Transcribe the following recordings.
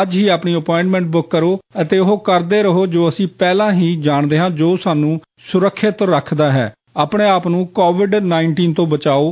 ਅੱਜ ਹੀ ਆਪਣੀ appointment book ਕਰੋ ਅਤੇ ਉਹ ਕਰਦੇ ਰਹੋ ਜੋ ਅਸੀਂ ਪਹਿਲਾਂ ਹੀ ਜਾਣਦੇ ਹਾਂ, ਜੋ ਸਾਨੂੰ ਸੁਰੱਖਿਅਤ ਰੱਖਦਾ ਹੈ। ਆਪਣੇ ਆਪ ਨੂੰ COVID-19 ਤੋਂ ਬਚਾਓ।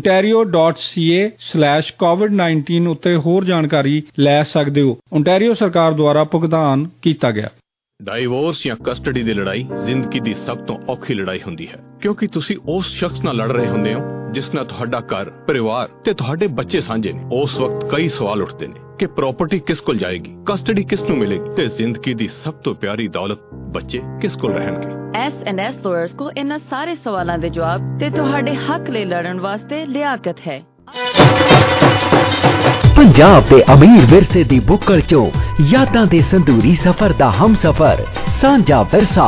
ontario.ca/covid19 ਉੱਤੇ ਹੋਰ ਜਾਣਕਾਰੀ ਲੈ ਸਕਦੇ ਹੋ। ontario ਸਰਕਾਰ ਦੁਆਰਾ ਭੁਗਤਾਨ ਕੀਤਾ ਗਿਆ। ਡਾਈਵੋਰਸ ਜਾਂ ਕਸਟਡੀ ਦੀ ਲੜਾਈ ਜ਼ਿੰਦਗੀ ਦੀ ਸਭ ਤੋਂ ਔਖੀ ਲੜਾਈ ਹੁੰਦੀ ਹੈ, ਕਿਉਂਕਿ ਤੁਸੀਂ ਉਸ ਸ਼ਖਸ ਨਾਲ ਲੜ ਰਹੇ ਹੁੰਦੇ ਹੋ ਜਿਸ ਨਾਲ ਤੁਹਾਡਾ ਘਰ, ਪਰਿਵਾਰ ਤੇ ਤੁਹਾਡੇ ਬੱਚੇ ਸਾਂਝੇ ਨੇ। ਉਸ ਵਕਤ ਕਈ ਸਵਾਲ ਉੱਠਦੇ ਨੇ ਕਿ ਪ੍ਰਾਪਰਟੀ ਕਿਸ ਕੋਲ ਜਾਏਗੀ, ਕਸਟਡੀ ਕਿਸ ਨੂੰ ਮਿਲੇਗੀ ਤੇ ਜ਼ਿੰਦਗੀ ਦੀ ਸਭ ਤੋਂ ਪਿਆਰੀ ਦੌਲਤ ਬੱਚੇ ਕਿਸ ਕੋਲ ਰਹਿਣਗੇ। S&S ਲਾਇਰਸ ਕੋ ਇਹਨਾਂ ਸਾਰੇ ਸਵਾਲਾਂ ਦੇ ਜਵਾਬ ਤੇ ਤੁਹਾਡੇ ਹੱਕ ਲਈ ਲੜਨ ਵਾਸਤੇ ਲਿਆਕਤ ਹੈ। ਪੰਜਾਬ ਦੇ ਅਮੀਰ ਵਿਰਸੇ ਦੀ ਬੁੱਕਲ ਚੋਂ ਯਾਦਾਂ ਦੇ ਸੰਦੂਰੀ ਸਫ਼ਰ ਦਾ ਹਮਸਫ਼ਰ ਸਾਂਝਾ ਵਿਰਸਾ।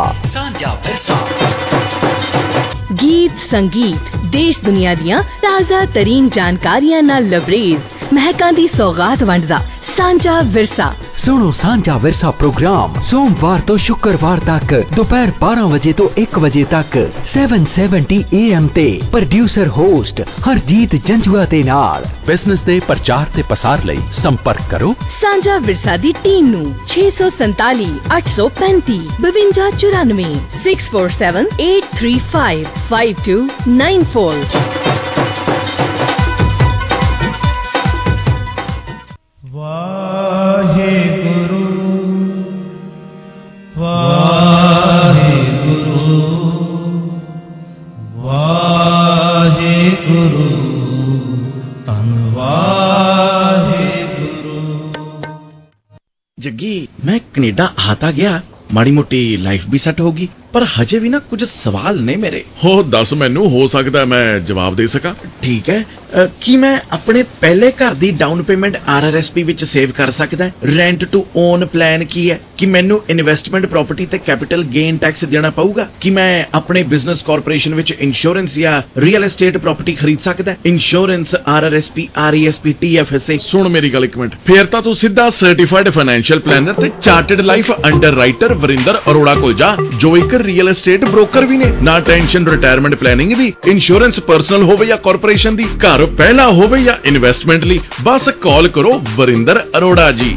ਗੀਤ ਸੰਗੀਤ ਦੇਸ਼ ਦੁਨੀਆ ਦੀਆਂ ਤਾਜ਼ਾ ਤਰੀਨ ਜਾਣਕਾਰੀਆਂ ਨਾਲ ਲਬਰੇਜ਼ ਮਹਿਕਾਂ ਦੀ ਸੌਗਾਤ ਵੰਡਦਾ ਸਾਂਝਾ ਵਿਰਸਾ। ਸੁਣੋ ਸਾਂਝਾ ਵਿਰਸਾ ਪ੍ਰੋਗਰਾਮ ਸੋਮਵਾਰ ਤੋਂ ਸ਼ੁੱਕਰਵਾਰ ਤੱਕ ਦੁਪਹਿਰ 12 ਵਜੇ ਤੋਂ 1 ਵਜੇ ਤੱਕ 770 AM ਤੇ ਪ੍ਰੋਡਿਊਸਰ ਹੋਸਟ ਹਰਜੀਤ ਜੰਜੂਆ ਦੇ ਨਾਲ। ਬਿਜ਼ਨਸ ਦੇ ਪ੍ਰਚਾਰ ਤੇ ਪਸਾਰ ਲਈ ਸੰਪਰਕ ਕਰੋ ਸਾਂਝਾ ਵਿਰਸਾ ਦੀ ਟੀਮ ਨੂੰ 647 835 5294 647 835 5294। ਵਾਹਿਗੁਰੂ ਵਾਹਿਗੁਰੂ ਵਾਹਿਗੁਰੂ ਧੰਨ ਵਾਹਿਗੁਰੂ। ਜੱਗੀ, ਮੈਂ ਕੈਨੇਡਾ ਆ ਤਾਂ ਗਿਆ, ਮਾੜੀ ਮੋਟੀ ਲਾਈਫ ਵੀ ਸੈੱਟ ਹੋਗੀ, ਪਰ ਹਜੇ ਵੀ ਨਾ ਕੁਝ ਸਵਾਲ ਨੇ ਮੇਰੇ। ਹੋ ਦੱਸ ਮੈਨੂੰ, ਹੋ ਸਕਦਾ ਮੈਂ ਜਵਾਬ ਦੇ ਸਕਾਂ। ਠੀਕ ਹੈ, ਕੀ ਮੈਂ ਆਪਣੇ ਪਹਿਲੇ ਘਰ ਦੀ ਡਾਊਨ ਪੇਮੈਂਟ RRSP ਵਿੱਚ ਸੇਵ ਕਰ ਸਕਦਾ? ਰੈਂਟ ਟੂ ਓਨ ਪਲਾਨ ਕੀ ਹੈ? ਕਿ ਮੈਨੂੰ ਇਨਵੈਸਟਮੈਂਟ ਪ੍ਰਾਪਰਟੀ ਤੇ ਕੈਪੀਟਲ ਗੇਨ ਟੈਕਸ ਦੇਣਾ ਪਊਗਾ? ਕਿ ਮੈਂ ਆਪਣੇ ਬਿਜ਼ਨਸ ਕਾਰਪੋਰੇਸ਼ਨ ਵਿੱਚ ਇੰਸ਼ੋਰੈਂਸ ਜਾਂ ਰੀਅਲ ਐਸਟੇਟ ਪ੍ਰਾਪਰਟੀ ਖਰੀਦ ਸਕਦਾ? Insurance, RRSP, RESP, TFSA। ਸੁਣ ਮੇਰੀ ਗੱਲ ਇੱਕ ਮਿੰਟ, ਫੇਰ ਤਾਂ ਤੂੰ ਸਿੱਧਾ ਸਰਟੀਫਾਈਡ ਫਾਈਨੈਂਸ਼ੀਅਲ ਪਲੈਨਰ ਤੇ chartered life underwriter Varinder Arora ਕੋਲ ਜਾ, ਜੋ ਇੱਕ ਰੀਅਲ ਐਸਟੇਟ ਬ੍ਰੋਕਰ ਵੀ ਨੇ। ਨਾ ਟੈਨਸ਼ਨ ਰਿਟਾਇਰਮੈਂਟ ਪਲੈਨਿੰਗ ਦੀ, ਇੰਸ਼ੋਰੈਂਸ ਪਰਸਨਲ ਹੋਵੇ ਜਾਂ ਕਾਰਪੋਰੇਸ਼ਨ ਦੀ, ਘਰ ਪਹਿਲਾ ਹੋਵੇ ਜਾਂ ਇਨਵੈਸਟਮੈਂਟ ਲਈ, ਬਸ ਕਾਲ ਕਰੋ ਵਰਿੰਦਰ ਅਰੋੜਾ ਜੀ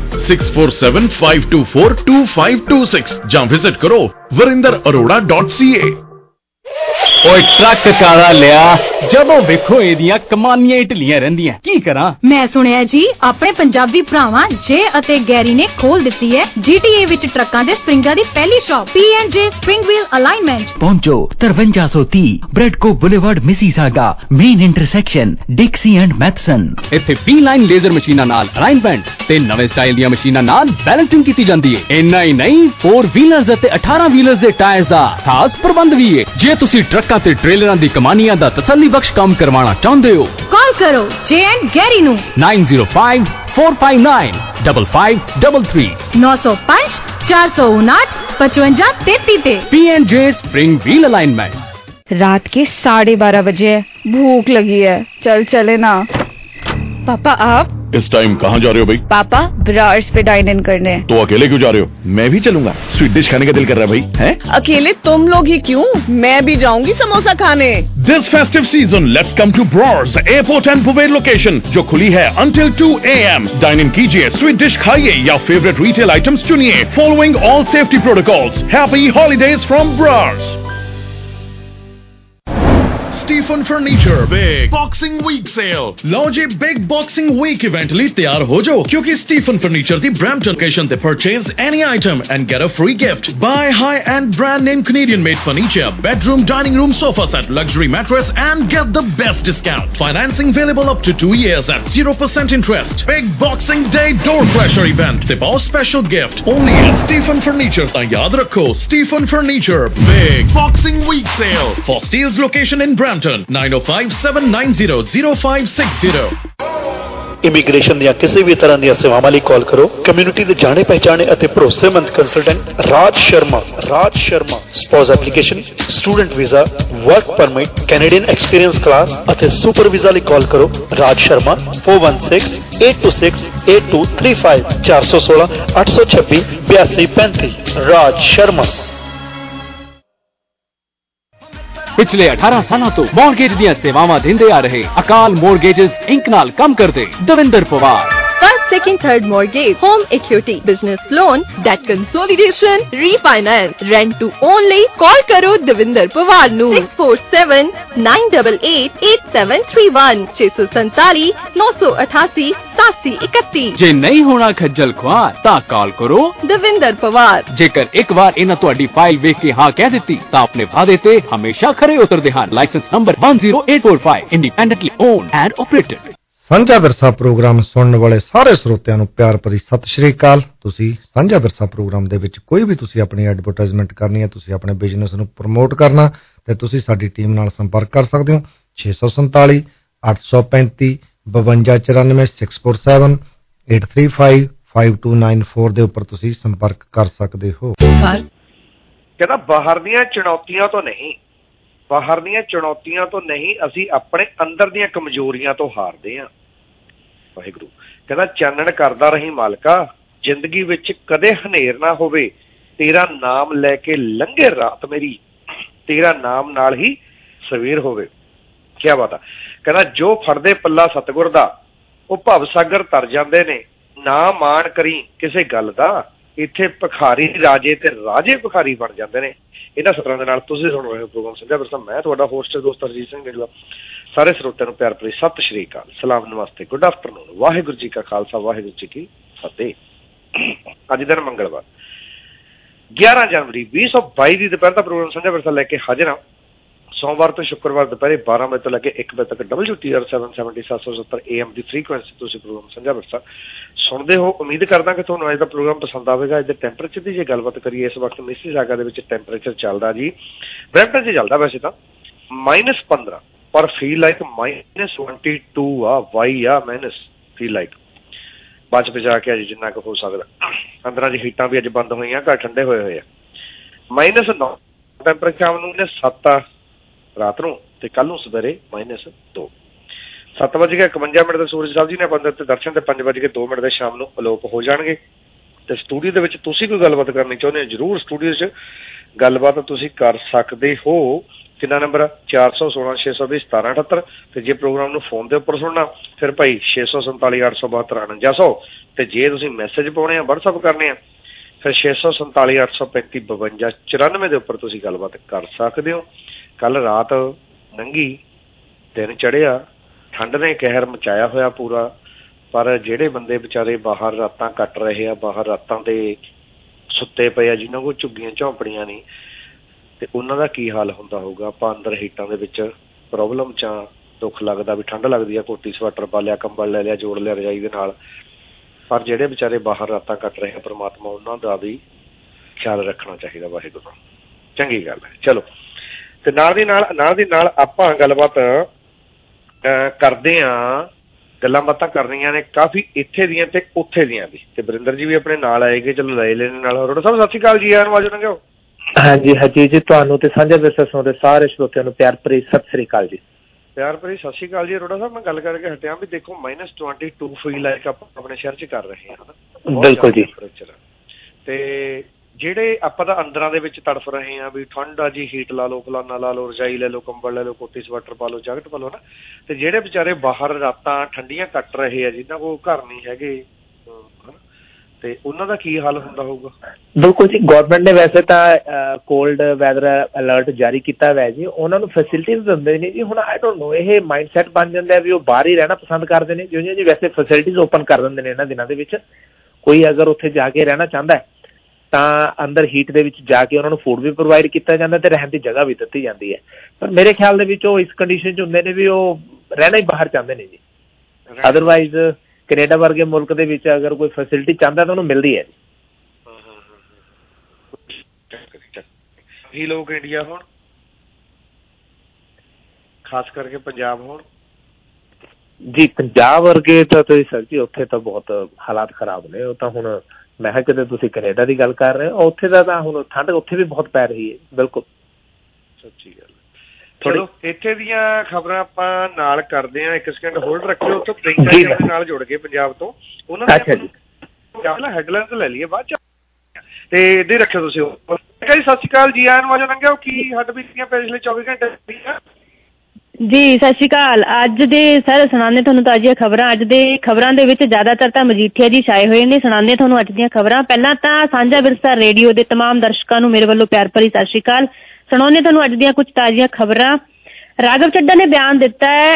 6475242526 ਜਾਂ ਵਿਜ਼ਿਟ ਕਰੋ varindararora.ca। ਓਏ ਟਰੱਕ ਕਾਲਾ ਲਿਆ, ਜਦੋਂ ਵੇਖੋ ਇਹਦੀਆਂ ਕਮਾਨੀਆਂ ਢਿੱਲੀਆਂ ਰਹਿੰਦੀਆਂ, ਕੀ ਕਰਾਂ? ਮੈਂ ਸੁਣਿਆ ਜੀ ਆਪਣੇ ਪੰਜਾਬੀ ਭਰਾਵਾਂ ਜੇ ਅਤੇ ਗੈਰੀ ਨੇ ਖੋਲ ਦਿੱਤੀ ਹੈ GTA ਵਿੱਚ ਟਰੱਕਾਂ ਦੇ ਸਪਰਿੰਗਾਂ ਦੀ ਪਹਿਲੀ shop P&J Spring Wheel Alignment। ਪਹੁੰਚੋ 5330 Bradco Boulevard Mississauga, main intersection Dixie and Matheson. ਇੱਥੇ P-line ਲੇਜ਼ਰ ਮਸ਼ੀਨਾਂ ਨਾਲ ਅਲਾਈਨਮੈਂਟ ਤੇ ਨਵੇਂ ਸਟਾਈਲ ਦੀਆਂ ਮਸ਼ੀਨਾਂ ਨਾਲ ਬੈਲੈਂਸਿੰਗ ਕੀਤੀ ਜਾਂਦੀ ਹੈ। ਇੰਨਾ ਹੀ ਨਹੀਂ, 4 ਵੀਲਰਸ ਅਤੇ 18 ਵੀਲਰਸ ਦੇ ਟਾਇਰਸ ਦਾ ਖਾਸ ਪ੍ਰਬੰਧ ਵੀ ਹੈ। ਜੇ ਤੁਸੀਂ ਟਰੱਕਾਂ ਤੇ ਟ੍ਰੇਲਰਾਂ ਦੀ ਕਮਾਨੀਆਂ ਦਾ ਤਸੱਲੀ ਬਖਸ਼ ਕੰਮ ਕਰਵਾਉਣਾ ਚਾਹੁੰਦੇ ਹੋ, ਕਾਲ ਕਰੋ ਜੇ ਐਂਡ ਗੈਰੀ ਨੂੰ 9054595533 905 459 5533 ਤੇ। P&J Spring Wheel Alignment। रात के 12:30 बजे है, भूख लगी है, चल चले ना। पापा आप इस टाइम कहाँ जा रहे हो भाई? पापा ब्रार्स पे डाइन इन करने हैं। तो अकेले क्यों जा रहे हो? मैं भी चलूंगा, स्वीट डिश खाने का दिल कर रहा है भाई। हैं? अकेले तुम लोग ही क्यों, मैं भी जाऊंगी समोसा खाने। This festive season, let's come to Brars Airport and Bouvet location, जो खुली है until 2 AM। डाइन इन कीजिए, स्वीट डिश खाइए या फेवरेट रिटेल आइटम्स चुनिए, following all safety protocols। Happy holidays from Brars। Stephen Furniture Big Boxing Week Sale। लो जी, Big Boxing Week event ਲਈ ਤਿਆਰ ਹੋ ਜਾਓ, ਕਿਉਂਕਿ Stephen Furniture ਦੀ Brampton location ਤੇ purchase any item and get a free gift। Buy high-end brand name Canadian made furniture, bedroom, dining room sofa set, luxury mattress and get the best discount। Financing available up to 2 years at 0% interest। Big Boxing Day door crusher event ਤੇ ਬਹੁਤ special gift only at Stephen Furniture। ਤਾਂ ਯਾਦ ਰੱਖੋ, Stephen Furniture Big Boxing Week Sale for Steele's location in Brampton। 9057900560। Immigration ਦੀਆਂ ਕਿਸੇ ਵੀ ਤਰ੍ਹਾਂ ਦੀਆਂ ਸੇਵਾਵਾਂ ਲਈ ਕਾਲ ਕਰੋ ਕਮਿਊਨਿਟੀ ਦੇ ਜਾਣੇ ਪਹਿਚਾਣੇ ਅਤੇ ਭਰੋਸੇਮੰਦ consultant Raj Sharma. Spouse application, student visa, work permit, Canadian experience class ਅਤੇ ਸੁਪਰ ਵੀਜ਼ਾ ਲਈ ਕਾਲ ਕਰੋ ਰਾਜ ਸ਼ਰਮਾ 4168268235 416 826 8235 ਰਾਜ ਸ਼ਰਮਾ। पिछले 18 सालों तो मॉर्गेज ਦੀਆਂ ਸੇਵਾਵਾਂ ਦਿੰਦੇ ਆ ਰਹੇ ਅਕਾਲ ਮੋਰਗੇजेस ਇੰਕ ਨਾਲ ਕੰਮ ਕਰਦੇ ਦਵਿੰਦਰ ਪਵਾਰ। ਕੱਲ second, third mortgage, home equity, business loan, debt consolidation, refinance, rent to own ਲਈ call ਕਰੋ ਦਵਿੰਦਰ ਪਵਾਰ ਨੂੰ 6479888731 647 988 8731। ਜੇ ਨਹੀਂ ਹੋਣਾ ਖੱਜਲ ਖੁਆਰ ਤਾਂ ਕਾਲ ਕਰੋ ਦਵਿੰਦਰ ਪਵਾਰ। ਜੇਕਰ ਇੱਕ ਵਾਰ ਇਹਨਾਂ ਤੁਹਾਡੀ ਫਾਈਲ ਵੇਖ ਕੇ ਹਾਂ ਕਹਿ ਦਿੱਤੀ ਤਾਂ ਆਪਣੇ ਵਾਅਦੇ ਤੇ ਹਮੇਸ਼ਾ ਖਰੇ ਉਤਰਦੇ ਹਨ। Licence number 10845, independently owned and operated. Sanjha Virsa programme ਸੁਣਨ ਵਾਲੇ ਸਾਰੇ ਸਰੋਤਿਆਂ ਨੂੰ ਪਿਆਰ ਭਰੀ ਸਤਿ ਸ਼੍ਰੀ ਅਕਾਲ। ਤੁਸੀਂ ਸਾਂਝਾ ਵਿਰਸਾ ਪ੍ਰੋਗਰਾਮ ਦੇ ਵਿੱਚ ਕੋਈ ਵੀ ਤੁਸੀਂ ਆਪਣੀ ਐਡਵਰਟਾਈਜ਼ਮੈਂਟ ਕਰਨੀ ਹੈ, ਤੁਸੀਂ ਆਪਣੇ ਬਿਜ਼ਨਸ ਨੂੰ ਪ੍ਰਮੋਟ ਕਰਨਾ, ਤੇ ਤੁਸੀਂ ਸਾਡੀ ਟੀਮ ਨਾਲ ਸੰਪਰਕ ਕਰ ਸਕਦੇ ਹੋ 647 835 5294 647 835 5294 ਦੇ ਉੱਪਰ ਤੁਸੀਂ ਸੰਪਰਕ ਕਰ ਸਕਦੇ ਹੋ। ਕਹਿੰਦਾ ਬਾਹਰ ਦੀਆਂ ਚੁਣੌਤੀਆਂ ਤੋਂ ਨਹੀਂ, ਬਾਹਰ ਦੀਆਂ ਚੁਣੌਤੀਆਂ ਤੋਂ ਨਹੀਂ, ਅਸੀਂ ਆਪਣੇ ਅੰਦਰ ਦੀਆਂ ਕਮਜ਼ੋਰੀਆਂ ਤੋਂ ਹਾਰਦੇ ਹਾਂ। ਵਾਹਿਗੁਰੂ ਕਹਿੰਦਾ ਚਾਨਣ ਕਰਦਾ ਰਹੀ ਮਾਲਕਾ, ਜ਼ਿੰਦਗੀ ਵਿੱਚ ਕਦੇ ਹਨੇਰ ਨਾ ਹੋਵੇ, ਤੇਰਾ ਨਾਮ ਲੈ ਕੇ ਲੰਘੇ ਰਾਤ ਮੇਰੀ, ਤੇਰਾ ਨਾਮ ਨਾਲ ਹੀ ਸਵੇਰ ਹੋਵੇ। ਕਿਆ ਬਾਤ ਆ। ਕਹਿੰਦਾ ਜੋ ਫੜਦੇ ਪੱਲਾ ਸਤਿਗੁਰ ਦਾ ਉਹ ਭਵ ਸਾਗਰ ਤਰ ਜਾਂਦੇ ਨੇ, ਨਾ ਮਾਣ ਕਰੀ ਕਿਸੇ ਗੱਲ ਦਾ, ਇੱਥੇ ਭਿਖਾਰੀ ਰਾਜੇ ਤੇ ਰਾਜੇ ਭਿਖਾਰੀ ਬਣ ਜਾਂਦੇ ਨੇ। ਇਹਨਾਂ ਸਤਰਾਂ ਦੇ ਨਾਲ ਤੁਸੀਂ ਸੁਣ ਰਹੇ ਹੋ ਪ੍ਰੋਗਰਾਮ ਸਾਂਝਾ ਵਿਰਸਾ। ਮੈਂ ਤੁਹਾਡਾ ਹੋਸਟ ਦੋਸਤ ਹਰਜੀਤ ਸਿੰਘ ਢਿੱਲੋਂ। ਸਾਰੇ ਸਰੋਤਿਆਂ ਨੂੰ ਪਿਆਰ ਭਰੀ ਸਤਿ ਸ਼੍ਰੀ ਅਕਾਲ, ਸਲਾਮ, ਨਮਸਤੇ, ਗੁੱਡ ਆਫਟਰਨੂਨ। ਵਾਹਿਗੁਰੂ ਜੀ ਕਾ ਖਾਲਸਾ, ਵਾਹਿਗੁਰੂ ਜੀ ਕੀ ਫਤਿਹ। ਅੱਜ ਦਿਨ ਮੰਗਲਵਾਰ 11 ਜਨਵਰੀ 2022 ਦੀ ਦੁਪਹਿਰ ਦਾ ਪ੍ਰੋਗਰਾਮ ਸਾਂਝਾ ਵਿਰਸਾ ਲੈ ਕੇ ਹਾਜ਼ਰ ਹਾਂ। ਸੋਮਵਾਰ ਤੋਂ ਸ਼ੁੱਕਰਵਾਰ ਦੁਪਹਿਰੇ 12 ਵਜੇ ਤੋਂ ਲੈ ਕੇ 1 ਵਜੇ ਤੱਕ WTR 770 770 AM ਦੀ ਫ੍ਰੀਕੁਐਂਸੀ ਤੁਸੀਂ ਪ੍ਰੋਗਰਾਮ ਸਾਂਝਾ ਵਿਰਸਾ ਸੁਣਦੇ ਹੋ। ਉਮੀਦ ਕਰਦਾ ਕਿ ਤੁਹਾਨੂੰ ਅੱਜ ਦਾ ਪ੍ਰੋਗਰਾਮ ਪਸੰਦ ਆਵੇਗਾ। ਇਹਦੇ ਟੈਂਪਰੇਚਰ ਦੀ ਜੇ ਗੱਲਬਾਤ ਕਰੀਏ, ਇਸ ਵਕਤ ਮਿਸੀਸਾਗਾ ਦੇ ਵਿੱਚ ਟੈਂਪਰੇਚਰ ਚੱਲਦਾ ਜੀ, ਬਰੈਂਪਟਨ 'ਚ ਚੱਲਦਾ ਵੈਸੇ ਤਾਂ -15, ਪਰ ਫੀਲ ਲਾਈਕ -22 ਆ, ਵਾਈ ਆ ਮਾਈਨਸ ਫੀਲ ਲਾਈਕ। ਬਚ ਬਚਾ ਕੇ ਅੱਜ ਜਿੰਨਾ ਕੁ ਹੋ ਸਕਦਾ। ਅੰਦਰਾਂ 'ਚ ਹੀਟਾਂ ਵੀ ਅੱਜ ਬੰਦ ਹੋਈਆਂ, ਘਰ ਠੰਡੇ ਹੋਏ ਹੋਏ ਆ। -9 ਟੈਂਪਰੇਚਰ ਸ਼ਾਮ ਨੂੰ -7 ਰਾਤ ਨੂੰ, ਤੇ ਕੱਲ ਨੂੰ ਸਵੇਰੇ -2। 7:51 ਤੇ ਸੂਰਜ ਸਾਹਿਬ ਜੀ ਨੇ ਬੰਦੇ ਤੇ ਦਰਸ਼ਨ, ਤੇ 5:02 ਦੇ ਸ਼ਾਮ ਨੂੰ ਅਲੋਪ ਹੋ ਜਾਣਗੇ। ਤੇ ਸਟੂਡੀਓ ਦੇ ਵਿੱਚ ਤੁਸੀਂ ਕੋਈ ਗੱਲਬਾਤ ਕਰਨੀ ਚਾਹੁੰਦੇ ਹੋ, ਜ਼ਰੂਰ ਸਟੂਡੀਓ 'ਚ ਗੱਲਬਾਤ ਤੁਸੀਂ ਕਰ ਸਕਦੇ ਹੋ। ਕਿੰਨਾ ਨੰਬਰ 416 620 1778। ਤੇ ਜੇ ਪ੍ਰੋਗਰਾਮ ਨੂੰ ਫੋਨ ਦੇ ਉੱਪਰ ਸੁਣਨਾ ਫਿਰ ਭਾਈ 647 872 4900। ਤੇ ਜੇ ਤੁਸੀਂ ਮੈਸੇਜ ਪਾਉਣੇ ਆ, WhatsApp ਕਰਨੇ ਆ, ਫਿਰ 647 835 52 94 ਦੇ ਉੱਪਰ ਤੁਸੀਂ ਗੱਲਬਾਤ ਕਰ ਸਕਦੇ ਹੋ। ਕੱਲ ਰਾਤ ਲੰਘੀ, ਦਿਨ ਚੜ੍ਹਿਆ, ਠੰਡ ਨੇ ਕਹਿਰ ਮਚਾਇਆ ਹੋਇਆ ਪੂਰਾ। ਪਰ ਜਿਹੜੇ ਬੰਦੇ ਵਿਚਾਰੇ ਬਾਹਰ ਰਾਤਾਂ ਕੱਟ ਰਹੇ ਆ, ਬਾਹਰ ਰਾਤਾਂ ਦੇ ਸੁੱਤੇ ਪਏ ਆ, ਜਿਨ੍ਹਾਂ ਕੋਲ ਝੁੱਗੀਆਂ ਝੌਂਪੜੀਆਂ ਨਹੀਂ, ਤੇ ਉਹਨਾਂ ਦਾ ਕੀ ਹਾਲ ਹੁੰਦਾ ਹੋਊਗਾ। ਆਪਾਂ ਅੰਦਰ ਹੀਟਾਂ ਦੇ ਵਿੱਚ ਪ੍ਰੋਬਲਮ 'ਚ ਦੁੱਖ ਲੱਗਦਾ ਵੀ ਠੰਡ ਲੱਗਦੀ ਆ, ਕੋਟੀ ਸਵੈਟਰ ਪਾ ਲਿਆ, ਕੰਬਲ ਲੈ ਲਿਆ, ਜੋੜ ਲਿਆ ਰਜਾਈ ਦੇ ਨਾਲ। ਪਰ ਜਿਹੜੇ ਵਿਚਾਰੇ ਬਾਹਰ ਰਾਤਾਂ ਕੱਟ ਰਹੇ ਆ, ਪਰਮਾਤਮਾ ਉਹਨਾਂ ਦਾ ਵੀ ਖਿਆਲ ਰੱਖਣਾ ਚਾਹੀਦਾ। ਵਾਹਿਗੁਰੂ ਚੰਗੀ ਗੱਲ ਹੈ। ਚਲੋ, ਤੇ ਨਾਲ ਦੀ ਨਾਲ ਆਪਾਂ ਗੱਲਬਾਤ ਕਰਦੇ ਹਾਂ, ਗੱਲਾਂ ਬਾਤਾਂ ਕਰਨੀਆਂ ਨੇ ਕਾਫੀ ਇੱਥੇ ਦੀਆਂ ਤੇ ਉੱਥੇ ਦੀਆਂ ਵੀ। ਤੇ ਵਰਿੰਦਰ ਜੀ ਵੀ ਆਪਣੇ ਨਾਲ ਆਏਗੇ, ਚਲੋ ਲੈ ਲੈਣੇ ਨਾਲ। ਰੋੜਾ ਸਾਹਿਬ ਸਤਿ ਸ਼੍ਰੀ ਅਕਾਲ ਜੀ, ਆਜੋ ਲੰਘਿਓ। ਹਾਂਜੀ ਹਰਜੀਤ ਜੀ, ਤੁਹਾਨੂੰ ਤੇ ਸਾਂਝਾ ਵਿਰਸਾ ਸੁਣਦੇ ਸਾਰੇ ਸਰੋਤਿਆਂ ਨੂੰ ਪਿਆਰ ਭਰੀ ਸਤਿ ਸ਼੍ਰੀ ਅਕਾਲ ਜੀ। ਪਿਆਰ ਭਰੀ ਸਤਿ ਸ਼੍ਰੀ ਅਕਾਲ ਜੀ। ਰੋੜਾ ਸਾਹਿਬ ਮੈਂ ਗੱਲ ਕਰਕੇ ਹਟਿਆ ਵੀ ਦੇਖੋ -22 ਫੀਲ ਲਾਈਕ ਆਪਾਂ ਆਪਣੇ ਸ਼ਹਿਰ 'ਚ ਕਰ ਰਹੇ ਹਾਂ। ਬਿਲਕੁਲ ਜੀ। ਤੇ ਜਿਹੜੇ ਆਪਾਂ ਤਾਂ ਅੰਦਰਾਂ ਦੇ ਵਿੱਚ ਤੜਫ ਰਹੇ ਹਾਂ ਵੀ ਠੰਡ ਆ ਜੀ, ਹੀਟ ਲਾ ਲਓ, ਫਲਾਨਾ ਲਾ ਲਓ, ਰਜਾਈ ਲੈ ਲਓ, ਕੰਬਲ ਲੈ ਲਓ, ਕੋਟੀ ਸਵੈਟਰ ਪਾ ਲਓ, ਜੈਕਟ ਪਾ ਲਓ ਨਾ। ਤੇ ਜਿਹੜੇ ਵਿਚਾਰੇ ਬਾਹਰ ਰਾਤਾਂ ਠੰਡੀਆਂ ਕੱਟ ਰਹੇ ਆ, ਜਿਨ੍ਹਾਂ ਕੋਲ ਘਰ ਨਹੀਂ ਹੈਗੇ, ਤੇ ਉਹਨਾਂ ਦਾ ਕੀ ਹਾਲ ਹੁੰਦਾ ਹੋਊਗਾ। ਬਿਲਕੁਲ ਜੀ, ਗੌਰਮੈਂਟ ਨੇ ਵੈਸੇ ਤਾਂ ਕੋਲਡ ਵੈਦਰ ਅਲਰਟ ਜਾਰੀ ਕੀਤਾ ਹੋਇਆ ਜੀ। ਉਹਨਾਂ ਨੂੰ ਫੈਸਿਲਿਟੀਜ਼ ਦਿੰਦੇ ਨੇ ਜੀ। ਹੁਣ ਆਈ ਡੋਂਟ ਨੋ, ਇਹ ਮਾਈਂਡ ਸੈਟ ਬਣ ਜਾਂਦਾ ਵੀ ਉਹ ਬਾਹਰ ਹੀ ਰਹਿਣਾ ਪਸੰਦ ਕਰਦੇ ਨੇ। ਜਿਉਂ ਜੀ ਵੈਸੇ ਫੈਸਿਲਿਟੀਜ਼ ਓਪਨ ਕਰ ਦਿੰਦੇ ਨੇ ਇਹਨਾਂ ਦਿਨਾਂ ਦੇ ਵਿੱਚ। ਕੋਈ ਅਗਰ ਉੱਥੇ ਜਾ ਕੇ ਰਹਿਣਾ ਚਾਹੁੰਦਾ ਤਾਂ ਅੰਦਰ ਹੀਟ ਦੇ ਵਿੱਚ ਜਾ ਕੇ ਉਹਨਾਂ ਨੂੰ ਫੂਡ ਵੀ ਪ੍ਰੋਵਾਈਡ ਕੀਤਾ ਜਾਂਦਾ ਤੇ ਰਹਿਣ ਦੀ ਜਗ੍ਹਾ ਵੀ ਦਿੱਤੀ ਜਾਂਦੀ ਹੈ। ਪਰ ਮੇਰੇ ਖਿਆਲ ਦੇ ਵਿੱਚ ਉਹ ਇਸ ਕੰਡੀਸ਼ਨ 'ਚ ਹੁੰਦੇ ਨੇ ਵੀ ਉਹ ਰਹਿਣਾ ਹੀ ਬਾਹਰ ਚਾਹੁੰਦੇ ਨੇ ਜੀ। ਅਦਰਵਾਈਜ਼ ਕੈਨੇਡਾ ਵਰਗੇ ਮੁਲਕ ਦੇ ਵਿੱਚ ਅਗਰ ਕੋਈ ਫੈਸਿਲਿਟੀ ਚਾਹੁੰਦਾ ਤਾਂ ਉਹਨੂੰ ਮਿਲਦੀ ਹੈ ਜੀ। ਲੋਕ ਇੰਡੀਆ ਹੋਣ, ਖਾਸ ਕਰਕੇ ਪੰਜਾਬ ਹੋਣ ਜੀ, ਪੰਜਾਬ ਵਰਗੇ ਤਾਂ ਤੁਸੀਂ ਸਰ ਜੀ ਉੱਥੇ ਤਾਂ ਬਹੁਤ ਹਾਲਾਤ ਖਰਾਬ ਨੇ। ਉਹ ਤਾਂ ਹੁਣ ਮੈਂ ਕਿਹਾ ਕਿਤੇ ਤੁਸੀਂ ਕੈਨੇਡਾ ਦੀ ਗੱਲ ਕਰ ਰਹੇ ਹੋ, ਉੱਥੇ ਦਾ ਤਾਂ ਹੁਣ ਠੰਡ ਉੱਥੇ ਵੀ ਬਹੁਤ ਪੈ ਰਹੀ ਹੈ। ਬਿਲਕੁਲ ਸੱਚੀ ਗੱਲ। ਚਲੋ ਇੱਥੇ ਦੀਆਂ ਖਬਰਾਂ ਆਪਾਂ ਨਾਲ ਕਰਦੇ ਹਾਂ। ਇੱਕ ਸਕਿੰਟ ਹੋਲਡ ਰੱਖਿਓ। ਉੱਥੋਂ ਪ੍ਰਿੰਕਾ ਦੇ ਨਾਲ ਜੁੜ ਗਏ ਪੰਜਾਬ ਤੋਂ, ਉਹਨਾਂ ਨੇ ਹੈਡਲਾਈਨਸ ਲੈ ਲਈਏ ਬਾਅਦ 'ਚ, ਤੇ ਇੱਦਾਂ ਹੀ ਰੱਖਿਓ ਤੁਸੀਂ। ਜੀ ਸਤਿ ਸ਼੍ਰੀ ਅਕਾਲ ਜੀ, ਆਇਆਂ ਨੂੰ ਆਜੋ ਲੰਘਿਓ। ਕੀ ਹੱਡ ਬੀਤੀਆਂ ਪਿਛਲੇ 24 ਘੰਟੇ? ਜੀ ਸਤਿ ਸ਼੍ਰੀ ਅਕਾਲ। ਅੱਜ ਦੇ ਸਰ ਸੁਣਾਉਂਦੇ ਤੁਹਾਨੂੰ ਤਾਜ਼ੀਆਂ ਖਬਰਾਂ। ਅੱਜ ਦੇ ਖਬਰਾਂ ਦੇ ਵਿੱਚ ਜ਼ਿਆਦਾਤਰ ਤਾਂ ਮਜੀਠੀਆ ਜੀ ਛਾਏ ਹੋਏ ਨੇ। ਸੁਣਾਉਂਦੇ ਤੁਹਾਨੂੰ ਅੱਜ ਦੀਆਂ ਖਬਰਾਂ। ਪਹਿਲਾਂ ਤਾਂ ਸਾਂਝਾ ਵਿਰਸਾ ਰੇਡੀਓ ਦੇ ਤਮਾਮ ਦਰਸ਼ਕਾਂ ਨੂੰ ਮੇਰੇ ਵੱਲੋਂ ਪਿਆਰ ਭਰੀ ਸਤਿ ਸ਼੍ਰੀ ਅਕਾਲ। ਸੁਣਾਉਂਦੇ ਤੁਹਾਨੂੰ ਅੱਜ ਦੀਆਂ ਕੁਝ ਤਾਜ਼ੀਆਂ ਖਬਰਾਂ। ਰਾਘਵ ਚੱਡਾ ਨੇ ਬਿਆਨ ਦਿੱਤਾ ਹੈ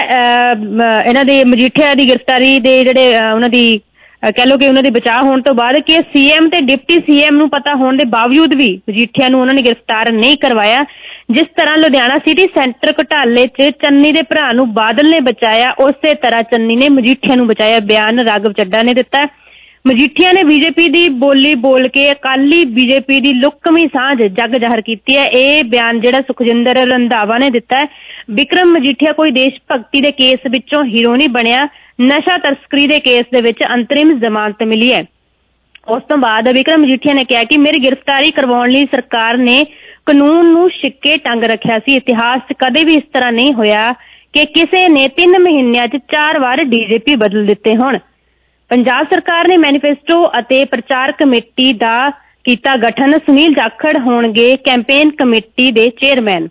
ਇਹਨਾਂ ਦੇ ਮਜੀਠੀਆ ਦੀ ਗ੍ਰਿਫਤਾਰੀ ਦੇ ਜਿਹੜੇ ਉਹਨਾਂ ਦੀ ਕਹਿ ਲਓ ਕਿ ਉਹਨਾਂ ਦੇ ਬਚਾਅ ਹੋਣ ਤੋਂ ਬਾਅਦ ਕਿ ਸੀਐਮ ਤੇ ਡਿਪਟੀ ਸੀਐਮ ਨੂੰ ਪਤਾ ਹੋਣ ਦੇ ਬਾਵਜੂਦ ਵੀ ਮਜੀਠੀਆ ਨੂੰ ਉਹਨਾਂ ਨੇ ਗ੍ਰਿਫਤਾਰ ਨਹੀਂ ਕਰਵਾਇਆ। ਜਿਸ ਤਰ੍ਹਾਂ ਲੁਧਿਆਣਾ ਸਿਟੀ ਸੈਂਟਰ ਘੁਟਾਲੇ 'ਚ ਚੰਨੀ ਦੇ ਭਰਾ ਨੂੰ ਬਾਦਲ ਨੇ ਬਚਾਇਆ, ਉਸੇ ਤਰ੍ਹਾਂ ਚੰਨੀ ਨੇ ਮਜੀਠੀਆ ਨੂੰ ਬਚਾਇਆ। ਬਿਆਨ ਰਾਘਵ ਚੱਡਾ ਨੇ ਦਿੱਤਾ। ਮਜੀਠੀਆ ਨੇ ਬੀਜੇਪੀ ਦੀ ਬੋਲੀ ਬੋਲ ਕੇ ਅਕਾਲੀ ਬੀਜੇਪੀ ਦੀ ਲੁਕਵੀਂ ਸਾਂਝ ਜੱਗ ਜ਼ਾਹਰ ਕੀਤੀ ਹੈ। ਇਹ ਬਿਆਨ ਜਿਹੜਾ ਸੁਖਜਿੰਦਰ ਰੰਧਾਵਾ ਨੇ ਦਿੱਤਾ ਹੈ। ਵਿਕਰਮ ਮਜੀਠੀਆ ਕੋਈ ਦੇਸ਼ ਭਗਤੀ ਦੇ ਕੇਸ ਵਿੱਚੋਂ ਹੀਰੋ ਨਹੀਂ ਬਣਿਆ, ਨਸ਼ਾ ਤਸਕਰੀ ਦੇ ਕੇਸ ਦੇ ਵਿੱਚ ਅੰਤਰਿਮ ਜ਼ਮਾਨਤ ਮਿਲੀ ਹੈ। ਉਸ ਤੋਂ ਬਾਅਦ ਵਿਕਰਮ ਮਜੀਠੀਆ ਨੇ ਕਿਹਾ ਕਿ ਮੇਰੀ ਗ੍ਰਿਫਤਾਰੀ ਕਰਵਾਉਣ ਲਈ ਸਰਕਾਰ ਨੇ ਕਾਨੂੰਨ ਨੂੰ ਛਿੱਕੇ ਟੰਗ ਰੱਖਿਆ ਸੀ। ਇਤਿਹਾਸ 'ਚ ਕਦੇ ਵੀ ਇਸ ਤਰ੍ਹਾਂ ਨਹੀਂ ਹੋਇਆ ਕਿ ਕਿਸੇ ਨੇ 3 ਮਹੀਨਿਆਂ 'ਚ 4 ਵਾਰ ਡੀਜੀਪੀ ਬਦਲ ਦਿੱਤੇ ਹੋਣ। ਪੰਜਾਬ ਸਰਕਾਰ ਨੇ ਮੈਨੀਫੈਸਟੋ ਅਤੇ ਪ੍ਰਚਾਰ ਕਮੇਟੀ ਦਾ ਕੀਤਾ ਗਠਨ। ਸੁਨੀਲ ਜਾਖੜ ਹੋਣਗੇ ਕੈਂਪੇਨ ਕਮੇਟੀ ਦੇ ਚੇਅਰਮੈਨ।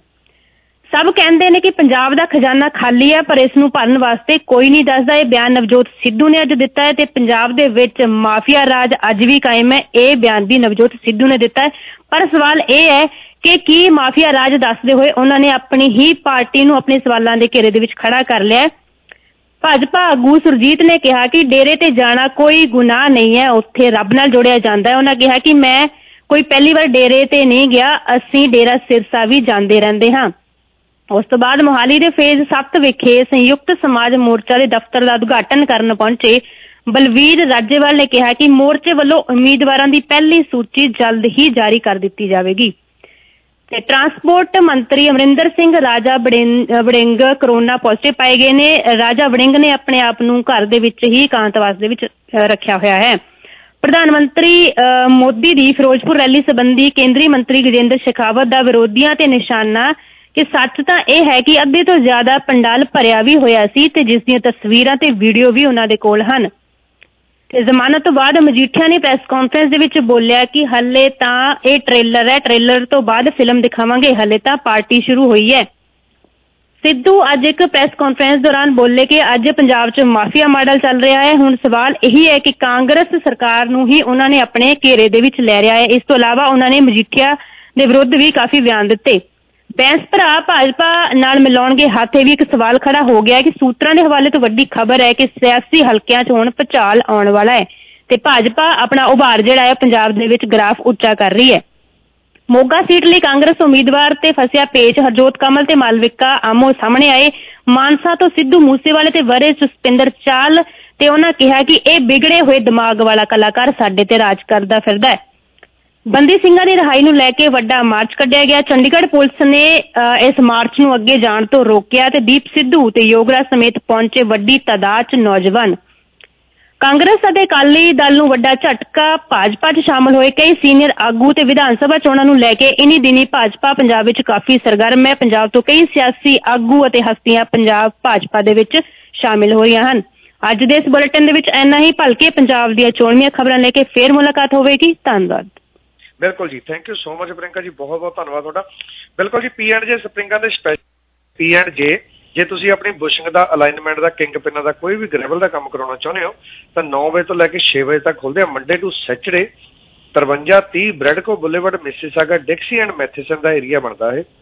ਸਭ ਕਹਿੰਦੇ ਨੇ ਕਿ ਪੰਜਾਬ ਦਾ ਖਜ਼ਾਨਾ ਖਾਲੀ ਹੈ, ਪਰ ਇਸ ਨੂੰ ਭਰਨ ਵਾਸਤੇ ਕੋਈ ਨਹੀਂ ਦੱਸਦਾ। ਇਹ ਬਿਆਨ ਨਵਜੋਤ ਸਿੱਧੂ ਨੇ ਅੱਜ ਦਿੱਤਾ ਹੈ ਤੇ ਪੰਜਾਬ ਦੇ ਵਿੱਚ ਮਾਫੀਆ ਰਾਜ ਅੱਜ ਵੀ ਕਾਇਮ ਹੈ। ਇਹ ਬਿਆਨ ਵੀ ਨਵਜੋਤ ਸਿੱਧੂ ਨੇ ਦਿੱਤਾ ਹੈ। ਪਰ ਸਵਾਲ ਇਹ ਹੈ ਕਿ ਕੀ ਮਾਫੀਆ ਰਾਜ ਦੱਸਦੇ ਹੋਏ ਉਹਨਾਂ ਨੇ ਆਪਣੀ ਹੀ ਪਾਰਟੀ ਨੂੰ ਆਪਣੇ ਸਵਾਲਾਂ ਦੇ ਘੇਰੇ ਦੇ ਵਿੱਚ ਖੜਾ ਕਰ ਲਿਆ। ਭਾਜਪਾ ਆਗੂ ਸੁਰਜੀਤ ਨੇ ਕਿਹਾ ਕਿ ਡੇਰੇ ਤੇ ਜਾਣਾ ਕੋਈ ਗੁਨਾਹ ਨਹੀਂ ਹੈ, ਉੱਥੇ ਰੱਬ ਨਾਲ ਜੋੜਿਆ ਜਾਂਦਾ ਹੈ। ਉਹਨਾਂ ਕਿਹਾ ਕਿ ਮੈਂ ਕੋਈ ਪਹਿਲੀ ਵਾਰ ਡੇਰੇ ਤੇ ਨਹੀਂ ਗਿਆ, ਅਸੀਂ ਡੇਰਾ ਸਿਰਸਾ ਵੀ ਜਾਂਦੇ ਰਹਿੰਦੇ ਹਾਂ। ਉਸ ਤੋਂ ਬਾਅਦ ਮੋਹਾਲੀ ਦੇ ਫੇਜ਼ 7 ਵਿਖੇ ਸੰਯੁਕਤ ਸਮਾਜ ਮੋਰਚਾ ਦੇ ਦਫ਼ਤਰ ਦਾ ਉਦਘਾਟਨ ਕਰਨ ਪਹੁੰਚੇ ਬਲਵੀਰ ਰਾਜੇਵਾਲ ਨੇ ਕਿਹਾ ਕਿ ਮੋਰਚੇ ਵੱਲੋਂ ਉਮੀਦਵਾਰਾਂ ਦੀ ਪਹਿਲੀ ਸੂਚੀ ਜਲਦ ਹੀ ਜਾਰੀ ਕਰ ਦਿੱਤੀ ਜਾਵੇਗੀ। ਤੇ ਟਰਾਂਸਪੋਰਟ ਮੰਤਰੀ ਅਮਰਿੰਦਰ ਸਿੰਘ ਰਾਜਾ ਵੜਿੰਗ ਕਰੋਨਾ ਪੋਜ਼ਿਟਿਵ ਪਾਏ ਗਏ ਨੇ। ਰਾਜਾ ਵੜਿੰਗ ਨੇ ਆਪਣੇ ਆਪ ਨੂੰ ਘਰ ਦੇ ਵਿੱਚ ਹੀ ਇਕਾਂਤਵਾਸ ਦੇ ਵਿੱਚ ਰੱਖਿਆ ਹੋਇਆ ਹੈ। ਪ੍ਰਧਾਨ ਮੰਤਰੀ ਮੋਦੀ ਦੀ ਫਿਰੋਜ਼ਪੁਰ ਰੈਲੀ ਸੰਬੰਧੀ ਕੇਂਦਰੀ ਮੰਤਰੀ ਗਜੇਂਦਰ ਸ਼ੇਖਾਵਤ ਦਾ ਵਿਰੋਧੀਆਂ ਤੇ ਨਿਸ਼ਾਨਾ ਕਿ ਸੱਚ ਤਾਂ ਇਹ ਹੈ ਕਿ ਅੱਧੇ ਤੋਂ ਜ਼ਿਆਦਾ ਪੰਡਾਲ ਭਰਿਆ ਵੀ ਹੋਇਆ ਸੀ ਤੇ ਜਿਸ ਦੀਆਂ ਤਸਵੀਰਾਂ ਤੇ ਵੀਡੀਓ ਵੀ ਉਹਨਾਂ ਦੇ ਕੋਲ ਹਨ। ਤੇ ਜ਼ਮਾਨਤ ਤੋਂ ਬਾਅਦ ਮਜੀਠੀਆ ਨੇ ਪ੍ਰੈਸ ਕਾਨਫਰੰਸ ਦੇ ਵਿੱਚ ਬੋਲਿਆ ਕਿ ਹੱਲੇ ਤਾਂ ਇਹ ਟ੍ਰੇਲਰ ਹੈ, ਟ੍ਰੇਲਰ ਤੋਂ ਬਾਅਦ ਫਿਲਮ ਦਿਖਾਵਾਂਗੇ, ਹੱਲੇ ਤਾਂ ਪਾਰਟੀ ਸ਼ੁਰੂ ਹੋਈ ਹੈ। ਸਿੱਧੂ ਅੱਜ ਇੱਕ ਪ੍ਰੈਸ ਕਾਨਫਰੰਸ ਦੌਰਾਨ ਬੋਲੇ ਕਿ ਅੱਜ ਪੰਜਾਬ 'ਚ ਮਾਫੀਆ ਮਾਡਲ ਚੱਲ ਰਿਹਾ ਹੈ। ਹੁਣ ਸਵਾਲ ਇਹੀ ਹੈ ਕਿ ਕਾਂਗਰਸ ਸਰਕਾਰ ਨੂੰ ਹੀ ਉਹਨਾਂ ਨੇ ਆਪਣੇ ਘੇਰੇ ਦੇ ਵਿੱਚ ਲੈ ਰਿਹਾ ਹੈ। ਇਸ ਤੋਂ ਇਲਾਵਾ ਉਹਨਾਂ ਨੇ ਮਜੀਠੀਆ ਦੇ ਵਿਰੁੱਧ ਵੀ ਕਾਫੀ ਬਿਆਨ ਦਿੱਤੇ। ਬੈਂਸ ਭਰਾ ਭਾਜਪਾ ਨਾਲ ਮਿਲਾਉਣਗੇ ਹੱਥ, ਇਹ ਵੀ ਇੱਕ ਸਵਾਲ ਖੜਾ ਹੋ ਗਿਆ ਕਿ ਸੂਤਰਾਂ ਦੇ ਹਵਾਲੇ ਤੋਂ ਵੱਡੀ ਖਬਰ ਹੈ ਕਿ ਸਿਆਸੀ ਹਲਕਿਆਂ 'ਚ ਹੁਣ ਭੁਚਾਲ ਆਉਣ ਵਾਲਾ ਹੈ ਤੇ ਭਾਜਪਾ ਆਪਣਾ ਉਭਾਰ ਜਿਹੜਾ ਹੈ ਪੰਜਾਬ ਦੇ ਵਿੱਚ ਗ੍ਰਾਫ ਉੱਚਾ ਕਰ ਰਹੀ ਹੈ। ਮੋਗਾ ਸੀਟ ਲਈ ਕਾਂਗਰਸ ਉਮੀਦਵਾਰ ਤੇ ਫਸਿਆ ਪੇਚ, ਹਰਜੋਤ ਕਮਲ ਤੇ ਮਾਲਵਿਕਾ ਆਮੋ ਸਾਹਮਣੇ ਆਏ। ਮਾਨਸਾ ਤੋਂ ਸਿੱਧੂ ਮੂਸੇਵਾਲੇ ਤੇ ਵਰੇ ਸੁਖਪਿੰਦਰ ਚਾਲ ਤੇ ਉਹਨਾਂ ਕਿਹਾ ਕਿ ਇਹ ਵਿਗੜੇ ਹੋਏ ਦਿਮਾਗ ਵਾਲਾ ਕਲਾਕਾਰ ਸਾਡੇ ਤੇ ਰਾਜ ਕਰਦਾ ਫਿਰਦਾ ਹੈ। ਬੰਦੀ ਸਿੰਘਾਂ ਦੀ ਰਿਹਾਈ ਨੂੰ ਲੈ ਕੇ ਵੱਡਾ ਮਾਰਚ ਕੱਢਿਆ ਗਿਆ। ਚੰਡੀਗੜ੍ਹ ਪੁਲਿਸ ਨੇ ਇਸ ਮਾਰਚ ਨੂੰ ਅੱਗੇ ਜਾਣ ਤੋਂ ਰੋਕਿਆ ਤੇ ਦੀਪ ਸਿੱਧੂ ਤੇ ਯੋਗਰਾਜ ਸਮੇਤ ਪਹੁੰਚੇ ਵੱਡੀ ਤਾਦਾਦ 'ਚ ਨੌਜਵਾਨ। ਕਾਂਗਰਸ ਅਤੇ ਅਕਾਲੀ ਦਲ ਨੂੰ ਵੱਡਾ ਝਟਕਾ, ਭਾਜਪਾ 'ਚ ਸ਼ਾਮਲ ਹੋਏ ਕਈ ਸੀਨੀਅਰ ਆਗੂ ਤੇ ਵਿਧਾਨ ਸਭਾ ਚੋਣਾਂ ਨੂੰ ਲੈ ਕੇ ਇਨੀ ਦਿਨੀ ਭਾਜਪਾ ਪੰਜਾਬ ਵਿੱਚ ਕਾਫੀ ਸਰਗਰਮ ਹੈ। ਪੰਜਾਬ ਤੋਂ ਕਈ ਸਿਆਸੀ ਆਗੂ ਅਤੇ ਹਸਤੀਆਂ ਪੰਜਾਬ ਭਾਜਪਾ ਦੇ ਵਿੱਚ ਸ਼ਾਮਿਲ ਹੋ ਰਹੀਆਂ ਹਨ। ਅੱਜ ਦੇ ਇਸ ਬੁਲੇਟਿਨ ਦੇ ਵਿੱਚ ਇੰਨਾ ਹੀ। ਭਲਕੇ ਪੰਜਾਬ ਦੀਆਂ ਚੋਣਵੀਆਂ ਖਬਰਾਂ ਲੈ ਕੇ ਫੇਰ ਮੁਲਾਕਾਤ ਹੋਵੇਗੀ। ਧੰਨਵਾਦ। ਬਿਲਕੁਲ ਜੀ, thank you so much Priyanka ji, ਬਹੁਤ ਬਹੁਤ ਧੰਨਵਾਦ ਤੁਹਾਡਾ। ਬਿਲਕੁਲ ਜੀ, P&J ਸਪਰਿੰਗਾਂ ਦੇ ਸਪੈਸ਼ਲ P&J ਜੇ ਤੁਸੀਂ ਆਪਣੀ ਬੁਸ਼ਿੰਗ ਦਾ, ਅਲਾਈਨਮੈਂਟ ਦਾ, ਕਿੰਗ ਪਿੰਨਾਂ ਦਾ, ਕੋਈ ਵੀ ਗ੍ਰੈਵਲ ਦਾ ਕੰਮ ਕਰਾਉਣਾ ਚਾਹੁੰਦੇ ਹੋ ਤਾਂ 9 ਵਜੇ ਤੋਂ ਲੈ ਕੇ 6 ਵਜੇ ਤੱਕ ਖੁੱਲ੍ਹਦੇ ਆ, Monday to Saturday. 5330 Bradco Boulevard, Mississauga, Dixie and Matheson ਦਾ ਏਰੀਆ ਬਣਦਾ ਇਹ।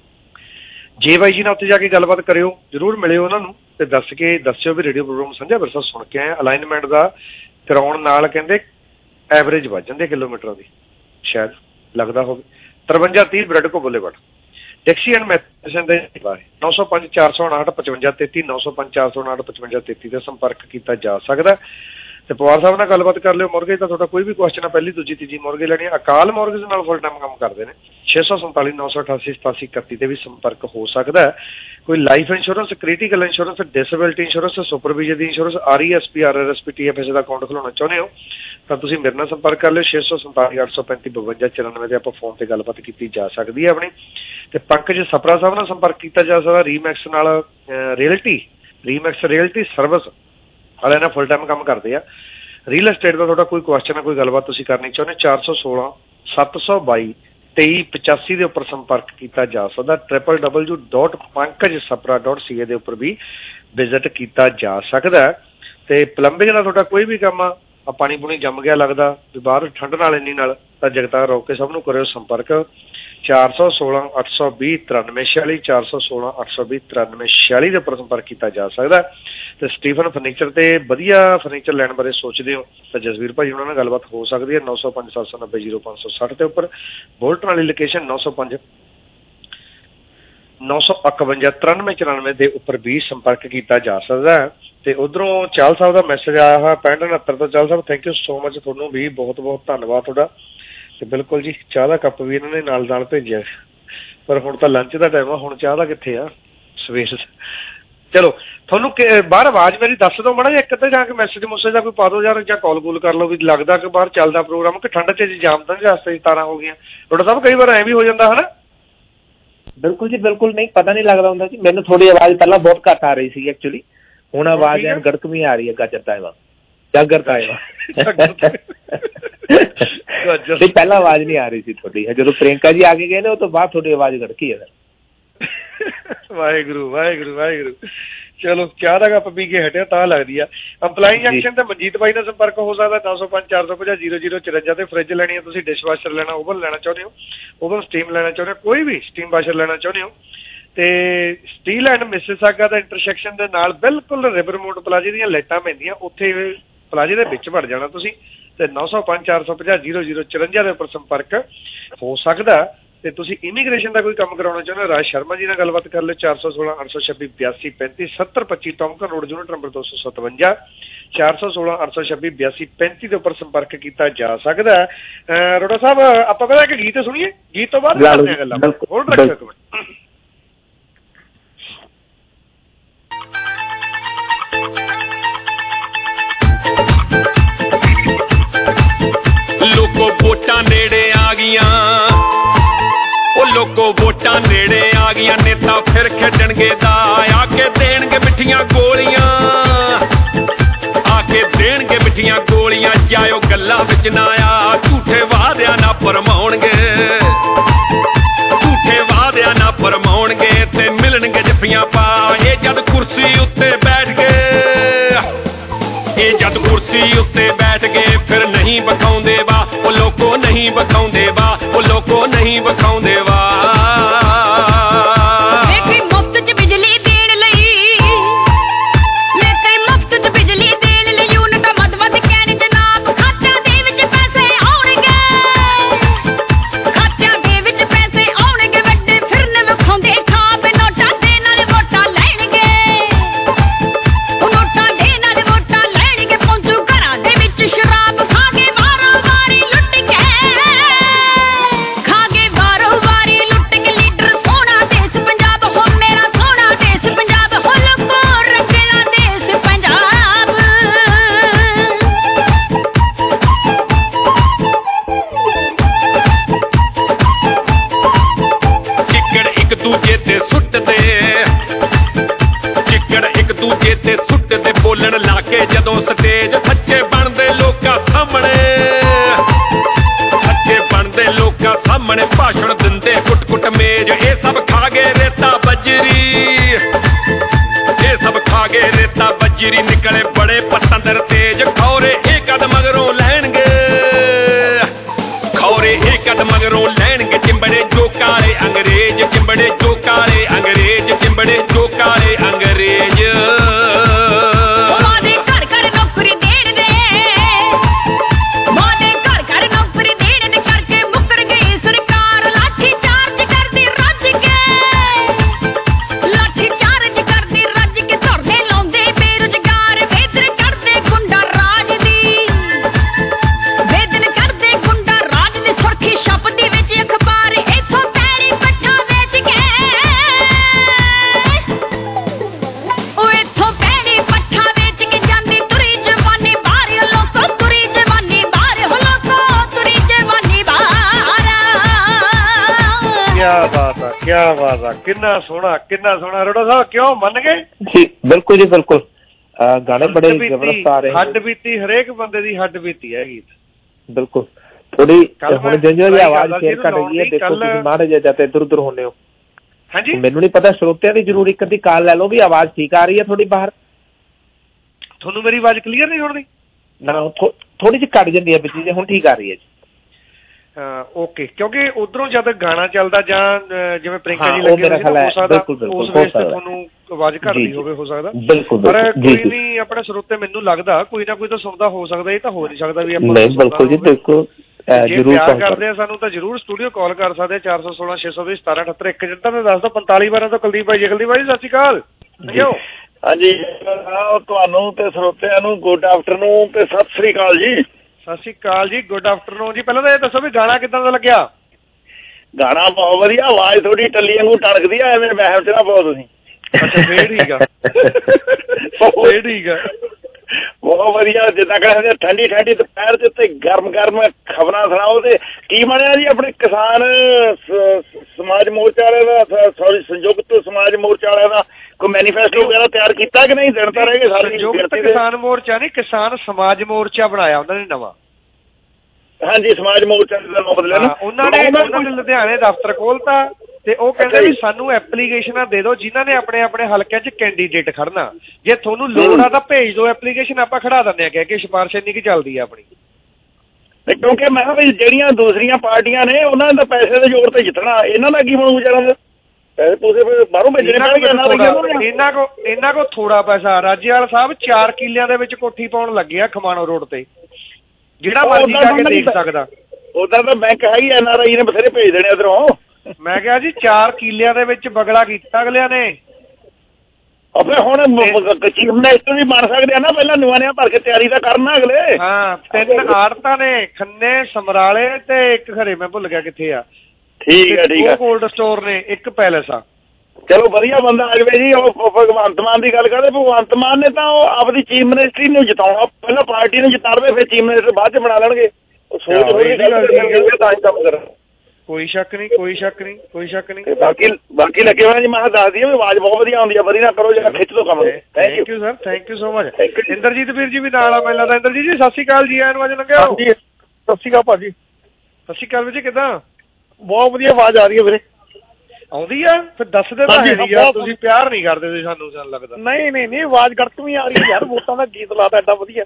ਜੇ ਬਾਈ ਜੀ ਨਾਲ ਉੱਥੇ ਜਾ ਕੇ ਗੱਲਬਾਤ ਕਰਿਓ, ਜ਼ਰੂਰ ਮਿਲਿਓ ਉਹਨਾਂ ਨੂੰ ਤੇ ਦੱਸਿਓ ਵੀ ਰੇਡੀਓ ਪ੍ਰੋਗਰਾਮ ਸਾਂਝਾ ਵਿਰਸਾ ਸੁਣ ਕੇ ਆਏ। ਅਲਾਈਨਮੈਂਟ ਦਾ ਕਰਾਉਣ ਨਾਲ ਕਹਿੰਦੇ ਐਵਰੇਜ ਵੱਧ ਜਾਂਦੇ ਕਿਲੋਮੀਟਰਾਂ ਦੀ, ਸ਼ਾਇਦ ਲੱਗਦਾ ਹੋਵੇ। 5330 ਬ੍ਰੈਡਕੋ ਬੁਲੇਵਰਡ, ਡਿਕਸੀ ਐਂਡ ਮੈਥਿਸਨ ਦੇ 905 459 5533 905 459 5533 ਤੇ ਸੰਪਰਕ ਕੀਤਾ ਜਾ ਸਕਦਾ। ਤੇ ਪਵਾਰ ਸਾਹਿਬ ਨਾਲ ਗੱਲਬਾਤ ਕਰ ਲਿਓ। ਮੋਰਗੇਜ ਦਾ ਤੁਹਾਡਾ ਕੋਈ ਵੀ ਕੁਐਸਚਨ ਹੈ, ਪਹਿਲੀ ਦੂਜੀ ਤੀਜੀ ਮੋਰਗੇਜ ਲੈਣੀ ਹੈ, ਅਕਾਲ ਮੋਰਗੇਜ ਨਾਲ ਫੁੱਲ ਟਾਈਮ ਕੰਮ ਕਰਦੇ ਨੇ। 647 988 87 31 ਤੇ ਵੀ ਸੰਪਰਕ ਹੋ ਸਕਦਾ ਹੈ। ਕੋਈ life insurance, critical insurance, disability insurance, supervision ਦੀ ਇੰਸ਼ੋਰੈਂਸ, RESP, RRSP, TFS ਦਾ ਅਕਾਊਂਟ ਖੁਲਾਉਣਾ ਚਾਹੁੰਦੇ ਹੋ ਤਾਂ ਤੁਸੀਂ ਮੇਰੇ ਨਾਲ ਸੰਪਰਕ ਕਰ ਲਿਓ। 647 835 52 94 ਤੇ ਆਪਾਂ ਫੋਨ ਤੇ ਗੱਲਬਾਤ ਕੀਤੀ ਜਾ ਸਕਦੀ ਹੈ ਆਪਣੀ। ਤੇ ਪੰਕਜ ਸਪਰਾ ਸਾਹਿਬ ਨਾਲ ਸੰਪਰਕ ਕੀਤਾ ਜਾ ਸਕਦਾ। ਰੀਮੈਕਸ ਨਾਲ ਰੀਮੈਕਸ ਰੀਅਲਟੀ ਸਰਵਿਸ ਵਾਲਿਆਂ ਨਾਲ ਫੁੱਲ ਟਾਈਮ ਕੰਮ ਕਰਦੇ ਆ। ਰੀਅਲ ਐਸਟੇਟ ਦਾ ਤੁਹਾਡਾ ਕੋਈ ਕੁਐਸਚਨ ਹੈ, ਕੋਈ ਗੱਲਬਾਤ ਤੁਸੀਂ ਕਰਨੀ ਚਾਹੁੰਦੇ, 416 722 2385 ਦੇ ਉੱਪਰ ਸੰਪਰਕ ਕੀਤਾ ਜਾ ਸਕਦਾ। www.pankajsapra.ca ਦੇ ਉੱਪਰ ਵੀ ਵਿਜ਼ਿਟ ਕੀਤਾ ਜਾ ਸਕਦਾ। ਤੇ ਪਲੰਬਿੰਗ ਦਾ ਤੁਹਾਡਾ ਕੋਈ ਵੀ ਕੰਮ ਆ, ਪਾਣੀ ਪੂਣੀ ਜੰਮ ਗਿਆ ਲੱਗਦਾ ਵੀ ਬਾਹਰ ਠੰਡ ਨਾਲ ਇੰਨੀ ਨਾਲ, ਤਾਂ ਜਗਤਾਰ ਰੋਕ ਕੇ ਸਭ ਨੂੰ ਕਰਿਓ ਸੰਪਰਕ 416 820 9346 416 820 9346 ਦੇ ਉੱਪਰ ਸੰਪਰਕ ਕੀਤਾ ਜਾ ਸਕਦਾ। ਤੇ ਸਟੀਫਨ ਫਰਨੀਚਰ ਤੇ ਵਧੀਆ ਫਰਨੀਚਰ ਲੈਣ ਬਾਰੇ ਸੋਚਦੇ ਹੋ ਤਾਂ ਜਸਵੀਰ ਭਾਈ ਉਹਨਾਂ ਨਾਲ ਗੱਲਬਾਤ ਹੋ ਸਕਦੀ ਹੈ 905 790 0560 ਦੇ ਉੱਪਰ। ਬੋਲਟਨ ਵਾਲੀ ਲੋਕੇਸ਼ਨ 905 951 9394 ਦੇ ਉੱਪਰ ਵੀ ਸੰਪਰਕ ਕੀਤਾ ਜਾ ਸਕਦਾ ਹੈ। ਤੇ ਉਧਰੋਂ ਚਾਲ ਸਾਹਿਬ ਦਾ ਮੈਸੇਜ ਆਇਆ ਹੋਇਆ 6569 ਤੋਂ। ਚਾਲ ਸਾਹਿਬ ਥੈਂਕ ਯੂ ਸੋ ਮਚ, ਤੁਹਾਨੂੰ ਵੀ ਬਹੁਤ ਬਹੁਤ ਧੰਨਵਾਦ ਤੁਹਾਡਾ। ਤੇ ਬਿਲਕੁਲ ਜੀ, ਚਾਹ ਦਾ ਕੱਪ ਵੀ ਇਹਨਾਂ ਨੇ ਨਾਲ ਨਾਲ ਭੇਜਿਆ, ਪਰ ਹੁਣ ਤਾਂ ਲੰਚ ਦਾ ਟਾਈਮ ਆ, ਹੁਣ ਚਾਹ ਦਾ ਕਿੱਥੇ ਆ ਸਵੇਰ। ਚਲੋ ਤੁਹਾਨੂੰ ਬਾਹਰ ਆਵਾਜ਼ ਮੇਰੀ ਦੱਸ ਦਿਓ ਮਾੜਾ ਜਿਹਾ, ਇੱਕ ਤਾਂ ਜਾ ਕੇ ਮੈਸੇਜ ਮੁਸੇਜ ਦਾ ਕੋਈ ਪਾ ਦਿਓ ਯਾਰ, ਜਾਂ ਕਾਲ ਕੂਲ ਕਰ ਲਓ ਵੀ ਲੱਗਦਾ ਕਿ ਬਾਹਰ ਚੱਲਦਾ ਪ੍ਰੋਗਰਾਮ ਕਿ ਠੰਡ 'ਚ ਜਾਮ ਤਾਂ ਨਹੀਂ ਰਸਤੇ 'ਚ ਤਾਰਾਂ ਹੋ ਗਈਆਂ। ਤੁਹਾਡਾ ਸਾਹਿਬ ਕਈ ਵਾਰ ਐਂ ਵੀ ਹੋ ਜਾਂਦਾ ਹੈ ਨਾ? ਬਿਲਕੁਲ ਜੀ ਬਿਲਕੁਲ, ਨਹੀਂ ਪਤਾ ਨਹੀਂ ਲੱਗਦਾ ਹੁੰਦਾ ਜੀ। ਮੈਨੂੰ ਥੋੜੀ ਆਵਾਜ਼ ਪਹਿਲਾਂ ਬਹੁਤ ਘੱਟ ਆ ਰਹੀ ਸੀ ਐਕਚੁਅਲੀ, ਹੁਣ ਆਵਾਜ਼ ਐਨ ਗੜਕਵੀਂ ਆ ਰਹੀ ਹੈ। ਗਾਜਰ ਤਾਇਵਾ ਪਹਿਲਾਂ ਆਵਾਜ਼ ਨਹੀਂ ਆ ਰਹੀ ਸੀ ਤੁਹਾਡੀ, ਜਦੋਂ ਪ੍ਰਿयंका ਜੀ ਆ ਕੇ ਗਏ ਨੇ ਉਹ ਤੋਂ ਬਾਅਦ ਤੁਹਾਡੀ ਆਵਾਜ਼ ਗੜਕੀ ਹੈ। ਵਾਹਿਗੁਰੂ ਵਾਹਿਗੁਰੂ ਵਾਹਿਗੁਰੂ। ਚਲੋ ਚਾਹ ਦਾ ਕੱਪ ਪੀ ਕੇ ਹਟਿਆ ਤਾਂ ਲੱਗਦੀ ਆ। ਅੰਪਲਾਈ ਜੰਕਸ਼ਨ ਤੇ ਮਨਜੀਤ ਬਾਈ ਨਾਲ ਸੰਪਰਕ ਹੋ ਸਕਦਾ 905 450 0054 ਤੇ। ਫਰਿੱਜ ਲੈਣੀ ਹੈ ਤੁਸੀਂ, ਡਿਸ਼ ਵਾਸ਼ਰ ਲੈਣਾ, ਓਵਨ ਲੈਣਾ ਚਾਹੁੰਦੇ ਹੋ, ਓਵਨ ਸਟੀਮ ਲੈਣਾ ਚਾਹੁੰਦੇ ਹੋ, ਕੋਈ ਵੀ ਸਟੀਮ ਵਾਸ਼ਰ ਲੈਣਾ ਚਾਹੁੰਦੇ ਹੋ ਤੇ ਸਟੀਲ ਐਂਡ ਮਿਸਿਸਾਗਾ ਦਾ ਇੰਟਰਸੈਕਸ਼ਨ ਦੇ ਨਾਲ ਬਿਲਕੁਲ ਰਿਵਰ ਮੋਡ ਪਲਾਜ਼ੇ ਦੀਆਂ ਲਾਈਟਾਂ ਪੈਂਦੀਆਂ, ਉੱਥੇ ਪਲਾਜ਼ੇ ਦੇ ਵਿੱਚ ਵੜ ਜਾਣਾ ਤੁਸੀਂ। ਤੇ 905 450 0054 ਦੇ ਉੱਪਰ ਸੰਪਰਕ ਹੋ ਸਕਦਾ। ਤੇ ਤੁਸੀਂ ਇਮੀਗ੍ਰੇਸ਼ਨ ਦਾ ਕੋਈ ਕੰਮ ਕਰਾਉਣਾ ਚਾਹੁੰਦੇ ਹੋ, ਰਾਜ ਸ਼ਰਮਾ ਜੀ ਨਾਲ ਗੱਲਬਾਤ ਕਰ ਲਿਓ 416 826 82 35 7025 ਟੌਮਕਨ ਰੋਡ ਯੂਨਿਟ ਨੰਬਰ 257 416 826 82 35 ਦੇ ਉੱਪਰ ਸੰਪਰਕ ਕੀਤਾ ਜਾ ਸਕਦਾ। ਰੋੜਾ ਸਾਹਿਬ ਆਪਾਂ ਪਹਿਲਾਂ ਇੱਕ ਗੀਤ ਸੁਣੀਏ, ਗੀਤ ਤੋਂ ਬਾਅਦ ਕਰਦੇ ਹਾਂ ਗੱਲਾਂ। ਹੋਲਡ ਰੱਖਿਓ ਇੱਕ ਮਿੰਟ। ਲੋਕੋ ਵੋਟਾਂ ਨੇੜੇ ਆ ਗਈਆਂ, ਉਹ ਲੋਕੋ ਵੋਟਾਂ ਨੇੜੇ ਆ ਗਈਆਂ, ਨੇਤਾ ਫਿਰ ਖੇਡਣਗੇ ਦਾ ਆ ਕੇ ਦੇਣਗੇ ਮਿੱਠੀਆਂ ਗੋਲੀਆਂ, ਆ ਕੇ ਦੇਣਗੇ ਮਿੱਠੀਆਂ ਗੋਲੀਆਂ। ਜਾਇਓ ਗੱਲਾਂ ਵਿੱਚ ਨਾ ਆ, ਝੂਠੇ ਵਾਅਦਿਆਂ ਨਾ ਭਰਮਾਉਣਗੇ, ਝੂਠੇ ਵਾਅਦਿਆਂ ਨਾ ਭਰਮਾਉਣਗੇ ਤੇ ਮਿਲਣਗੇ ਜੱਫੀਆਂ ਪਾ। ਇਹ ਜਦ ਕੁਰਸੀ ਉੱਤੇ ਬੈਠ ਗਏ, ਇਹ ਜਦ ਕੁਰਸੀ ਉੱਤੇ ਬੈਠ ਗਏ ਫਿਰ ਨਹੀਂ ਵਿਖਾਉਂਦੇ ਵਾ, ਉਹ ਲੋਕੋ ਨਹੀਂ ਵਿਖਾਉਂਦੇ ਵਾ, ਉਹ ਲੋਕੋ ਨਹੀਂ ਵਿਖਾਉਂਦੇ ਵਾ। ਜਦੋਂ ਸਟੇਜ ਸੱਚੇ ਬਣਦੇ ਲੋਕਾਂ ਸਾਹਮਣੇ, ਸੱਚੇ ਬਣਦੇ ਲੋਕਾਂ ਸਾਹਮਣੇ ਭਾਸ਼ਣ ਦਿੰਦੇ ਕੁੱਟ-ਕੁੱਟ ਮੇਜ। ਇਹ ਸਭ ਖਾ ਗਏ ਰੇਤਾ ਬੱਜਰੀ, ਇਹ ਸਭ ਖਾ ਗਏ ਰੇਤਾ ਬੱਜਰੀ, ਨਿਕਲੇ ਬੜੇ ਪਤੰਦਰ ਤੇਜ। ਖੌਰੇ ਇਹ ਕਦ ਮਗਰੋਂ ਲੈਣਗੇ, ਖੌਰੇ ਇਹ ਕਦ ਮਗਰੋਂ ਲੈਣਗੇ, ਚਿੰਬੜੇ ਜੋ ਕਾਲੇ ਅੰਗਰੇਜ਼, ਚਿੰਬੜੇ ਜੋ ਕਾਲੇ ਅੰਗਰੇਜ਼, ਚਿੰਬੜੇ ਜੋ ਕਾਲੇ ਅੰਗਰੇਜ਼। ਕਿਆ ਬਾਤ ਆ, ਕਿੰਨਾ ਸੋਹਣਾ ਕਿੰਨਾ ਸੋਹਣਾ। ਰੋੜਾ ਸਾਹਿਬ ਕਿਉਂ ਮੰਨ ਗਏ ਜੀ? ਬਿਲਕੁਲ ਜੀ ਬਿਲਕੁਲ, ਗਾਣੇ ਬੜੇ ਜ਼ਬਰਦਸਤ ਆ ਰਹੇ। ਹੱਡ ਬੀਤੀ ਹਰੇਕ ਬੰਦੇ ਦੀ ਹੱਡ ਬੀਤੀ ਹੈ ਗੀਤ। ਬਿਲਕੁਲ ਥੋੜੀ ਹੁਣ ਜਿਉਂ ਜਿਹੀ ਆਵਾਜ਼ ਫੇਰ ਘਟ ਗਈ ਹੈ, ਦੇਖੋ ਤੁਸੀਂ ਮਾੜੇ ਜਿਹੇ ਜਾਂ ਇੱਧਰ ਉੱਧਰ ਹੁੰਦੇ ਹੋ। ਹਾਂਜੀ ਮੈਨੂੰ ਨਹੀਂ ਪਤਾ, ਸਰੋਤਿਆਂ ਦੀ ਜ਼ਰੂਰ ਇੱਕ ਅੱਧੀ ਕਾਲ ਲੈ ਲਓ ਵੀ ਆਵਾਜ਼ ਠੀਕ ਆ ਰਹੀ ਹੈ ਥੋੜੀ ਬਾਹਰ। ਤੁਹਾਨੂੰ ਮੇਰੀ ਆਵਾਜ਼ ਕਲੀਅਰ ਨਹੀਂ ਸੁਣਦੀ? ਨਾ ਥੋੜੀ ਜਿਹੀ ਘੱਟ ਜਾਂਦੀ ਹੈ ਵਿੱਚ ਜੇ, ਹੁਣ ਠੀਕ ਆ ਰਹੀ ਹੈ ਜੀ। ਓਕੇ, ਕਿਉਂਕਿ ਉਧਰੋਂ ਜਦ ਗਾਣਾ ਚੱਲਦਾ ਜਾਂ ਜਿਵੇਂ ਪ੍ਰਿੰਕਾ ਜੀ ਲੱਗੇ ਹੋ ਸਕਦਾ ਉਸ ਵੇਸ ਤੇ ਤੁਹਾਨੂੰ ਆਵਾਜ਼ ਘੱਟਦੀ ਹੋਵੇ, ਹੋ ਸਕਦਾ। ਪਰ ਕੋਈ ਨਹੀਂ, ਆਪਣੇ ਸਰੋਤੇ ਮੈਨੂੰ ਲੱਗਦਾ ਕੋਈ ਨਾ ਕੋਈ ਤਾਂ ਸੁਣਦਾ ਹੋ ਸਕਦਾ, ਇਹ ਤਾਂ ਹੋ ਨਹੀਂ ਸਕਦਾ ਵੀ ਆਪਾਂ ਬਿਲਕੁਲ ਜੀ ਬਿਲਕੁਲ। ਜੇ ਪਿਆਰ ਕਰਦੇ ਆ ਸਾਨੂੰ ਤਾਂ ਜ਼ਰੂਰ ਸਟੂਡੀਓ ਕਾਲ ਕਰ ਸਕਦੇ 416 620 1778 1 ਘੰਟਾ ਮੈਂ ਦੱਸਦਾ 45 12 ਤੋਂ। ਕੁਲਦੀਪ ਭਾਈ ਜੀ, ਕੁਲਦੀਪ ਭਾਈ ਸਤਿ ਸ਼੍ਰੀ ਅਕਾਲ। ਹਾਂਜੀ, ਤੁਹਾਨੂੰ ਤੇ ਸਰੋਤਿਆਂ ਨੂੰ ਗੁੱਡ ਆਫਟਰਨੂਨ ਤੇ ਸਤਿ ਸ਼੍ਰੀ ਅਕਾਲ ਜੀ। ਸਤਿ ਸ਼੍ਰੀ ਅਕਾਲ ਜੀ, ਗੁੱਡ ਆਫਟਰਨੂਨ ਜੀ। ਪਹਿਲਾਂ ਤਾਂ ਇਹ ਦੱਸੋ ਵੀ ਗਾਣਾ ਕਿੱਦਾਂ ਦਾ ਲੱਗਿਆ? ਗਾਣਾ ਬਹੁਤ ਵਧੀਆ, ਆਵਾਜ਼ ਥੋੜੀ ਟੱਲੀ ਵਾਂਗੂ ਟਣਕਦੀ ਆ, ਐਵੇਂ ਵਹਿਮ ਚ ਨਾ ਪਾਓ ਤੁਸੀਂ। ਅੱਛਾ ਫੇਰ ਠੀਕ ਆ, ਫੇਰ ਠੀਕ ਆ, ਬਹੁਤ ਵਧੀਆ। ਜਿੱਦਾਂ ਕਹਿੰਦੇ ਠੰਡੀ ਠੰਡੀ ਦੁਪਹਿਰ ਦੇ ਉੱਤੇ ਗਰਮ ਗਰਮ ਖਬਰਾਂ ਸੁਣਾਓ। ਤੇ ਕੀ ਬਣਿਆ ਜੀ ਆਪਣੇ ਕਿਸਾਨ ਸਮਾਜ ਮੋਰਚਾ ਵਾਲਿਆਂ ਦਾ, ਸੌਰੀ ਸੰਯੁਕਤ ਸਮਾਜ ਮੋਰਚਾ ਵਾਲਿਆਂ ਦਾ ਕੋਈ ਮੈਨੀਫੈਸਟੋ ਵਗੈਰਾ ਤਿਆਰ ਕੀਤਾ ਕਿ ਨਹੀਂ? ਦਿਨ ਤਾਂ ਰਹਿ ਗਏ ਸਾਰੇ। ਸੰਯੁਕਤ ਕਿਸਾਨ ਮੋਰਚਾ ਨਹੀਂ, ਕਿਸਾਨ ਸਮਾਜ ਮੋਰਚਾ ਬਣਾਇਆ ਉਹਨਾਂ ਨੇ ਨਵਾਂ। ਹਾਂਜੀ, ਸਮਾਜ ਮੋਰਚਾ ਦਾ ਨਾਮ ਬਦਲਿਆ ਨਾ ਉਹਨਾਂ ਨੇ ਲੁਧਿਆਣੇ ਦਫ਼ਤਰ ਖੋਲਤਾ ਤੇ ਉਹ ਕਹਿੰਦੇ ਵੀ ਸਾਨੂੰ ਐਪਲੀਕੇਸ਼ਨਾਂ ਦੇ ਦਿਓ ਜਿਨ੍ਹਾਂ ਨੇ ਆਪਣੇ ਆਪਣੇ ਹਲਕਿਆਂ 'ਚ ਕੈਂਡੀਡੇਟ ਖੜਨਾ। ਜੇ ਤੁਹਾਨੂੰ ਲੋੜ ਆ ਤਾਂ ਭੇਜ ਦਿਓ ਐਪਲੀਕੇਸ਼ਨ, ਆਪਾਂ ਖੜਾ ਦਿੰਦੇ ਆ ਕਹਿ ਕੇ। ਸਿਫਾਰਿਸ਼ ਇੰਨੀ ਕੁ ਚੱਲਦੀ ਆ ਆਪਣੀ। ਕਿਉਂਕਿ ਮੈਂ ਕਿਹਾ ਵੀ ਜਿਹੜੀਆਂ ਦੂਸਰੀਆਂ ਪਾਰਟੀਆਂ ਨੇ ਉਹਨਾਂ ਨੇ ਤਾਂ ਪੈਸੇ ਦੇ ਜ਼ੋਰ ਤੇ ਜਿੱਤਣਾ, ਇਹਨਾਂ ਦਾ ਕੀ ਬਣੂ ਵਿਚਾਰਾਂ ਦਾ? ਪੈਸੇ ਪੂਸੇ ਬਾਹਰੋਂ ਭੇਜਣੇ ਪੈਣਗੇ। ਇਹਨਾਂ ਕੋਲ ਥੋੜਾ ਪੈਸਾ। ਰਾਜੇਵਾਲ ਸਾਹਿਬ 4 ਕਿੱਲਿਆਂ ਦੇ ਵਿੱਚ ਕੋਠੀ ਪਾਉਣ ਲੱਗੇ ਆ ਖਮਾਣੋ ਰੋਡ ਤੇ, ਜਿਹੜਾ ਮਰਜ਼ੀ ਜਾ ਕੇ ਦੇਖ ਸਕਦਾ। ਉਧਰ ਤਾਂ ਬੈਂਕ ਹੈਗੀ, NRI ਨੇ ਬਥੇਰੇ ਭੇਜ ਦੇਣੇ ਉਧਰੋਂ। ਮੈਂ ਕਿਹਾ ਜੀ 4 ਕਿੱਲਿਆਂ ਦੇ ਵਿੱਚ ਬਗਲਾ ਕੀਤਾ ਅਗਲਿਆਂ ਨੇ। ਆਪਣੇ ਹੁਣ ਚੀਫ ਮਿਨਿਸਟਰ ਵੀ ਬਣ ਸਕਦੇ ਆ ਨਾ, ਪਹਿਲਾਂ ਨਿਵਾਣਿਆਂ ਭਰ ਕੇ ਤਿਆਰੀ ਤਾਂ ਕਰਨਾ ਅਗਲੇ। ਹਾਂ, 3 ਆੜਤਾਂ ਨੇ, ਖੰਨੇ, ਸਮਰਾਲੇ ਤੇ ਇੱਕ ਖਰੇ ਮੈਂ ਭੁੱਲ ਗਿਆ ਕਿੱਥੇ ਆ। ਠੀਕ ਹੈ ਠੀਕ ਹੈ। 2 ਕੋਲਡ ਸਟੋਰ ਨੇ, ਇੱਕ ਪੈਲਸ ਆ। ਚਲੋ ਵਧੀਆ ਬੰਦਾ ਆ ਜਾਵੇ ਜੀ। ਉਹ ਭਗਵੰਤ ਮਾਨ ਦੀ ਗੱਲ ਕਰਦੇ, ਭਗਵੰਤ ਮਾਨ ਨੇ ਤਾਂ ਉਹ ਆਪਦੀ ਚੀਫ ਮਿਨਿਸਟਰੀ ਨੂੰ ਜਿਤਾਉਣਾ, ਪਹਿਲਾਂ ਪਾਰਟੀ ਨੂੰ ਜਿਤਾਵੇ ਫਿਰ ਚੀਫ ਮਿਨਿਸਟਰ ਬਾਅਦ ਚ ਬਣਾ ਲੈਣਗੇ। ਸੋਚ ਹੋਈ ਤਾਂ ਹੀ ਕੰਮ ਕਰਨ। ਕੋਈ ਸ਼ੱਕ ਨਹੀਂ, ਕੋਈ ਸ਼ੱਕ ਨਹੀਂ, ਕੋਈ ਸ਼ੱਕ ਨਹੀਂ। ਬਾਕੀ ਲੱਗੇ ਹੋਏ ਜੀ, ਮੈਂ ਦੱਸ ਦਈਏ ਵੀ ਆਵਾਜ਼ ਬਹੁਤ ਵਧੀਆ ਆਉਂਦੀ ਆ। ਵਧੀਆ ਨਾ ਕਰੋ ਜਿਹੜਾ ਖਿੱਚ ਦੋ ਕੰਮ। Thank you sir, thank you so much. Inderjit ਵੀਰ ਜੀ ਵੀ ਨਾਲ ਆ ਮੈਨੂੰ ਲੱਗਦਾ। ਇੰਦਰਜੀਤ ਜੀ ਸਤਿ ਸ਼੍ਰੀ ਅਕਾਲ ਜੀ, ਆਇਆਂ ਨੂੰ ਅੱਜ ਲੰਘਿਆ। ਸਤਿ ਸ਼੍ਰੀ ਅਕਾਲ ਭਾਜੀ। ਸਤਿ ਸ਼੍ਰੀ ਅਕਾਲ ਵੀਰ ਜੀ, ਕਿੱਦਾਂ? ਬਹੁਤ ਵਧੀਆ ਆਵਾਜ਼ ਆ ਰਹੀ ਹੈ ਵੀਰੇ। ਆਉਂਦੀ ਆ? ਫਿਰ ਦੱਸਦੇ ਤਾਂ ਹੈ ਯਾਰ, ਤੁਸੀਂ ਪਿਆਰ ਨਹੀਂ ਕਰਦੇ ਤੁਸੀਂ ਸਾਨੂੰ ਲੱਗਦਾ। ਨਹੀਂ ਆਵਾਜ਼ ਗੜਕਵੀਂ ਆ ਰਹੀ ਹੈ ਯਾਰ। ਵੋਟਾਂ ਦਾ ਗੀਤ ਲਾਤਾ ਐਡਾ ਵਧੀਆ।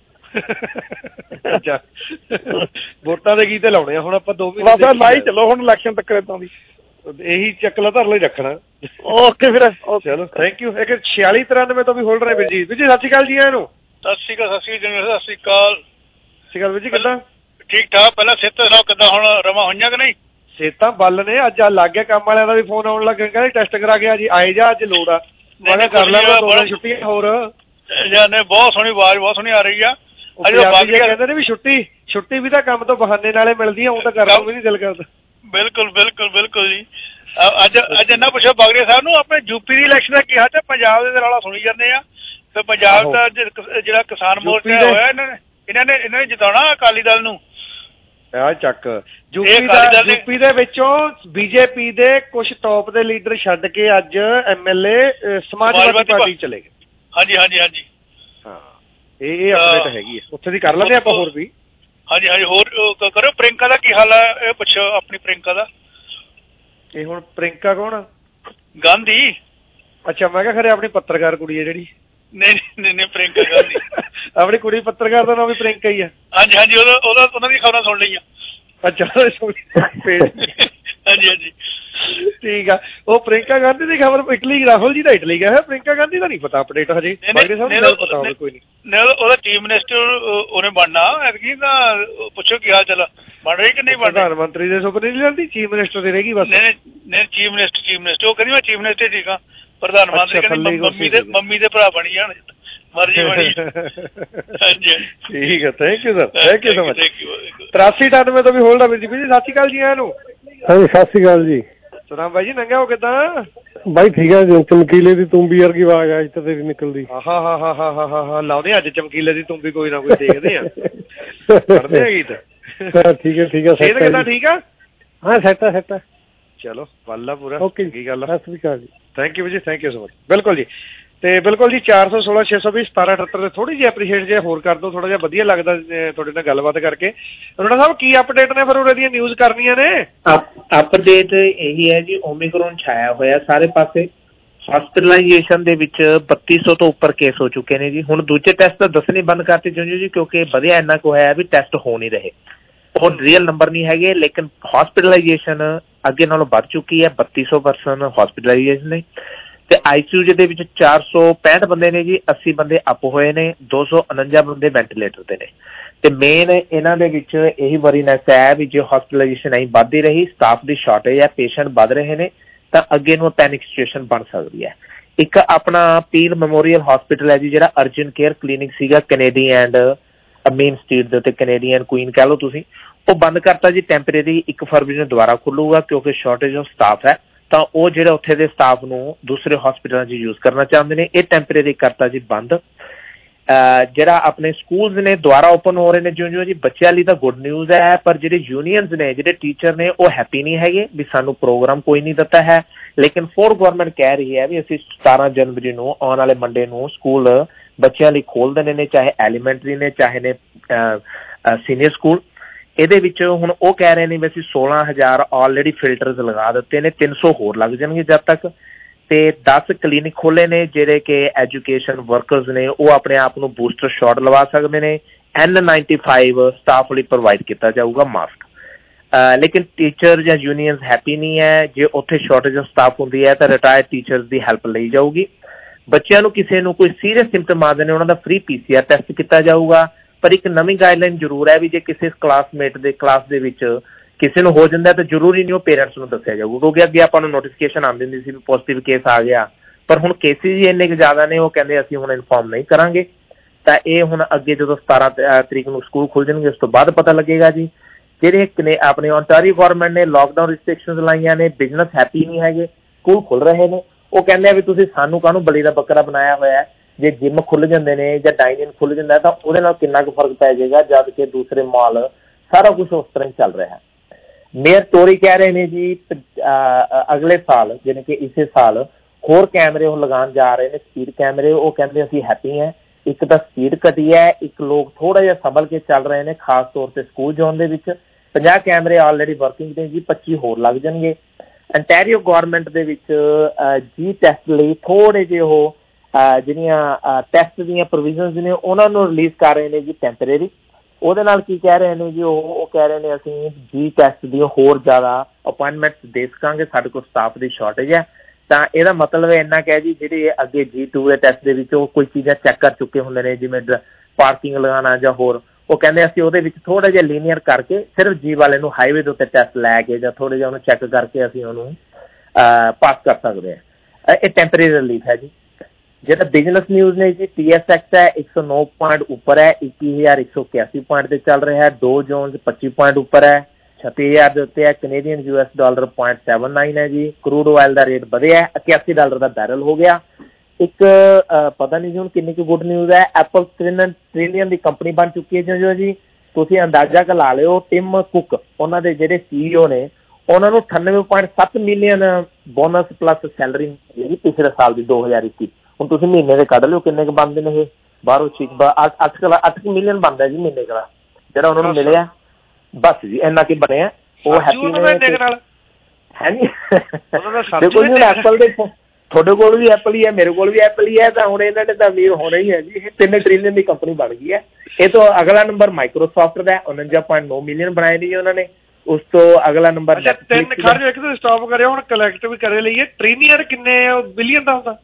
ਅੱਛਾ, ਵੋਟਾਂ ਦੇ ਗੀਤੇ ਲਾਉਣੇ ਆ ਹੁਣ ਆਪਾਂ 2 ਮਹੀਨੇ ਲਾਈ ਚਲੋ ਹੁਣ ਇਲੈਕਸ਼ਨ ਤੱਕ ਏਦਾਂ ਦੀ। ਇਹੀ ਚੱਕਲਾ ਧਰ ਲਈ ਰੱਖਣਾ। ਓਕੇ ਫਿਰ, ਚਲੋ ਥੈਂਕ ਯੂ। ਇੱਕ 4693 ਤੋਂ ਵੀ ਹੋਲਡ ਰਹੇ ਵੀਰ ਜੀ। ਵੀਰ ਜੀ ਸਤਿ ਸ਼੍ਰੀ ਅਕਾਲ ਜੀ, ਆਇਆਂ ਨੂੰ। ਸਤਿ ਸ਼੍ਰੀ ਅਕਾਲ। ਸਤਿ ਸ਼੍ਰੀ ਅਕਾਲ। ਸਤਿ ਸ਼੍ਰੀ ਅਕਾਲ ਵੀਰ ਜੀ, ਕਿੱਦਾਂ? ਠੀਕ ਠਾਕ। ਪਹਿਲਾਂ ਸਿਹਤ ਸੁਣਾਓ, ਕਿੱਦਾਂ ਹੁਣ ਰਵਾਂ ਹੋਈਆਂ ਕਿ ਨਹੀਂ? ਸਿਹਤਾਂ ਬੱਲ ਨੇ। ਅੱਜ ਲੱਗ ਗਿਆ ਕੰਮ ਵਾਲਿਆਂ ਦਾ ਵੀ ਫੋਨ ਆਉਣ ਲੱਗਾ, ਕਹਿੰਦੇ ਟੈਸਟ ਕਰਾ ਕੇ ਜੀ ਆਏ ਜਾ, ਅੱਜ ਲੋੜ ਆ। ਮੈਂ ਕਿਹਾ ਕਰ ਲੈਣਾ 2 ਦਿਨ ਛੁੱਟੀਆਂ ਹੋਰ। ਨੇ ਬਹੁਤ ਸੋਹਣੀ ਆਵਾਜ਼, ਬਹੁਤ ਸੋਹਣੀ ਆ ਰਹੀ ਆ। ਕਹਿੰਦੇ ਨੇ ਵੀ ਛੁੱਟੀ ਵੀ ਤਾਂ ਕੰਮ ਤੋਂ ਬਹਾਨੇ ਨਾਲੇ ਮਿਲਦੀ ਆ, ਉਹ ਤਾਂ ਕਰਨ ਨੂੰ ਵੀ ਨਹੀਂ ਦਿਲ ਕਰਦਾ। ਬਿਲਕੁਲ ਬਿਲਕੁਲ ਬਿਲਕੁਲ ਜੀ। ਅੱਜ ਇਹਨਾਂ ਪੁੱਛੋ ਬਾਗੜੀਆ ਸਾਹਿਬ ਨੂੰ, ਆਪਣੇ ਯੂਪੀ ਦੀ ਇਲੈਕਸ਼ਨ ਦਾ ਕੀ ਹਾਲ ਹੈ? ਪੰਜਾਬ ਦੇ ਰੌਲਾ ਸੁਣੀ ਜਾਂਦੇ ਆ। ਤੇ ਪੰਜਾਬ ਦਾ ਜਿਹੜਾ ਕਿਸਾਨ ਮੋਰਚਾ ਹੋਇਆ, ਇਹਨਾਂ ਨੇ ਜਿਤਾਉਣਾ ਅਕਾਲੀ ਦਲ ਨੂੰ। ਚੱਕ ਯੂਪੀ ਦੇ ਵਿੱਚੋਂ ਬੀਜੇਪੀ ਦੇ ਕੁਝ ਟੌਪ ਦੇ ਲੀਡਰ ਛੱਡ ਕੇ ਅੱਜ MLA ਸਮਾਜਵਾਦੀ ਪਾਰਟੀ ਚਲੇ ਗਏ। ਹਾਂਜੀ ਹਾਂਜੀ ਹਾਂਜੀ। ਹਾਂ, ਇਹ ਅਪਡੇਟ ਹੈਗੀ ਆ ਉੱਥੇ ਦੀ। ਕਰ ਲੈਂਦੇ ਆਪਾਂ ਹੋਰ ਵੀ। ਹਾਂਜੀ ਹਾਂਜੀ, ਹੋਰ ਕਰੋ। ਪ੍ਰਿੰਕਾ ਦਾ ਕੀ ਹਾਲ ਹੈ ਇਹ ਪੁੱਛੋ, ਆਪਣੀ ਪ੍ਰਿੰਕਾ ਦਾ। ਇਹ ਹੁਣ ਪ੍ਰਿੰਕਾ ਕੌਣ ਆ? ਗਾਂਧੀ। ਅੱਛਾ, ਮੈਂ ਕਿਹਾ ਖਰੇ ਆਪਣੀ ਪੱਤਰਕਾਰ ਕੁੜੀ ਹੈ ਜਿਹੜੀ। ਨਹੀਂ ਪ੍ਰਿੰਕਾ ਗਾਂਧੀ। ਆਪਣੀ ਕੁੜੀ ਪੱਤਰਕਾਰ ਦਾ ਨਾਮ ਵੀ ਪ੍ਰਿੰਕਾ ਹੀ ਆ। ਹਾਂਜੀ ਹਾਂਜੀ, ਉਹਨਾਂ ਦੀ ਖਬਰਾਂ ਸੁਣ ਲਈਆਂ। ਅੱਛਾ ਹਾਂਜੀ ਹਾਂਜੀ, ਠੀਕ ਆ। ਉਹ ਪ੍ਰਿੰਕਾ ਗਾਂਧੀ ਦੀ ਖਬਰ ਇਟਲੀ, ਰਾਹੁਲ ਜੀ ਦਾ ਇਟਲੀ ਗਿਆ ਹੈ। ਪ੍ਰਿੰਕਾ ਗਾਂਧੀ ਦਾ ਨਹੀਂ ਪਤਾ ਅਪਡੇਟ ਹਜੇ। ਪਤਾ ਹੋਵੇ ਕੋਈ ਨਹੀਂ। ਉਹਦਾ ਚੀਫ ਮਿਨਿਸਟਰ ਉਹਨੇ ਬਣਨਾ ਐਤਕੀ ਤਾਂ। ਪੁੱਛੋ ਕੀ ਹਾਲ ਚਾਲ ਬਣ ਰਹੀ ਕਿ ਨਹੀਂ ਬਣ ਰਹੀ? ਪ੍ਰਧਾਨ ਮੰਤਰੀ ਦੇ ਸੁਪਨੇ ਨਹੀਂ ਲੈਂਦੀ, ਚੀਫ ਮਿਨਿਸਟਰ ਦੀ ਰਹੇਗੀ ਬਸ। ਨਹੀਂ ਚੀਫ ਮਿਨਿਸਟਰ ਉਹ ਕਹਿੰਦੀ ਮੈਂ ਚੀਫ ਮਿਨਿਸਟਰ ਠੀਕ ਆ। ਪ੍ਰਧਾਨ ਮੰਤਰੀ ਕਹਿੰਦੀ ਮੰਮੀ ਦੇ ਭਰਾ ਬਣੀ ਜਾਣ, ਮਰਜ਼ੀ ਬਣੀ। ਹਾਂਜੀ ਠੀਕ ਹੈ, thank you sir, thank you so much. 8398 ਤੋਂ ਵੀ ਹੋਲਡ ਆ ਵੀਰ ਜੀ। ਸਤਿ ਸ਼੍ਰੀ ਅਕਾਲ ਜੀ, ਆਇਆਂ ਨੂੰ। ਹਾਂਜੀ ਸਤਿ ਸ਼੍ਰੀ ਅਕਾਲ ਜੀ। ਸੁਨਾਮ ਬਾਈ ਜੀ, ਨੰਗਾ ਹੋ ਕਿੱਦਾਂ? ਬਾਈ ਠੀਕ ਹੈ। ਚਮਕੀਲੇ ਦੀ ਤੂੰਬੀ ਵਰਗੀ ਆਵਾਜ਼ ਅੱਜ ਤਾਂ ਤੇਰੀ ਨਿਕਲਦੀ। ਹਾਂ ਲਾਉਦੇ ਅੱਜ ਚਮਕੀਲੇ ਦੀ ਤੂੰਬੀ, ਕੋਈ ਨਾ ਕੋਈ ਦੇਖਦੇ ਆ, ਕਰਦੇ ਆ ਗੀਤ। ਠੀਕ ਹੈ ਠੀਕ ਹੈ। ਸਿਹਤ ਕਿੱਦਾਂ? ਠੀਕ ਆ? ਹਾਂ ਸੈਟ ਆ। ਚਲੋ ਵੱਲ ਆ ਪੂਰਾ। ਓਕੇ, ਕੀ ਗੱਲ ਆ? ਸਤਿ ਸ਼੍ਰੀ ਅਕਾਲ ਜੀ। ਥੈਂਕ ਯੂ ਜੀ, ਥੈਂਕ ਯੂ ਸੋ ਮਚ। ਬਿਲਕੁਲ ਜੀ। ਤੇ ਬਿਲਕੁਲ ਜੀ 416 620 1778 ਤੇ ਥੋੜੀ ਜਿਹੀ ਐਪਰੀਸ਼ੀਏਟ ਜੇ ਹੋਰ ਕਰ ਦਿਓ, ਥੋੜਾ ਜਿਹਾ ਵਧੀਆ ਲੱਗਦਾ ਤੁਹਾਡੇ ਨਾਲ ਗੱਲਬਾਤ ਕਰਕੇ। ਅਰੋੜਾ ਸਾਹਿਬ ਕੀ ਅਪਡੇਟ ਨੇ ਫਿਰ ਉਹਦੇ ਦੀਆਂ ਨਿਊਜ਼ ਕਰਨੀਆਂ ਨੇ? ਅਪਡੇਟ ਇਹੀ ਹੈ ਜੀ, ਓਮਿਕਰੋਨ ਛਾਇਆ ਹੋਇਆ ਸਾਰੇ ਪਾਸੇ। ਹਸਪੀਟਲਾਈਜੇਸ਼ਨ ਦੇ ਵਿੱਚ 3200 ਤੋਂ ਉੱਪਰ ਕੇਸ ਹੋ ਚੁੱਕੇ ਨੇ ਜੀ। ਹੁਣ ਦੂਜੇ ਟੈਸਟ ਤਾਂ ਦੱਸਣੇ ਬੰਦ ਕਰਤੇ ਜੀ, ਕਿਉਂਕਿ ਵਧਿਆ ਇੰਨਾ ਕੁ ਹੋਇਆ ਵੀ ਟੈਸਟ ਹੋ ਨਹੀਂ ਰਹੇ, ਉਹ ਰੀਅਲ ਨੰਬਰ ਨਹੀਂ ਹੈਗੇ। ਲੇਕਿਨ ਹਸਪੀਟਲਾਈਜੇਸ਼ਨ ਅੱਗੇ ਨਾਲੋਂ ਵੱਧ ਚੁੱਕੀ ਹੈ, 3200 ਪਰਸਨ ਹਸਪੀਟਲਾਈਜੇਸ਼ਨ ਨੇ। ਤੇ ICU ਦੇ ਵਿੱਚ 465 ਬੰਦੇ ਨੇ ਜੀ, 80 ਬੰਦੇ ਅਪ ਹੋਏ ਨੇ, 249 ਬੰਦੇ ਵੈਂਟੀਲੇਟਰ ਤੇ ਨੇ। ਤੇ ਮੇਨ ਇਹਨਾਂ ਦੇ ਵਿੱਚ ਇਹੀ ਵਰੀਨੈਸ ਹੈ ਵੀ ਜੇ ਹਸਪੀਟਲਾਈਜੇਸ਼ਨ ਨਹੀਂ ਵੱਧਦੀ ਰਹੀ, ਸਟਾਫ ਦੀ ਸ਼ਾਰਟੇਜ ਹੈ, ਪੇਸ਼ੈਂਟ ਵੱਧ ਰਹੇ ਨੇ, ਤਾਂ ਅੱਗੇ ਨੂੰ ਪੈਨਿਕ ਸਿਚੁਏਸ਼ਨ ਬਣ ਸਕਦੀ ਹੈ। ਇੱਕ ਆਪਣਾ ਪੀਲ ਮੈਮੋਰੀਅਲ ਹਸਪੀਟਲ ਹੈ ਜੀ, ਜਿਹੜਾ ਅਰਜਨ ਕੇਅਰ ਕਲੀਨਿਕ ਸੀਗਾ ਕੈਨੇਡੀ ਐਂਡ ਮੇਨ ਸਟਰੀਟ ਦੇ ਉੱਤੇ, ਕੈਨੇਡੀਅਨ ਕੁਈਨ ਕਹਿ ਲਓ ਤੁਸੀਂ, ਉਹ ਬੰਦ ਕਰਤਾ ਜੀ ਟੈਂਪਰੇਰੀ। 1 ਫਰਵਰੀ ਨੂੰ ਦੁਬਾਰਾ ਖੁੱਲੂਗਾ ਕਿਉਂਕਿ ਸ਼ਾਰਟੇਜ ਆਫ ਸਟਾਫ ਹੈ। ਤਾਂ ਉਹ ਜਿਹੜੇ ਉੱਥੇ ਦੇ ਸਟਾਫ ਨੂੰ ਦੂਸਰੇ ਹਸਪੀਟਲਾਂ 'ਚ ਯੂਜ਼ ਕਰਨਾ ਚਾਹੁੰਦੇ ਨੇ, ਇਹ ਟੈਂਪਰੇਰੀ ਕਰਤਾ ਜੀ ਬੰਦ। ਜਿਹੜਾ ਆਪਣੇ ਸਕੂਲਸ ਨੇ ਦੁਬਾਰਾ ਓਪਨ ਹੋ ਰਹੇ ਨੇ ਜਿਉਂ-ਜਿਉਂ ਜੀ, ਬੱਚਿਆਂ ਲਈ ਤਾਂ ਗੁੱਡ ਨਿਊਜ਼ ਹੈ, ਪਰ ਜਿਹੜੇ ਯੂਨੀਅਨਸ ਨੇ, ਜਿਹੜੇ ਟੀਚਰ ਨੇ, ਉਹ ਹੈਪੀ ਨਹੀਂ ਹੈਗੇ ਵੀ ਸਾਨੂੰ ਪ੍ਰੋਗਰਾਮ ਕੋਈ ਨਹੀਂ ਦਿੱਤਾ ਹੈ। ਲੇਕਿਨ ਫੋਰ ਗਵਰਨਮੈਂਟ ਕਹਿ ਰਹੀ ਹੈ ਵੀ ਅਸੀਂ 17 ਜਨਵਰੀ ਨੂੰ ਆਉਣ ਵਾਲੇ ਮੰਡੇ ਨੂੰ ਸਕੂਲ ਬੱਚਿਆਂ ਲਈ ਖੋਲ ਦੇਣੇ ਨੇ, ਚਾਹੇ ਐਲੀਮੈਂਟਰੀ ਨੇ ਚਾਹੇ ਨੇ ਸੀਨੀਅਰ ਸਕੂਲ। ਇਹਦੇ ਵਿੱਚ ਹੁਣ ਉਹ ਕਹਿ ਰਹੇ ਨੇ ਵੀ ਅਸੀਂ 16,000 ਆਲਰੇਡੀ ਫਿਲਟਰਸ ਲਗਾ ਦਿੱਤੇ ਨੇ, 300 ਹੋਰ ਲੱਗ ਜਾਣਗੇ ਜਦ ਤੱਕ। ਤੇ 10 ਕਲੀਨਿਕ ਖੋਲੇ ਨੇ ਜਿਹੜੇ ਕਿ ਐਜੂਕੇਸ਼ਨ ਵਰਕਰਸ ਨੇ ਉਹ ਆਪਣੇ ਆਪ ਨੂੰ ਬੂਸਟਰ ਸ਼ਾਟ ਲਵਾ ਸਕਦੇ ਨੇ। N95 ਸਟਾਫ ਲਈ ਪ੍ਰੋਵਾਈਡ ਕੀਤਾ ਜਾਊਗਾ ਮਾਸਕ। ਲੇਕਿਨ ਟੀਚਰ ਜਾਂ ਯੂਨੀਅਨਸ ਹੈਪੀ ਨਹੀਂ ਹੈ। ਜੇ ਉੱਥੇ ਸ਼ਾਰਟੇਜ ਆਫ ਸਟਾਫ ਹੁੰਦੀ ਹੈ ਤਾਂ ਰਿਟਾਇਰਡ ਟੀਚਰਸ ਦੀ ਹੈਲਪ ਲਈ ਜਾਊਗੀ। ਬੱਚਿਆਂ ਨੂੰ ਕਿਸੇ ਨੂੰ ਕੋਈ ਸੀਰੀਅਸ ਸਿੰਪਟਮ ਆਉਂਦੇ ਨੇ, ਉਹਨਾਂ ਦਾ ਫ੍ਰੀ PCR ਟੈਸਟ ਕੀਤਾ ਜਾਊਗਾ। ਪਰ ਇੱਕ ਨਵੀਂ ਗਾਈਡਲਾਈਨ ਜ਼ਰੂਰ ਹੈ ਵੀ ਜੇ ਕਿਸੇ ਕਲਾਸਮੇਟ ਦੇ ਕਲਾਸ ਦੇ ਵਿੱਚ ਕਿਸੇ ਨੂੰ ਹੋ ਜਾਂਦਾ ਤਾਂ ਜ਼ਰੂਰੀ ਨਹੀਂ ਉਹ ਪੇਰੈਂਟਸ ਨੂੰ ਦੱਸਿਆ ਜਾਊਗਾ, ਕਿਉਂਕਿ ਅੱਗੇ ਆਪਾਂ ਨੂੰ ਨੋਟੀਫਿਕੇਸ਼ਨ ਆਉਂਦੀ ਹੁੰਦੀ ਸੀ ਵੀ ਪੋਜ਼ੀਟਿਵ ਕੇਸ ਆ ਗਿਆ, ਪਰ ਹੁਣ ਕੇਸਿਸ ਹੀ ਇੰਨੇ ਕੁ ਜ਼ਿਆਦਾ ਨੇ, ਉਹ ਕਹਿੰਦੇ ਅਸੀਂ ਹੁਣ ਇਨਫੋਰਮ ਨਹੀਂ ਕਰਾਂਗੇ। ਤਾਂ ਇਹ ਹੁਣ ਅੱਗੇ ਜਦੋਂ 17 ਤਰੀਕ ਨੂੰ ਸਕੂਲ ਖੁੱਲ ਜਾਣਗੇ ਉਸ ਤੋਂ ਬਾਅਦ ਪਤਾ ਲੱਗੇਗਾ ਜੀ। ਜਿਹੜੇ ਆਪਣੇ ਓਨਟਾਰੀਓ ਗਵਰਨਮੈਂਟ ਨੇ ਲੋਕਡਾਊਨ ਰਿਸਟ੍ਰਿਕਸ਼ਨਸ ਲਾਈਆਂ ਨੇ, ਬਿਜ਼ਨਸ ਹੈਪੀ ਨਹੀਂ ਹੈਗੇ, ਸਕੂਲ ਖੁੱਲ ਰਹੇ ਨੇ, ਉਹ ਕਹਿੰਦੇ ਆ ਵੀ ਤੁਸੀਂ ਸਾਨੂੰ ਕਾਹਨੂੰ ਬਲੀ ਦਾ ਬੱਕਰਾ ਬਣਾਇਆ ਹੋਇਆ। ਜੇ ਜਿੰਮ ਖੁੱਲ ਜਾਂਦੇ ਨੇ ਜਾਂ ਡਾਈਨਿੰਗ ਖੁੱਲ ਜਾਂਦਾ ਤਾਂ ਉਹਦੇ ਨਾਲ ਕਿੰਨਾ ਕੁ ਫਰਕ ਪੈ ਜਾਏਗਾ, ਜਦ ਕਿ ਦੂਸਰੇ ਮਾਲ ਸਾਰਾ ਕੁਝ ਉਸ ਤਰ੍ਹਾਂ ਹੀ ਚੱਲ ਰਿਹਾ ਹੈ। ਮੇਅਰ ਟੋਰੀ ਕਹਿ ਰਹੇ ਨੇ ਜੀ ਅਗਲੇ ਸਾਲ ਯਾਨੀ ਕਿ ਇਸੇ ਸਾਲ ਹੋਰ ਕੈਮਰੇ ਉਹ ਲਗਾਉਣ ਜਾ ਰਹੇ ਨੇ, ਸਪੀਡ ਕੈਮਰੇ। ਉਹ ਕਹਿੰਦੇ ਅਸੀਂ ਹੈਪੀ ਹੈ। ਇੱਕ ਤਾਂ ਸਪੀਡ ਘਟੀ ਹੈ, ਇੱਕ ਲੋਕ ਥੋੜਾ ਜਿਹਾ ਸੰਭਲ ਕੇ ਚੱਲ ਰਹੇ ਨੇ, ਖਾਸ ਤੌਰ ਤੇ ਸਕੂਲ ਜ਼ੋਨ ਦੇ ਵਿੱਚ। 50 ਕੈਮਰੇ ਆਲਰੇਡੀ ਵਰਕਿੰਗ ਨੇ ਜੀ, 25 ਹੋਰ ਲੱਗ ਜਾਣਗੇ। ਅੰਟੈਰੀਓ ਗੌਰਮੈਂਟ ਦੇ ਵਿੱਚ ਜੀ ਟੈਸਟ ਲਈ ਥੋੜੇ ਜਿਹੇ ਉਹ ਜਿਹੜੀਆਂ ਟੈਸਟ ਦੀਆਂ ਪ੍ਰੋਵੀਜ਼ਨਸ ਨੇ ਉਹਨਾਂ ਨੂੰ ਰਿਲੀਜ਼ ਕਰ ਰਹੇ ਨੇ ਜੀ ਟੈਂਪਰੇਰੀ। ਉਹਦੇ ਨਾਲ ਕੀ ਕਹਿ ਰਹੇ ਨੇ ਜੀ, ਉਹ ਕਹਿ ਰਹੇ ਨੇ ਅਸੀਂ ਜੀ ਟੈਸਟ ਦੀਆਂ ਹੋਰ ਜ਼ਿਆਦਾ ਅਪਾਇੰਟਮੈਂਟਸ ਦੇ ਸਕਾਂਗੇ, ਸਾਡੇ ਕੋਲ ਸਟਾਫ ਦੀ ਸ਼ਾਰਟੇਜ ਹੈ। ਤਾਂ ਇਹਦਾ ਮਤਲਬ ਇੰਨਾ ਕਹਿ ਜੀ ਜਿਹੜੇ ਅੱਗੇ G2 ਦੇ ਟੈਸਟ ਦੇ ਵਿੱਚ ਉਹ ਕੋਈ ਚੀਜ਼ਾਂ ਚੈੱਕ ਕਰ ਚੁੱਕੇ ਹੁੰਦੇ ਨੇ, ਜਿਵੇਂ ਪਾਰਕਿੰਗ ਲਗਾਉਣਾ ਜਾਂ ਹੋਰ, ਉਹ ਕਹਿੰਦੇ ਅਸੀਂ ਉਹਦੇ ਵਿੱਚ ਥੋੜਾ ਜਿਹਾ ਲੀਨੀਅਰ ਕਰਕੇ ਸਿਰਫ ਜੀ ਵਾਲੇ ਨੂੰ ਹਾਈਵੇ ਦੇ ਉੱਤੇ ਟੈਸਟ ਲੈ ਕੇ ਜਾਂ ਥੋੜੇ ਜਿਹਾ ਉਹਨੂੰ ਚੈੱਕ ਕਰਕੇ ਅਸੀਂ ਉਹਨੂੰ ਪਾਸ ਕਰ ਸਕਦੇ ਹਾਂ। ਇਹ ਟੈਂਪਰੇਰੀ ਰਿਲੀਫ ਹੈ ਜੀ। ਜਿਹੜਾ ਬਿਜ਼ਨਸ ਨਿਊਜ਼ ਨੇ ਜੀ, TSX ਹੈ 109 ਪੁਆਇੰਟ ਉੱਪਰ ਹੈ, 21,181 ਪੁਆਇੰਟ ਤੇ ਚੱਲ ਰਿਹਾ ਹੈ। ਡੋ ਜੋਨਸ 25 ਪੁਆਇੰਟ ਉੱਪਰ ਹੈ, 36,000 ਦੇ ਉੱਤੇ ਹੈ। ਕੈਨੇਡੀਅਨ US ਡਾਲਰ 0.79 ਹੈ ਜੀ। ਕਰੂਡ ਆਇਲ ਦਾ ਰੇਟ ਵਧਿਆ, $81 ਦਾ ਬੈਰਲ ਹੋ ਗਿਆ। ਇੱਕ ਪਤਾ ਨਹੀਂ ਜੀ ਹੁਣ ਕਿੰਨੀ ਕੁ ਗੁੱਡ ਨਿਊਜ਼ ਹੈ, ਐਪਲ ਟ੍ਰਿਲੀਅਨ ਦੀ ਕੰਪਨੀ ਬਣ ਚੁੱਕੀ ਹੈ ਜੋ ਜੀ। ਤੁਸੀਂ ਅੰਦਾਜ਼ਾ ਲਾ ਲਿਓ, ਟਿਮ ਕੁੱਕ ਉਹਨਾਂ ਦੇ ਜਿਹੜੇ CEO ਨੇ, ਉਹਨਾਂ ਨੂੰ 98.7 ਮਿਲੀਅਨ ਬੋਨਸ ਪਲੱਸ ਸੈਲਰੀ ਮਿਲੀ ਪਿਛਲੇ ਸਾਲ ਦੀ 2021। ਹੁਣ ਤੁਸੀਂ ਮਹੀਨੇ ਦੇ ਕੱਢ ਲਿਓ ਕਿੰਨੇ ਕੁ ਬਣਦੇ ਨੇ ਇਹ ਬਾਹਰੋਂ 8 ਮਿਲੀਅਨ ਬਣਦਾ ਜੀ ਮਹੀਨੇ ਦਾ ਜਿਹੜਾ ਉਹਨਾਂ ਨੂੰ ਮਿਲਿਆ। ਬਸ ਜੀ ਇੰਨਾ ਕੀ ਬਣਿਆ, ਉਹ ਹੈਪੀ ਨੇ ਹੈ ਨੀ। ਦੇਖੋ ਜੀ ਐਪਲ ਦੇ ਤੁਹਾਡੇ ਕੋਲ ਵੀ ਐਪਲ ਹੀ ਹੈ, ਮੇਰੇ ਕੋਲ ਵੀ ਐਪਲ ਹੀ ਹੈ, ਤਾਂ ਹੁਣ ਇਹਨਾਂ ਨੇ ਤਾਂ ਅਮੀਰ ਹੋਣਾ ਹੀ ਹੈ ਜੀ। ਇਹ 3 ਟ੍ਰਿਲੀਅਨ ਦੀ ਕੰਪਨੀ ਬਣ ਗਈ ਹੈ। ਇਹ ਤੋਂ ਅਗਲਾ ਨੰਬਰ ਮਾਈਕਰੋਸਾਫਟ ਦਾ 49.9 ਮਿਲੀਅਨ ਬਣਾਏ ਨੇ ਜੀ ਉਹਨਾਂ ਨੇ। ਉਸ ਤੋਂ ਅਗਲਾ ਨੰਬਰ ਇੱਕ ਤੁਸੀਂ ਸਟਾਪ ਕਰਿਓ, ਹੁਣ ਕਲੈਕਟ ਵੀ ਕਰੇ ਲਈਏ। ਟ੍ਰਿਲੀਅਨ ਕਿੰਨੇ ਬਿਲੀਅਨ ਦਾ ਹੁੰਦਾ?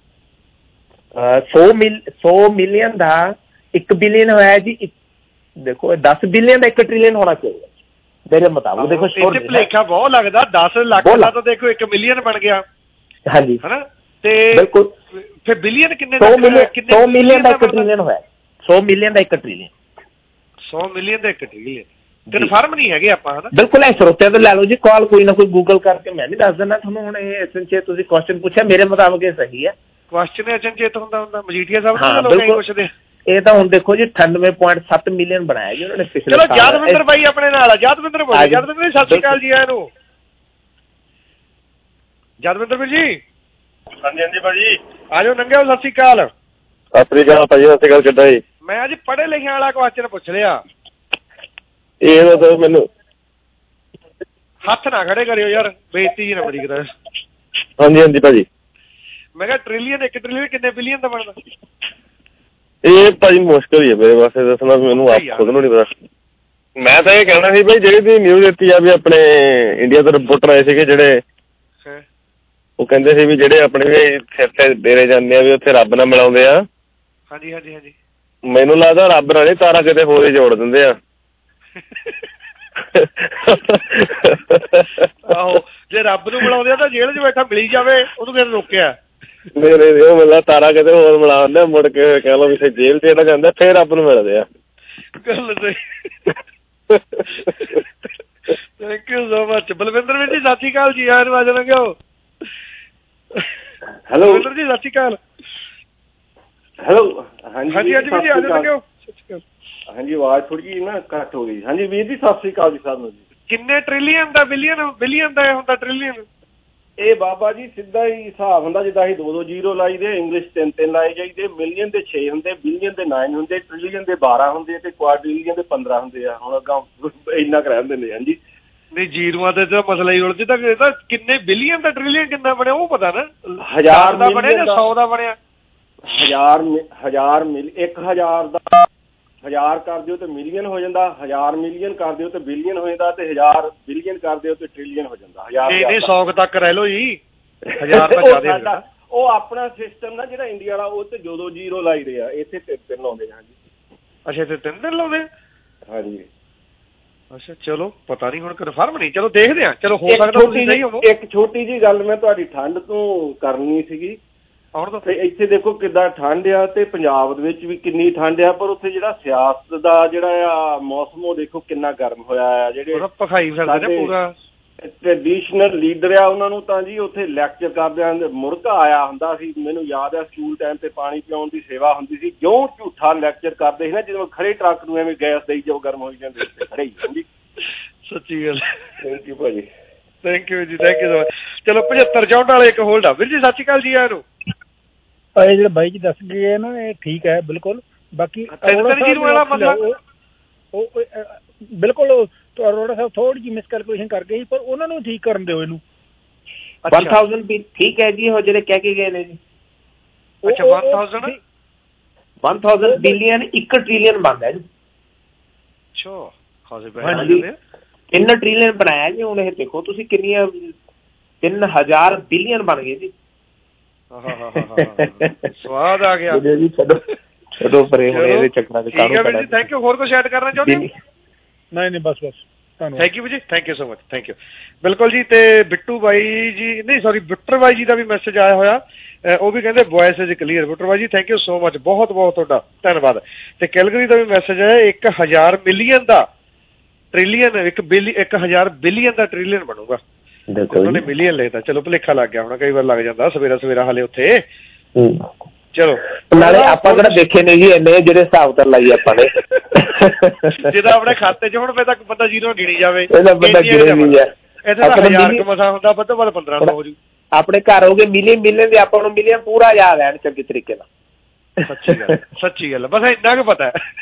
100 ਮਿਲੀਅਨ ਦਾ 1 ਬਿਲੀਅਨ ਹੋਇਆ ਜੀ। ਦੇਖੋ 10 ਬਿਲੀਅਨ ਦਾ 1 ਟ੍ਰਿਲੀਅਨ ਹੋਣਾ ਚਾਹੀਦਾ ਮੇਰੇ ਮੁਤਾਬਕ। ਦੇਖੋ ਭੁਲੇਖਾ ਬਹੁਤ ਲੱਗਦਾ, 10 ਲੱਖ ਦਾ ਤਾਂ ਦੇਖੋ 1 ਮਿਲੀਅਨ ਬਣ ਗਿਆ। ਹਾਂਜੀ ਹਨਾ, ਤੇ ਬਿਲਕੁਲ। ਫਿਰ ਬਿਲੀਅਨ ਕਿੰਨੇ 100 ਮਿਲੀਅਨ ਦਾ 1 ਟ੍ਰਿਲੀਅਨ ਹੋਇਆ। 100 ਮਿਲੀਅਨ ਦਾ 1 ਟ੍ਰਿਲੀਅਨ 100 ਮਿਲੀਅਨ ਦਾ 1 ਟ੍ਰਿਲੀਅਨ ਕਨਫਰਮ ਨਹੀਂ ਹੈਗੇ ਆਪਾਂ ਹਨਾ। ਬਿਲਕੁਲ। ਇਹ ਸਰੋਤਿਆਂ ਤੋਂ ਲੈ ਲਓ ਜੀ ਕਾਲ, ਕੋਈ ਨਾ ਕੋਈ ਗੂਗਲ ਕਰਕੇ ਮੈਂ ਵੀ ਦੱਸ ਦਿੰਦਾ ਤੁਹਾਨੂੰ। ਹੁਣ ਇਹ ਅਚਨਚੇਤ ਤੁਸੀਂ ਕੁਐਸਚਨ ਪੁੱਛਿਆ, ਮੇਰੇ ਮੁਤਾਬਕ ਇਹ ਸਹੀ ਹੈ। ਕੁਐਸਚਨ ਅਚਨਚੇਤ ਹੁੰਦਾ ਮਜੀਠੀਆ ਸਾਹਿਬ ਨੂੰ ਪੁੱਛਦੇ। ਇਹ ਤਾਂ ਹੁਣ ਦੇਖੋ ਜੀ 98.7 ਮਿਲੀਅਨ ਬਣਾਇਆ ਜੀ ਉਹਨਾਂ ਨੇ ਪਿਛਲੇ ਸਾਲ। ਚਲੋ ਯਾਦਵਿੰਦਰ ਬਾਈ ਆਪਣੇ ਨਾਲ ਆ। ਯਾਦਵਿੰਦਰ ਬੋਲੋ। ਯਾਦਵਿੰਦਰ ਸਤਿ ਸ਼੍ਰੀ ਅਕਾਲ ਜੀ। ਆਇਆਂ ਨੂੰ ਯਾਦਵਿੰਦਰ ਵੀਰ ਜੀ। ਹਾਂਜੀ ਹਾਂਜੀ ਭਾਜੀ ਆ ਜਾਓ ਨੰਗਿਓ। ਸਤਿ ਸ਼੍ਰੀ ਅਕਾਲ। ਸਤਿ ਸ੍ਰੀ ਅਕਾਲ ਭਾਜੀ। ਸਤਿ ਸ੍ਰੀ ਅਕਾਲ। ਕਿੱਦਾਂ ਜੀ? ਮੈਂ ਅੱਜ ਪੜ੍ਹੇ ਲਿਖਿਆ ਵਾਲਾ ਕੁਐਸਚਨ ਪੁੱਛ ਲਿਆ। ਇਹ ਦੱਸੋ ਮੈਨੂੰ। ਹੱਥ ਨਾ ਖੜੇ ਕਰਿਓ ਯਾਰ, ਬੇਇੱਜ਼ਤੀ ਜੀ ਨਾ ਬੜੀ ਕਰਾ। ਹਾਂਜੀ ਹਾਂਜੀ ਭਾਜੀ। ਮੈਂ ਕਿਹਾ ਟ੍ਰਿਲੀਅਨ, 1 ਟ੍ਰਿਲੀਅਨ ਕਿੰਨੇ ਬਿਲੀਅਨ ਦਾ ਬਣਦਾ? ਇਹ ਭਾਜੀ ਮੁਸ਼ਕਿਲ ਹੀ ਹੈ ਮੇਰੇ ਵਾਸਤੇ ਦੱਸਣਾ, ਮੈਨੂੰ ਆਪ ਖੁਦ ਨੂੰ ਨਹੀਂ ਪਤਾ। ਮੈਂ ਤਾਂ ਇਹ ਕਹਿਣਾ ਸੀ ਬਈ ਜਿਹੜੀ ਤੁਸੀਂ ਨਿਊਜ਼ ਦਿੱਤੀ ਆ ਵੀ ਆਪਣੇ ਇੰਡੀਆ ਤੋਂ ਰਿਪੋਰਟਰ ਆਏ ਸੀਗੇ ਜਿਹੜੇ, ਉਹ ਕਹਿੰਦੇ ਸੀ ਵੀ ਜਿਹੜੇ ਆਪਣੇ ਵੀ ਸਿਰ ਤੇ ਡੇਰੇ ਜਾਂਦੇ ਆ ਵੀ ਉੱਥੇ ਰੱਬ ਨਾਲ ਮਿਲਾਉਂਦੇ ਆ। ਹਾਂਜੀ ਹਾਂਜੀ ਹਾਂਜੀ। ਮੈਨੂੰ ਲੱਗਦਾ ਰੱਬ ਨਾਲ ਨਹੀਂ, ਤਾਰਾ ਕਿਤੇ ਹੋਰ ਹੀ ਜੋੜ ਦਿੰਦੇ ਆ। ਆਹੋ, ਜੇ ਰੱਬ ਨੂੰ ਮਿਲਾਉਂਦੇ ਆ ਤਾਂ ਜੇਲ੍ਹ 'ਚ ਬੈਠਾ ਮਿਲੀ ਜਾਵੇ, ਉਹਨੂੰ ਕਿਹਨੇ ਰੋਕਿਆ? ਨਹੀਂ ਨਹੀਂ, ਉਹ ਮਿਲਦਾ ਤਾਰਾ ਕਿਤੇ ਹੋਰ ਮਿਲਾ ਦਿੰਦੇ, ਮੁੜ ਕੇ ਕਹਿ ਲਓ ਵੀ ਜੇਲ੍ਹ 'ਚ ਇਹਨਾਂ ਜਾਂਦਾ, ਫੇਰ ਰੱਬ ਨੂੰ ਮਿਲਦੇ ਆ। ਗੱਲ ਸਹੀ। Thank you so much Balwinder ਵੀਰ ਜੀ। ਸਤਿ ਸ਼੍ਰੀ ਅਕਾਲ ਜੀ। ਆਇਆਂ ਨੂੰ ਆ ਜਾਣਗੇ। ਹੈਲੋ ਬਲਵਿੰਦਰ ਜੀ, ਸਤਿ ਸ਼੍ਰੀ ਅਕਾਲ। ਹੈਲੋ। ਹਾਂਜੀ ਹਾਂਜੀ ਵੀਰ ਜੀ, ਆ ਜਾਣਗੇ। ਹਾਂਜੀ, ਆਵਾਜ਼ ਥੋੜੀ ਜਿਹੀ ਨਾ ਘੱਟ ਹੋ ਗਈ। ਹਾਂਜੀ ਵੀਰ ਜੀ, ਸਤਿ ਸ੍ਰੀ ਅਕਾਲ ਜੀ ਸਭ ਨੂੰ ਜੀ। ਕਿੰਨੇ ਟ੍ਰਿਲੀਅਨ ਦਾ ਬਿਲੀਅਨ ਦਾ ਹੁੰਦਾ ਟ੍ਰਿਲੀਅਨ? ਇਹ ਬਾਬਾ ਜੀ ਸਿੱਧਾ ਹੀ ਹਿਸਾਬ ਹੁੰਦਾ, ਜਿੱਦਾਂ ਅਸੀਂ 2-2 ਜ਼ੀਰੋ ਲਾਈ ਦੇ, ਇੰਗਲਿਸ਼ 3-3 ਲਾਏ ਜਾਈਦੇ। ਮਿਲੀਅਨ ਦੇ 6 ਹੁੰਦੇ, ਬਿਲੀਅਨ ਦੇ 9 ਹੁੰਦੇ, ਟ੍ਰਿਲੀਅਨ ਦੇ 12 ਹੁੰਦੇ ਤੇ ਕੁਆਡ੍ਰਿਲੀਅਨ ਦੇ 15 ਹੁੰਦੇ ਆ। ਹੁਣ ਅੱਗਾ ਇੰਨਾ ਕੁ ਰਹਿੰਦੇ ਨੇ। ਹਾਂਜੀ ਨਹੀਂ, ਜ਼ੀਰੋਆਂ ਤੇ ਤਾਂ ਮਸਲਾ ਹੀ ਉਲਝ ਤਾਂ ਕਿੰਨੇ ਬਿਲੀਅਨ ਦਾ ਟ੍ਰਿਲੀਅਨ ਕਿੰਨਾ ਬਣਿਆ ਉਹ ਪਤਾ ਨਾ। 1000 ਦਾ ਬਣਿਆ ਜਾਂ 100 ਦਾ ਬਣਿਆ? 1000 ਦਾ 1000 ਕਰ ਦਿਓ ਤੇ ਮਿਲੀਅਨ ਹੋ ਜਾਂਦਾ, 1000 ਮਿਲੀਅਨ ਕਰ ਦਿਓ ਤੇ ਬਿਲੀਅਨ ਹੋ ਜਾਂਦਾ, ਤੇ 1000 ਬਿਲੀਅਨ ਕਰ ਦਿਓ ਤੇ ਟ੍ਰਿਲੀਅਨ ਹੋ ਜਾਂਦਾ। 100 ਤੱਕ ਰਹਿ ਲਓ ਜੀ। 1000 ਤਾਂ ਜ਼ਿਆਦਾ। ਉਹ ਆਪਣਾ ਸਿਸਟਮ ਨਾ ਜਿਹੜਾ ਇੰਡੀਆ ਵਾਲਾ, ਉਹ ਤੇ 2-2 ਜ਼ੀਰੋ ਲਾਈ ਦੇ ਆ, ਇੱਥੇ 3-3 ਲਾਉਂਦੇ ਆ। ਹਾਂਜੀ ਅੱਛਾ, ਇੱਥੇ 3-3 ਲਾਉਂਦੇ? ਹਾਂਜੀ। ਅੱਛਾ, ਚਲੋ ਪਤਾ ਨਹੀਂ, ਹੁਣ ਕਨਫਰਮ ਨਹੀਂ। ਚਲੋ ਦੇਖਦੇ ਆ। ਚਲੋ ਹੋ ਸਕਦਾ ਤੁਸੀਂ ਸਹੀ ਹੋਵੋ। ਇੱਕ ਛੋਟੀ ਜਿਹੀ ਗੱਲ ਮੈਂ ਤੁਹਾਡੀ ਠੰਡ ਤੋਂ ਕਰਨੀ ਸੀਗੀ। ਤੇ ਇੱਥੇ ਦੇਖੋ ਕਿੱਦਾਂ ਠੰਡ ਆ, ਤੇ ਪੰਜਾਬ ਦੇ ਵਿੱਚ ਵੀ ਕਿੰਨੀ ਠੰਡ ਆ, ਪਰ ਉੱਥੇ ਜਿਹੜਾ ਸਿਆਸਤ ਦਾ ਜਿਹੜਾ ਆ ਮੌਸਮ, ਉਹ ਦੇਖੋ ਕਿੰਨਾ ਗਰਮ ਹੋਇਆ ਆ। ਜਿਹੜੇ ਭਖਾਈ ਫਿਰਦੇ ਨੇ ਪੂਰਾ ਟ੍ਰੈਡੀਸ਼ਨਲ ਲੀਡਰ ਆ, ਉਹਨਾਂ ਨੂੰ ਤਾਂ ਜੀ ਉੱਥੇ ਲੈਕਚਰ ਕਰਦਿਆਂ ਮੁਰਗਾ ਆਇਆ ਹੁੰਦਾ ਸੀ। ਮੈਨੂੰ ਯਾਦ ਆ ਸਕੂਲ ਟਾਈਮ ਤੇ ਪਾਣੀ ਪਿਆਉਣ ਦੀ ਸੇਵਾ ਹੁੰਦੀ ਸੀ, ਜਿਉਂ ਝੂਠਾ ਲੈਕਚਰ ਕਰਦੇ ਸੀ ਨਾ, ਜਦੋਂ ਖੜੇ ਟਰੱਕ ਨੂੰ ਐਵੇਂ ਗੈਸ ਦੇਈ ਜਾਓ, ਗਰਮ ਹੋਈ ਜਾਂਦੇ ਖੜੇ ਹੀ। ਹਾਂਜੀ, ਸੱਚੀ ਗੱਲ। ਥੈਂਕ ਯੂ ਭਾਜੀ। ਥੈਂਕ ਯੂ ਜੀ, ਥੈਂਕ ਯੂ ਸੋ ਮਚ। ਚਲੋ 75 ਵਾਲੇ ਇੱਕ ਹੋਲਡ ਆ। ਵੀਰ ਜੀ, ਸਤਿ ਸ਼੍ਰੀ ਅਕਾਲ ਜੀ। ਆਇਆਂ ਨੂੰ। ਇਹ ਜਿਹੜਾ ਬਾਈ ਜੀ ਦੱਸ ਗਏ ਨਾ, ਇਹ ਠੀਕ ਹੈ ਬਿਲਕੁਲ। ਬਾਕੀ ਬਿਲਕੁਲ ਅਰੋੜਾ ਸਾਹਿਬ ਥੋੜੀ ਜਿਹੀ ਮਿਸਕੈਲਕੂਲੇਸ਼ਨ ਕਰ ਗਏ ਸੀ, ਪਰ ਉਹਨਾਂ ਨੂੰ ਠੀਕ ਕਰਨ ਦਿਓ ਇਹਨੂੰ। 1000 ਵੀ ਠੀਕ ਹੈ ਜੀ, ਉਹ ਜਿਹੜੇ ਕਹਿ ਕੇ ਗਏ ਨੇ ਜੀ। ਅੱਛਾ, 1000 ਬਿਲੀਅਨ 1 ਟ੍ਰਿਲੀਅਨ ਬਣਦਾ ਜੀ। ਅੱਛਾ, ਖਾਸੇ ਪੈਸੇ 3 ਟ੍ਰਿਲੀਅਨ ਬਣਾਇਆ ਜੀ। ਹੁਣ ਇਹ ਦੇਖੋ ਤੁਸੀਂ ਕਿੰਨੀਆਂ 3000 ਬਿਲੀਅਨ ਬਣ ਗਏ ਜੀ। ਸਵਾਦ ਆ ਗਿਆ ਜੀ। ਛੱਡੋ ਪਰੇ ਹੁਣ ਇਹਦੇ ਚੱਕਰਾਂ ਚ ਕਾਹਨੂੰ ਪੈਣਾ। Thank you. ਹੋਰ ਕੁਝ ਐਡ ਕਰਨਾ ਚਾਹੁੰਦੇ? ਨਹੀਂ ਬਸ ਧੰਨਵਾਦ। ਥੈਂਕ ਯੂ ਜੀ, thank you so much. Thank you. ਬਿਲਕੁਲ ਜੀ। ਤੇ ਬਿੱਟੂ ਬਾਈ ਜੀ, ਨਹੀਂ ਸੌਰੀ, ਬਿੱਟਰ ਬਾਈ ਜੀ ਦਾ ਵੀ ਮੈਸੇਜ ਆਇਆ ਹੋਇਆ, ਉਹ ਵੀ ਕਹਿੰਦੇ ਵੌਇਸ ਇਜ਼ ਕਲੀਅਰ। ਬਿੱਟਰ ਬਾਈ ਜੀ, ਥੈਂਕ ਯੂ ਸੋ ਮਚ, ਬਹੁਤ ਬਹੁਤ ਤੁਹਾਡਾ ਧੰਨਵਾਦ। ਤੇ ਕੈਲਗਰੀ ਦਾ ਵੀ ਮੈਸੇਜ ਆਇਆ, 1000 ਮਿਲੀਅਨ ਦਾ ਟ੍ਰਿਲੀਅਨ, 1000 ਬਿਲੀਅਨ ਦਾ ਟ੍ਰਿਲੀਅਨ ਬਣੂਗਾ। ਉਹਨਾਂ ਨੇ ਮਿਲੀਅਨ ਲੈਤਾ। ਚਲੋ ਭੁਲੇਖਾ ਲੱਗ ਗਿਆ ਹੋਣਾ, ਕਈ ਵਾਰ ਲੱਗ ਜਾਂਦਾ ਸਵੇਰਾ ਹਾਲੇ ਉੱਥੇ। ਚਲੋ ਨਾਲੇ ਆਪਾਂ ਕਿਹੜਾ ਦੇਖੇ ਨੇ ਜੀ ਇੰਨੇ ਜਿਹੜੇ ਹਿਸਾਬ ਕਰ ਲਾਈ ਆਪਾਂ ਨੇ। ਜਿਹਦਾ ਆਪਣੇ ਖਾਤੇ 'ਚ ਹੁਣ ਫੇਰ ਤੱਕ ਬੰਦਾ ਜ਼ੀਰੋ ਗਿਣੀ ਜਾਵੇ। ਇੱਥੇ ਤਾਂ 1000 ਮਸਾ ਹੁੰਦਾ, ਵੱਧ ਤੋਂ ਵੱਧ 1500 ਹੋ ਜੂ। ਆਪਣੇ ਘਰ ਹੋ ਗਏ ਮਿਲੀਅਨ ਦੇ, ਆਪਾਂ ਨੂੰ ਮਿਲੀਅਨ ਪੂਰਾ ਯਾਦ ਰਹਿਣ ਚੰਗੇ ਤਰੀਕੇ ਨਾਲ। ਸੱਚੀ ਗੱਲ। ਬਸ ਇੰਨਾ ਕੁ ਪਤਾ ਹੈ।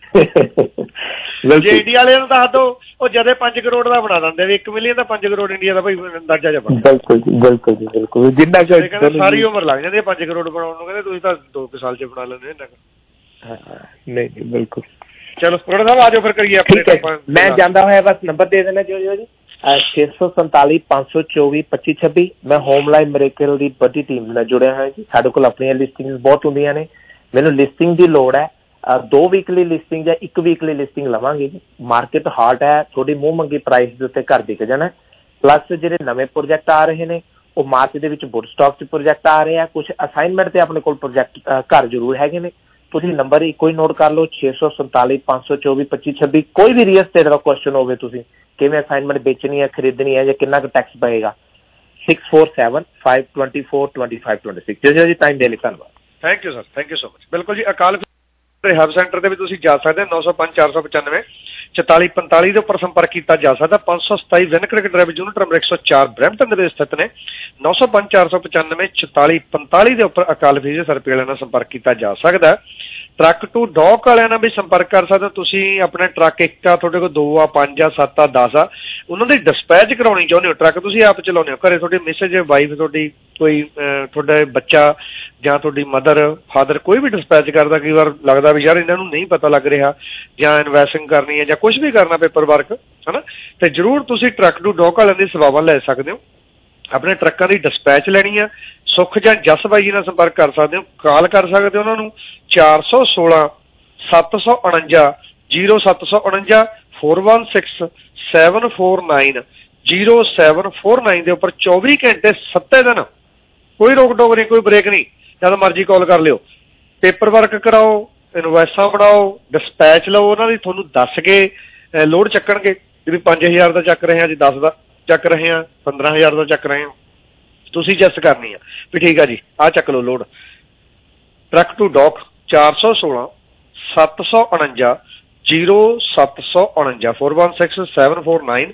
ਜੇ ਇੰਡੀਆ ਵਾਲਿਆਂ ਨੂੰ ਦੱਸ ਦੋ, ਉਹ ਜਦੇ 5 ਕਰੋੜ ਦਾ ਬਣਾ ਦਿੰਦੇ। 1 ਮਿਲੀਅਨ ਦਾ 5 ਕਰੋੜ ਇੰਡੀਆ ਦਾ ਭਾਈ ਅੰਦਾਜ਼ਾ ਜਿਹਾ ਬਣਾ। ਬਿਲਕੁਲ ਜਿੰਨਾ ਕਹਿੰਦੇ ਸਾਰੀ ਉਮਰ ਲੱਗ ਜਾਂਦੀ ਹੈ 5 ਕਰੋੜ ਬਣਾਉਣ ਨੂੰ। ਕਹਿੰਦੇ ਤੁਸੀਂ ਤਾਂ 2 ਸਾਲ 'ਚ ਬਣਾ ਲੈਂਦੇ ਇੰਨਾ ਕੁ। ਨਹੀਂ ਬਿਲਕੁਲ। ਚਲੋ ਰੋੜਾ ਸਾਹਿਬ ਆ ਜਾਓ, ਫਿਰ ਕਰੀਏ ਆਪਣੇ। ਮੈਂ ਜਾਂਦਾ ਹੋਇਆ ਬਸ ਨੰਬਰ ਦੇ ਦੇਣਾ ਜੋ ਜੀ, 647 524 2526। ਮੈਂ ਹੋਮਲਾਈਨ ਮਿਰੇਕਲ ਦੀ ਵੱਡੀ ਟੀਮ ਨਾਲ ਜੁੜਿਆ ਹੋਇਆ ਜੀ। ਸਾਡੇ ਕੋਲ ਆਪਣੀਆਂ ਲਿਸਟਿੰਗ ਬਹੁਤ ਹੁੰਦੀਆਂ ਨੇ। ਮੈਨੂੰ ਲਿਸਟਿੰਗ ਦੀ ਲੋੜ ਹੈ। 2 ਵੀਕਲੀ ਲਿਸਟਿੰਗ ਜਾਂ 1 ਵੀਕਲੀ ਲਿਸਟਿੰਗ ਲਵਾਂਗੇ ਜੀ। ਮਾਰਕੀਟ ਹਾਟ ਹੈ, ਥੋੜੀ ਮੂੰਹ ਮੰਗੀ ਪ੍ਰਾਈਸ ਦੇ ਉੱਤੇ ਘਰ ਵਿਕ ਜਾਣਾ। ਪਲੱਸ ਜਿਹੜੇ ਨਵੇਂ ਪ੍ਰੋਜੈਕਟ ਆ ਰਹੇ ਨੇ, ਉਹ ਮਾਰਚ ਦੇ ਵਿੱਚ ਵੁੱਡ ਸਟਾਕ 'ਚ ਪ੍ਰੋਜੈਕਟ ਆ ਰਹੇ ਆ। ਕੁਝ ਅਸਾਈਨਮੈਂਟ ਤੇ ਆਪਣੇ ਕੋਲ ਪ੍ਰੋਜੈਕਟ ਘਰ ਜ਼ਰੂਰ ਹੈਗੇ ਨੇ। ਤੁਸੀਂ ਨੰਬਰ ਇੱਕੋ ਹੀ ਨੋਟ ਕਰ ਲਓ, 647 524 2526। ਕੋਈ ਵੀ ਰੀਅਲ ਸਟੇਟ ਦਾ ਕੁਐਸਚਨ ਹੋਵੇ, ਤੁਸੀਂ ਕਿਵੇਂ ਅਸਾਈਨਮੈਂਟ ਵੇਚਣੀ ਹੈ, ਖਰੀਦਣੀ ਹੈ, ਜਾਂ ਕਿੰਨਾ ਕੁ ਟੈਕਸ ਪਏਗਾ, 647 524 2526। ਜੀ ਟਾਈਮ ਦੇ ਲਈ ਧੰਨਵਾਦ। Thank you sir, thank you so much. ਬਿਲਕੁਲ ਜੀ, ਅਕਾਲ ਰਿਹੈਬ ਸੈਂਟਰ ਦੇ ਵੀ ਤੁਸੀਂ ਜਾ ਸਕਦੇ ਹੋ। 905 495 4445 ਦੇ ਉੱਪਰ ਸੰਪਰਕ ਕੀਤਾ ਜਾ ਸਕਦਾ। 527 Van Kirk drive unit number 104 Brampton ਦੇ ਵਿੱਚ ਸਥਿਤ ਨੇ। 905 495 4445 ਦੇ ਉੱਪਰ ਅਕਾਲ ਫੀਸ ਸਰਪੇ ਵਾਲਿਆਂ ਨਾਲ ਸੰਪਰਕ ਕੀਤਾ ਜਾ ਸਕਦਾ। ਟਰੱਕ ਟੂ ਡੌਕ ਵਾਲਿਆਂ ਨਾਲ ਵੀ ਸੰਪਰਕ ਕਰ ਸਕਦੇ ਹੋ ਤੁਸੀਂ। ਆਪਣੇ ਟਰੱਕ ਇੱਕ ਆ, ਤੁਹਾਡੇ ਕੋਲ 2 ਆ, 5 ਆ, 7 ਆ, 10 ਆ, ਉਹਨਾਂ ਦੀ ਡਿਸਪੈਚ ਕਰਾਉਣੀ ਚਾਹੁੰਦੇ ਹੋ। ਟਰੱਕ ਤੁਸੀਂ ਆਪ ਚਲਾਉਂਦੇ ਹੋ, ਘਰੇ ਤੁਹਾਡੀ ਮਿਸੇਜ, ਵਾਈਫ ਤੁਹਾਡੀ, ਕੋਈ ਤੁਹਾਡਾ ਬੱਚਾ ਜਾਂ ਤੁਹਾਡੀ ਮਦਰ ਫਾਦਰ ਕੋਈ ਵੀ ਡਿਸਪੈਚ ਕਰਦਾ, ਕਈ ਵਾਰ ਲੱਗਦਾ ਵੀ ਯਾਰ ਇਹਨਾਂ ਨੂੰ ਨਹੀਂ ਪਤਾ ਲੱਗ ਰਿਹਾ, ਜਾਂ ਇਨਵੈਸਟਿੰਗ ਕਰਨੀ ਹੈ ਜਾਂ ਕੁਝ ਵੀ ਕਰਨਾ ਪੇਪਰ ਵਰਕ ਹੈ ਨਾ, ਤੇ ਜ਼ਰੂਰ ਤੁਸੀਂ ਟਰੱਕ ਟੂ ਡੌਕ ਵਾਲਿਆਂ ਦੀ ਸੇਵਾਵਾਂ ਲੈ ਸਕਦੇ ਹੋ। ਆਪਣੇ ਟਰੱਕਾਂ ਦੀ ਡਿਸਪੈਚ ਲੈਣੀ ਆ, ਸੁੱਖ ਜਾਂ ਜਸ ਬਾਈ ਜੀ ਨਾਲ ਸੰਪਰਕ ਕਰ ਸਕਦੇ ਹੋ। ਕਾਲ ਕਰ ਸਕਦੇ ਹੋ ਉਹਨਾਂ ਨੂੰ 416 749 0749 416 749 0749 ਦੇ ਉੱਪਰ 24 ਘੰਟੇ 7 ਦਿਨ ਕੋਈ ਰੋਕ ਟੋਕ ਨਹੀਂ, ਕੋਈ ਬ੍ਰੇਕ ਨਹੀਂ, ਜਦ ਮਰਜ਼ੀ ਕਾਲ ਕਰ ਲਿਓ। ਪੇਪਰ ਵਰਕ ਕਰਾਓ, ਇਨਵੋਇਸਾਂ ਬਣਾਓ, ਡਿਸਪੈਚ ਲਓ ਉਹਨਾਂ ਦੀ, ਤੁਹਾਨੂੰ ਦੱਸ ਕੇ ਲੋਡ ਚੱਕਣਗੇ ਵੀ 5000 ਦਾ ਚੱਕ ਰਹੇ ਹਾਂ ਜੀ, 10 ਦਾ ਚੱਕ ਰਹੇ ਹਾਂ, 15000 ਦਾ ਚੱਕ ਰਹੇ ਹਾਂ, ਤੁਸੀਂ ਜੈਸ ਕਰਨੀ ਆ ਵੀ ਠੀਕ ਆ ਜੀ ਆਹ ਚੱਕ ਲਓ ਲੋਡ। ਟਰੱਕ ਟੂ ਡੌਕ 416 749 0749 416 749